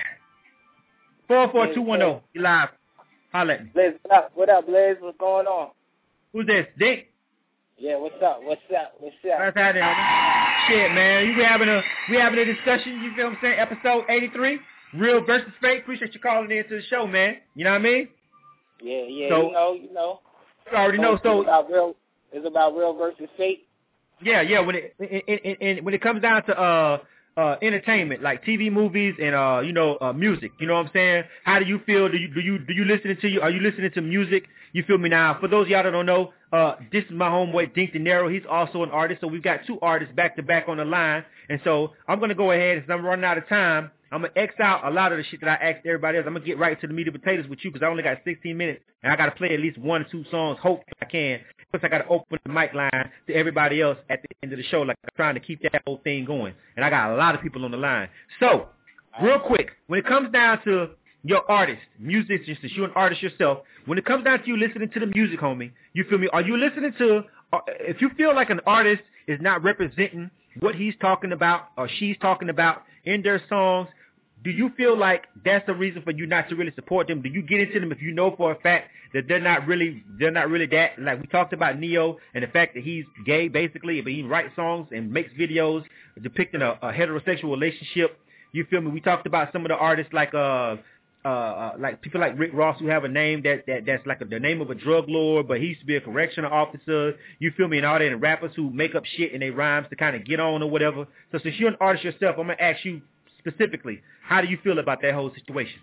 Four four two one zero. You live. Holla at me. Blaze, what up? What up, Blaze? What's going on? Who's this? Dick. Yeah, what's up? What's up? What's up? What's happening? Shit, man. You we having a we having a discussion. You feel what I'm saying? Episode eighty-three, real versus fake. Appreciate you calling in to the show, man. You know what I mean? Yeah, yeah. So, you know, you know. You already know. So it's about real. It's about real versus fake. Yeah, yeah. When it, it, it, it when it comes down to uh uh entertainment, like T V, movies, and uh you know uh music. You know what I'm saying? How do you feel? Do you do you do you listening to you? Are you listening to music? You feel me now? For those of y'all that don't know, uh, this is my homeboy Dink De Niro. He's also an artist, so we've got two artists back to back on the line. And so I'm gonna go ahead, as I'm running out of time, I'm going to X out a lot of the shit that I asked everybody else. I'm going to get right to the meat and potatoes with you because I only got sixteen minutes, and I got to play at least one or two songs, hope I can. Plus, I got to open the mic line to everybody else at the end of the show, like I'm trying to keep that whole thing going. And I got a lot of people on the line. So, real quick, when it comes down to your artist, musician, since you're an artist yourself, when it comes down to you listening to the music, homie, you feel me? Are you listening to, uh, if you feel like an artist is not representing what he's talking about or she's talking about in their songs, do you feel like that's the reason for you not to really support them? Do you get into them if you know for a fact that they're not really they're not really that? Like we talked about Neo and the fact that he's gay, basically, but he writes songs and makes videos depicting a, a heterosexual relationship. You feel me? We talked about some of the artists like uh uh, uh like people like Rick Ross who have a name that, that that's like a, the name of a drug lord, but he used to be a correctional officer. You feel me? And all that, and rappers who make up shit in their rhymes to kind of get on or whatever. So since you're an artist yourself, I'm gonna ask you specifically, how do you feel about that whole situation?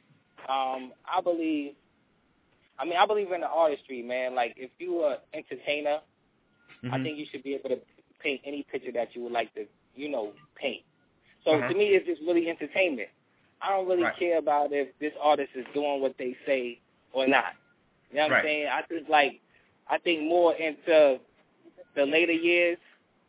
Um, I believe, I mean, I believe in the artistry, man. Like, if you're an entertainer, mm-hmm. I think you should be able to paint any picture that you would like to, you know, paint. So uh-huh. to me, it's just really entertainment. I don't really right. care about if this artist is doing what they say or not. You know what right. I'm saying? I just, like, I think more into the later years.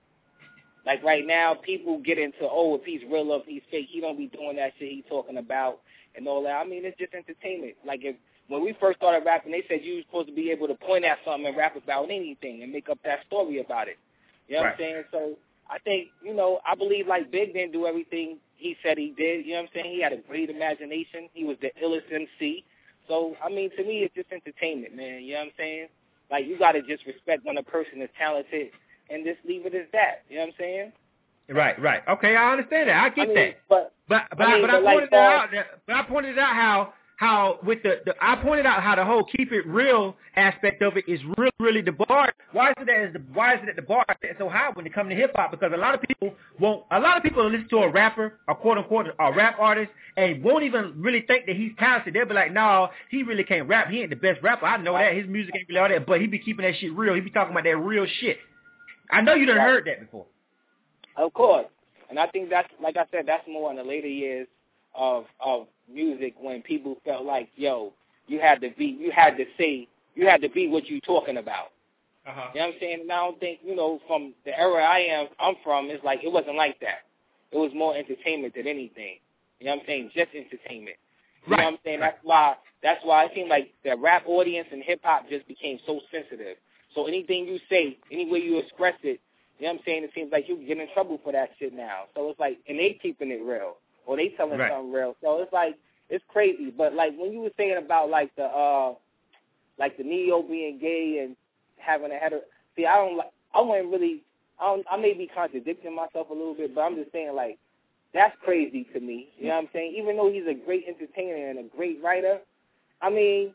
Like right now, people get into, oh, if he's real or if he's fake, he don't be doing that shit he's talking about and all that. I mean, it's just entertainment. Like if when we first started rapping, they said you were supposed to be able to point at something and rap about anything and make up that story about it. You know right. what I'm saying? So I think, you know, I believe like Big didn't do everything he said he did. You know what I'm saying? He had a great imagination. He was the illest M C. So, I mean, to me, it's just entertainment, man. You know what I'm saying? Like, you got to just respect when a person is talented and just leave it as that. You know what I'm saying? Right, right. Okay, I understand that. I get I mean, that. But but but I, mean, but but I like pointed that, out. But I pointed out how how with the, the I pointed out how the whole keep it real aspect of it is really really the bar. Why is it that the why is it that the bar is so high when it comes to hip hop? Because a lot of people won't. A lot of people listen to a rapper, a quote unquote a rap artist, and won't even really think that he's talented. They'll be like, no, he really can't rap. He ain't the best rapper. I know that. His music ain't really all that, but he be keeping that shit real. He be talking about that real shit. I know you done heard that before. Of course. And I think that's, like I said, that's more in the later years of of music when people felt like, yo, you had to be, you had to say, you had to be what you talking about. Uh-huh. You know what I'm saying? And I don't think, you know, from the era I am, I'm from, it's like, it wasn't like that. It was more entertainment than anything. You know what I'm saying? Just entertainment. You right. know what I'm saying? That's why, that's why it seemed like the rap audience and hip-hop just became so sensitive. So anything you say, any way you express it, you know what I'm saying, it seems like you get in trouble for that shit now. So it's like, and they keeping it real, or they telling right. something real. So it's like, it's crazy. But like when you were saying about like the, uh, like the Neo being gay and having a hetero, see, I don't like, I wouldn't really, I don't, I may be contradicting myself a little bit, but I'm just saying like, that's crazy to me. You know what I'm saying? Even though he's a great entertainer and a great writer, I mean,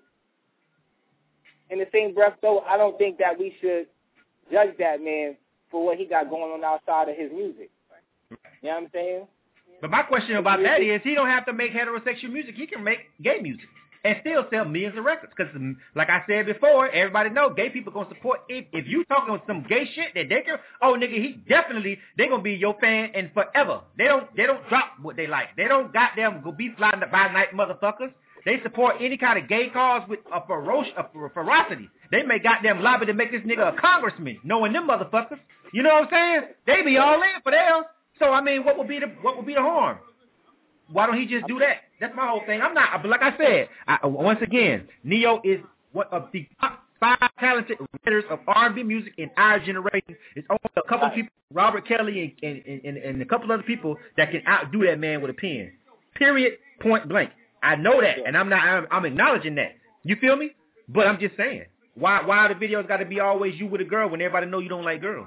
in the same breath, though, I don't think that we should judge that man for what he got going on outside of his music. You know what I'm saying? But my question about that is he don't have to make heterosexual music. He can make gay music and still sell millions of records. Because, like I said before, everybody know gay people going to support. If, if you talking some gay shit that they can, oh, nigga, he definitely, they going to be your fan and forever. They don't they don't drop what they like. They don't goddamn go be flying by night motherfuckers. They support any kind of gay cause with a, ferocious, a ferocity. They may goddamn lobby to make this nigga a congressman, knowing them motherfuckers. You know what I'm saying? They be all in for theirs. So I mean, what would be the what would be the harm? Why don't he just do that? That's my whole thing. I'm not, but like I said, I, once again, Neo is one of the top five talented writers of R and B music in our generation. It's only a couple of people, Robert Kelly and, and, and, and a couple other people that can outdo that man with a pen. Period. Point blank. I know that, and I'm not. I'm, I'm acknowledging that. You feel me? But I'm just saying, why? Why the videos got to be always you with a girl when everybody know you don't like girls?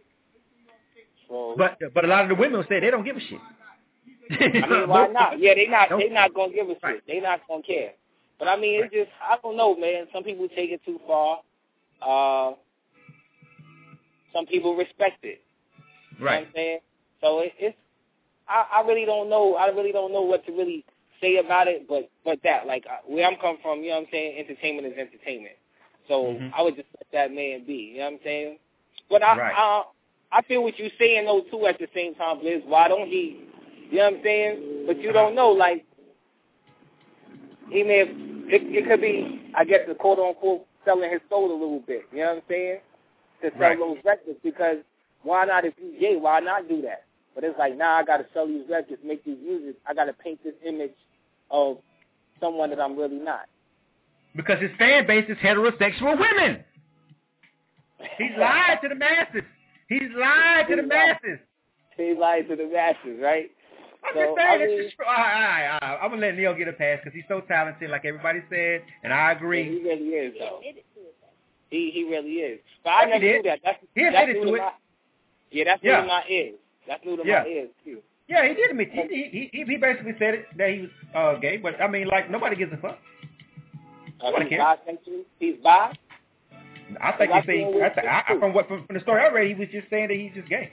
Well, but but a lot of the women will say they don't give a shit. I mean, why not? Yeah, they not. They not gonna give a shit. Right. They not gonna care. But I mean, it's just I don't know, man. Some people take it too far. Uh, some people respect it. You right. know what I'm saying? So it, it's. I, I really don't know. I really don't know what to really say about it, but but that, like, where I'm coming from, you know what I'm saying, entertainment is entertainment. So mm-hmm. I would just let that man be, you know what I'm saying? But I, right. I I feel what you're saying, though, too, at the same time, Liz. Why don't he You know what I'm saying? But you don't know, like, he may have, it, it could be, I guess, the quote-unquote selling his soul a little bit. You know what I'm saying? To sell Right. those records, because why not, if you gay, why not do that? But it's like, nah, I got to sell these records, make these music. I got to paint this image of someone that I'm really not. Because his fan base is heterosexual women. He's lied to the masses. He's lied to the masses. He's lied to the masses, right? I'm So, just saying, I it's mean- just, all right, all right, I'm going to let Neil get a pass because he's so talented, like everybody said, and I agree. He really is, though. He he really is. But Yeah, I he never did. knew that. That's, He that's admitted new to to it. my, yeah, that's new Yeah. to my ears. That's new to Yeah. my ears, too. Yeah, he did admit. He, he, he, he basically said it, that he was uh, gay, but, I mean, like, nobody gives a fuck. Uh, Nobody he's cares. bisexual. He's bi. I think I've he say, seen I th- I, I, from, what, from, from the story I read, he was just saying that he's just gay.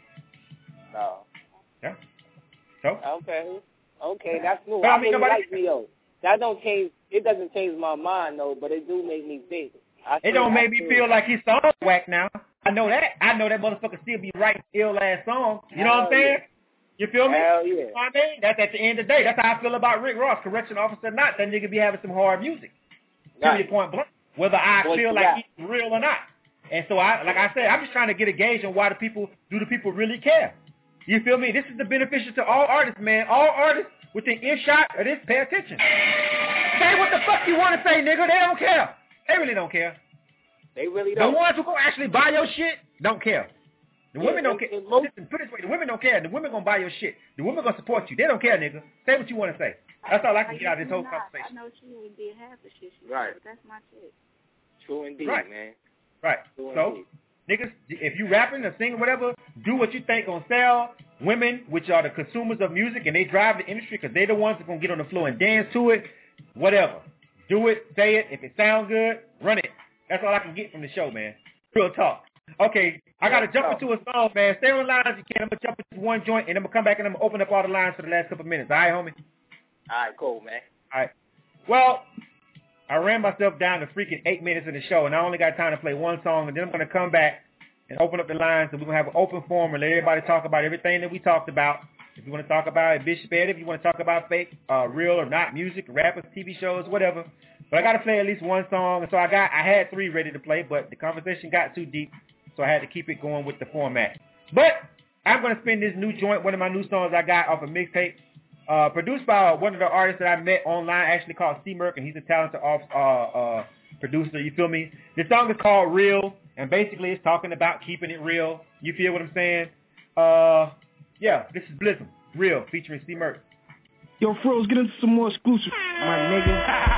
No. Yeah. So? Okay. Okay, that's new. But, I I, mean, really nobody- like Neo. That don't change. It doesn't change my mind though, but it do make me think. I It feel- don't I make me feel- feel like his song whack now. I know that. I know that motherfucker still be writing ill ass songs. You know what I'm Hell saying? You feel me? Hell yeah. You know what I mean? That's at the end of the day. That's how I feel about Rick Ross. Correction officer or not, that nigga be having some hard music. Right. Period, point blank. Whether I What feel you like got? he's real or not. And so I, like I said, I'm just trying to get a gauge on why the people, do the people really care? You feel me? This is the beneficial to all artists, man. All artists within earshot of this, pay attention. Say what the fuck you want to say, nigga. They don't care. They really don't care. They really The don't. ones who gonna actually buy your shit don't care. The Yeah, women don't and- care. and most- Listen, put it this way: the women don't care. The women gonna buy your shit. The women gonna support you. They don't care, nigga. Say what you want to say. That's all I can get out of this whole conversation. I know she ain't did half the shit she Right. did, but that's my chick. True indeed, Right. man. Right. True So, indeed. niggas, if you rapping or singing, whatever, do what you think gonna sell. Women, which are the consumers of music, and they drive the industry because they the ones that gonna get on the floor and dance to it. Whatever. Do it. Say it. If it sounds good, run it. That's all I can get from the show, man. Real talk. Okay, I gotta jump into a song, man. Stay on the line as you can. I'm gonna jump into one joint, and I'm gonna come back and I'm gonna open up all the lines for the last couple minutes. All right, homie? All right, cool, man. All right. Well, I ran myself down to freaking eight minutes in the show, and I only got time to play one song, and then I'm going to come back and open up the lines, and we're going to have an open forum and let everybody talk about everything that we talked about. If you want to talk about Bishop Ed, if you want to talk about fake, uh, real or not music, rappers, T V shows, whatever. But I got to play at least one song, and so I got I had three ready to play, but the conversation got too deep, so I had to keep it going with the format. But I'm going to spin this new joint, one of my new songs I got off a mixtape. Uh, produced by one of the artists that I met online, actually called C Merc, and he's a talented off, uh, uh, producer, you feel me? This song is called Real, and basically it's talking about keeping it real. You feel what I'm saying? Uh, yeah, this is Blizzum, Real, featuring C Merc. Yo, Froze, get into some more exclusive, my nigga.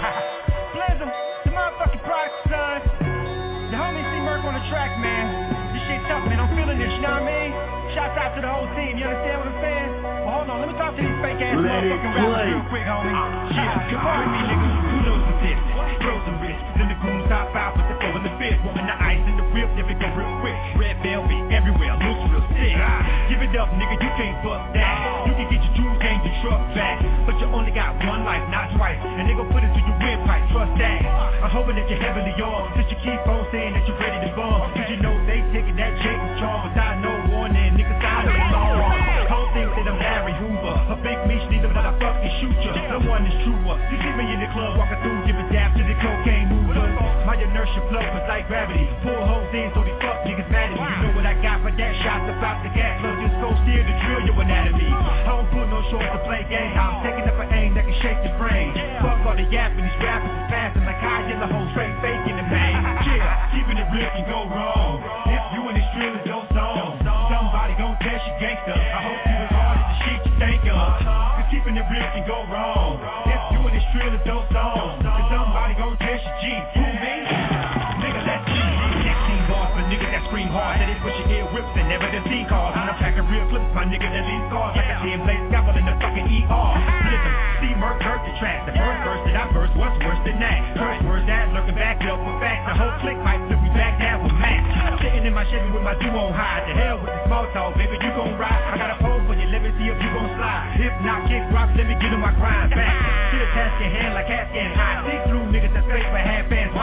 Blizzum, the motherfucking product, son. The homie C Merc on the track, man. This shit tough, man. I'm feeling this, you know what I mean? Shouts out to the whole team, you understand what I'm saying? Well, hold on, let me talk to these fake ass motherfucking rappers real quick, homie. Yeah, come on me, niggas. Who knows the business? Frozen wrists, then the goons hop out with the flow in the fist. Wanting the ice and the whip, if it go real quick. Red velvet everywhere, looks real sick. Give it up, nigga, you can't fuck that. You can get your jewels and your truck back, but you only got one life, not twice. And they gon' put it to your windpipe, trust that. I'm hoping that you're heavily on, since you keep on saying that you're ready to bomb. Cause you know they taking that check and charm without no warning. Niggas out of the law. Whole thing that I'm Larry Hoover, a big meat neither, but I fucking shoot ya. No one is truer. You see me in the club walking through, giving dap to the cocaine mover. My inertia flow is like gravity. Pull holes in so these fuck niggas mad at me. You know what I got for that? Shots about the gas. Plus this go steer to drill your anatomy. I don't pull no shorts to play game. I'm taking up an aim that can shake your brain. Fuck all the yapping, these rappers is passing like high yellow hoes straight faking the man. Yeah, keeping it real can go wrong. If you and this drill is your song, somebody gon' test you gangster. I hope you as hard as the shit you think of. Cause keeping it real can go wrong. If you and this drill is your song, cause somebody gon' test your G. Who me? Nigga, let's see. sixteen bars for niggas that scream hard. That is what your ear whips and never the scene calls. I'm packing real clips, my nigga that leaves scars. Like a ten blade scalpel in the fucking E R. Listen, see Merc hurt the track. The first verse that I burst was worse than that. First words that lurking back up for facts. The whole clique might flip me back down with Max. Sitting in my Chevy with my duo on high. The hell with the small talk, baby, you gon' ride. I got a pole for you, let me see if you gon' slide. If not, kick rocks, let me get on my grind back. Still task your hand like half getting high. See through niggas that's fake but half fans wide. Don't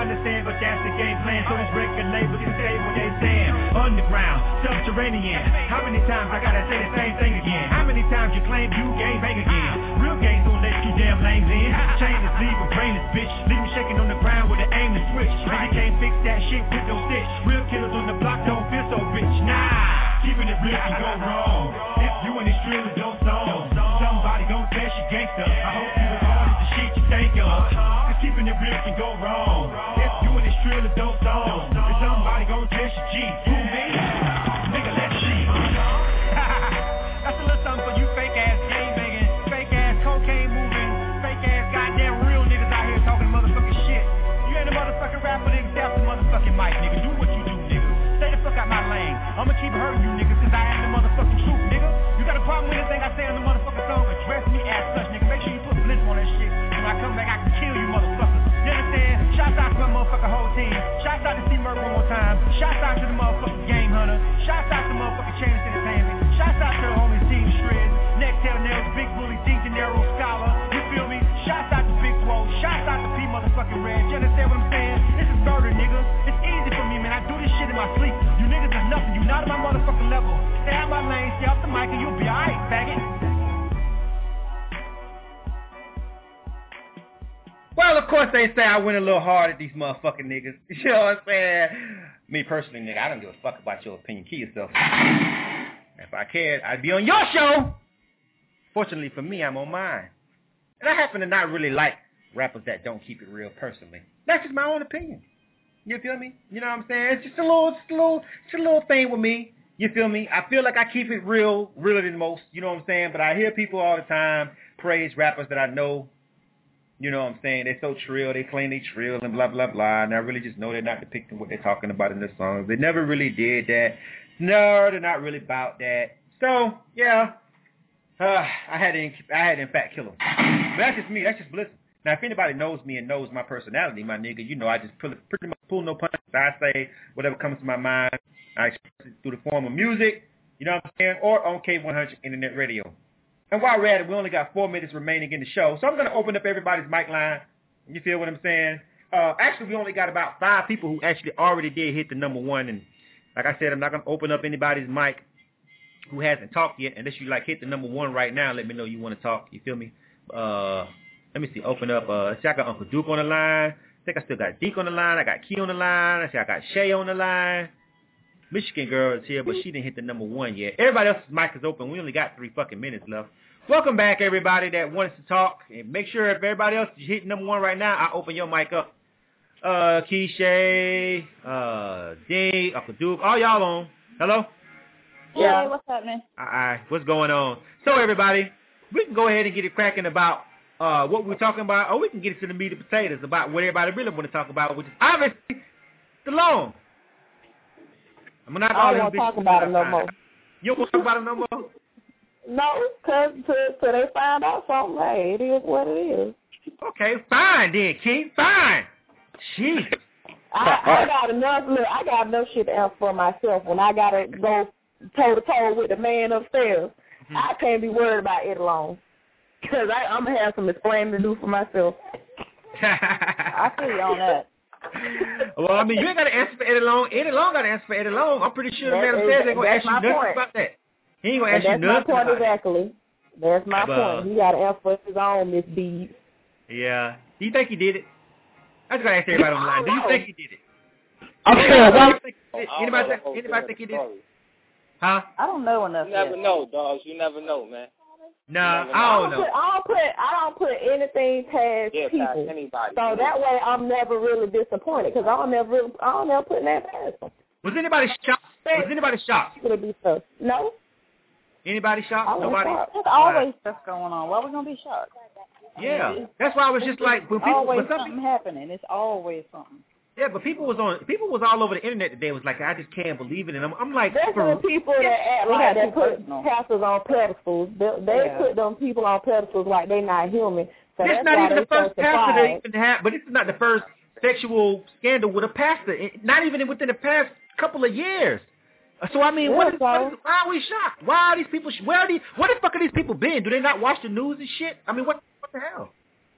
understand, but that's the game plan. So this record label can say what they saying. Underground, subterranean. How many times I gotta say the same thing again? How many times you claim you gang bang again? Real gangs don't let you damn lames in. Chainless, leave a brainless bitch. Leave me shaking on the ground with an aim to switch. And you can't fix that shit with no stitch. Real killers on the block don't feel so rich. Nah, keeping it real can go wrong. If you and these drillers don't song, somebody gon' test you gangster. I hope you as hard as the shit you think of. Cause keeping it real can go wrong. If you and these drillers don't song, then somebody gon' test you G. Who me? Nigga, let's see. That's a little something for you fake ass gang banging, fake ass cocaine moving, fake ass goddamn real niggas out here talking motherfucking shit. You ain't a motherfucking rapper, nigga, that's the motherfucking mic, nigga. Do what you do, nigga. Stay the fuck out my lane. I'ma keep hurting you niggas cause I am the motherfucking truth, nigga. You got a problem with anything I say on the motherfucking song, address me as such, nigga. Make sure you put blitz on that shit. When I come back, I can kill you motherfuckers. You understand? Shouts out to my motherfucking whole team. Shouts out to C-Merc one more time. Shouts out to the motherfucking Game Hunter. Shouts out to motherfucking Chainless Entertainment. Shouts out to the homies Team Shred. Neck Tail Nails, Big Bully, D De Niro, Scholar. You feel me? Shouts out to Big Swole. Shouts out to P motherfucking Red. You understand what I'm saying? This is murder, nigga. It's easy for me, man. I do this shit in my sleep. You niggas is nothing. You not on my motherfucking level. Stay out my lane, stay off the mic, and you'll be alright, faggot. Well, of course they say I went a little hard at these motherfucking niggas. You know what I'm saying? Me personally, nigga, I don't give a fuck about your opinion. Kill yourself. If I cared, I'd be on your show. Fortunately for me, I'm on mine. And I happen to not really like rappers that don't keep it real personally. That's just my own opinion. You feel me? You know what I'm saying? It's just a little, it's a little, it's a little thing with me. You feel me? I feel like I keep it real, realer than most. You know what I'm saying? But I hear people all the time praise rappers that I know. You know what I'm saying? They're so trill. They claim they trill and blah, blah, blah. And I really just know they're not depicting what they're talking about in their songs. They never really did that. No, they're not really about that. So, yeah. Uh, I had to, I had to, in fact, kill them. But that's just me. That's just Blizzard. Now, if anybody knows me and knows my personality, my nigga, you know I just pretty, pretty much pull no punches. I say whatever comes to my mind. I express it through the form of music, you know what I'm saying, or on K one hundred Internet Radio. And while we're at it, we only got four minutes remaining in the show, so I'm going to open up everybody's mic line. You feel what I'm saying? Uh, actually, we only got about five people who actually already did hit the number one. And like I said, I'm not going to open up anybody's mic who hasn't talked yet. Unless you, like, hit the number one right now, let me know you want to talk. You feel me? Uh, let me see. Open up. Uh, see, I got Uncle Duke on the line. I think I still got Deke on the line. I got Key on the line. I see I got Shay on the line. Michigan girl is here, but she didn't hit the number one yet. Everybody else's mic is open. We only got three fucking minutes left. Welcome back, everybody that wants to talk. And make sure if everybody else is hitting number one right now, I open your mic up. Uh, Keisha, uh, D, Uncle Duke, all y'all on. Hello? Yeah, hey, what's up, man? All right, what's going on? So, everybody, we can go ahead and get it cracking about uh, what we're talking about, or we can get into the meat and potatoes about what everybody really want to talk about, which is obviously Stallone. I'm not I don't want to talk about it no more. You don't want to talk about it no more? No, because till they find out something, hey, it is what it is. Okay, fine then, King, fine. Jeez. I, I got enough. Look, I got enough shit to answer for myself. When I gotta go toe to toe with the man upstairs, mm-hmm. I can't be worried about it alone. Cause I, I'm gonna have some explaining to do for myself. I feel you on that. Well, I mean, you ain't got to answer for Eddie Long. Eddie Long got to answer for Eddie Long. I'm pretty sure the man upstairs ain't gonna ask you nothing point. about that. He ain't gonna ask and you nothing about that. That's my point exactly. That's my but, point. He got to answer for his own misdeeds. Yeah. Do you think he did it? I just gotta ask everybody on the line. Do you think he did it? I'm saying what? Anybody think, anybody think he did it? Huh? I don't know enough. You never yet. know, dogs. You never know, man. Nah, know. I don't know. Put, I don't put I don't put anything past yeah, people. past anybody. So that way I'm never really disappointed because I don't never really, I don't never put that past them. Was anybody shocked? Was anybody shocked? Be stuff. No. Anybody shocked? Nobody. Shocked. There's always stuff going on. Why are we gonna be shocked? Yeah, that's why I was just like when people. Always when some something people, happening. It's always something. Yeah, but people was on. People was all over the internet today. Was like, I just can't believe it, and I'm, I'm like, there's for, some people that act like they put pastors on pedestals. They, they yeah. put them people on pedestals like they not human. So it's that's not why even the first so pastor they even have, but this is not the first sexual scandal with a pastor. It, not even within the past couple of years. So I mean, yeah, what is, so. what is, why are we shocked? Why are these people? Where are these? Where the fuck are these people been? Do they not watch the news and shit? I mean, what what the hell?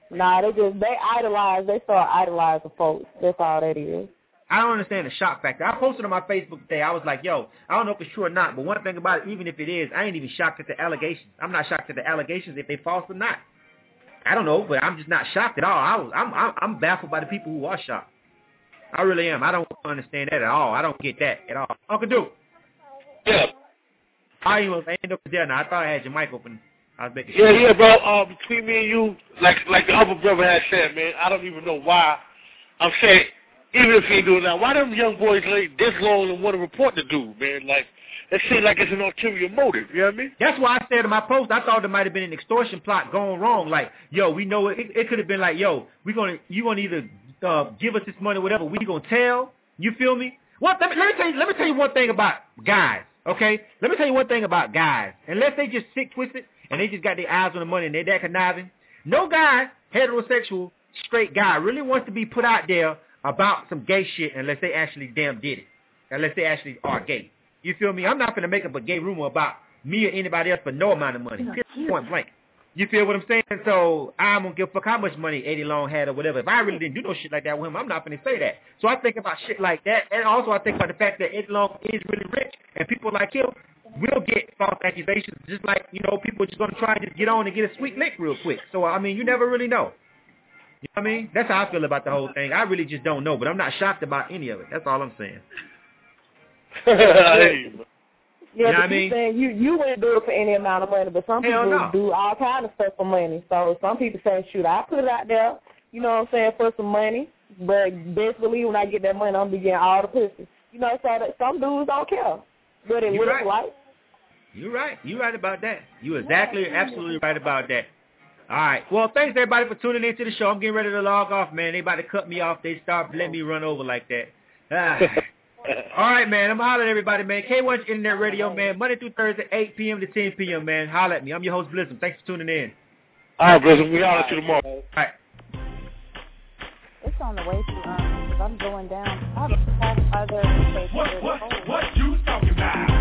Nah, they just, they idolize, they start idolizing folks. That's all that is. I don't understand the shock factor. I posted on my Facebook today. I was like, yo, I don't know if it's true or not, but one thing about it, even if it is, I ain't even shocked at the allegations. I'm not shocked at the allegations if they false or not. I don't know, but I'm just not shocked at all. I was, I'm, I'm, I'm baffled by the people who are shocked. I really am. I don't understand that at all. I don't get that at all. Uncle Duke. Yeah. I ain't end up there now. I thought I had your mic open. I was making Yeah, yeah, bro. Uh, between me and you, like like the other brother had said, man, I don't even know why. I'm saying, even if he ain't doing that, why them young boys late this long and want to report the dude, man? Like, it seems like it's an ulterior motive. You know what I mean? That's why I said in my post, I thought there might have been an extortion plot going wrong. Like, yo, we know it. It, it could have been like, yo, we gonna you gonna either uh, give us this money, or whatever. We gonna tell. You feel me? What? Let me, let me tell you. Let me tell you one thing about guys. Okay, let me tell you one thing about guys. Unless they just sick twisted and they just got their eyes on the money and they're that conniving, no guy, heterosexual, straight guy, really wants to be put out there about some gay shit unless they actually damn did it. Unless they actually are gay. You feel me? I'm not going to make up a gay rumor about me or anybody else for no amount of money. Point blank. You feel what I'm saying? So I'm going to give a fuck how much money Eddie Long had or whatever. If I really didn't do no shit like that with him, I'm not going to say that. So I think about shit like that. And also I think about the fact that Eddie Long is really rich. And people like him will get false accusations. Just like, you know, people are just going to try and just get on and get a sweet lick real quick. So, I mean, you never really know. You know what I mean? That's how I feel about the whole thing. I really just don't know. But I'm not shocked about any of it. That's all I'm saying. Yeah, you know but you saying you, you wouldn't do it for any amount of money, but some Hell people no. do all kind of stuff for money. So some people say, shoot, I put it out there, you know what I'm saying, for some money, but best believe when I get that money, I'm going to be getting all the pussy. You know, so that some dudes don't care what it looks right. like. You're right. You're right about that. You're exactly, absolutely right about that. All right. Well, thanks, everybody, for tuning into the show. I'm getting ready to log off, man. They about to cut me off. They start letting me run over like that. Ah. All right, man. I'm hollering at everybody, man. K one Internet Radio, man. Monday through Thursday, eight p.m. to ten p.m., man. Holler at me. I'm your host, Blizzard. Thanks for tuning in. All right, Blizzard. We holler at you tomorrow. All right. It's on the way to, um, if I'm going down, I have a other What, what, what you talking about?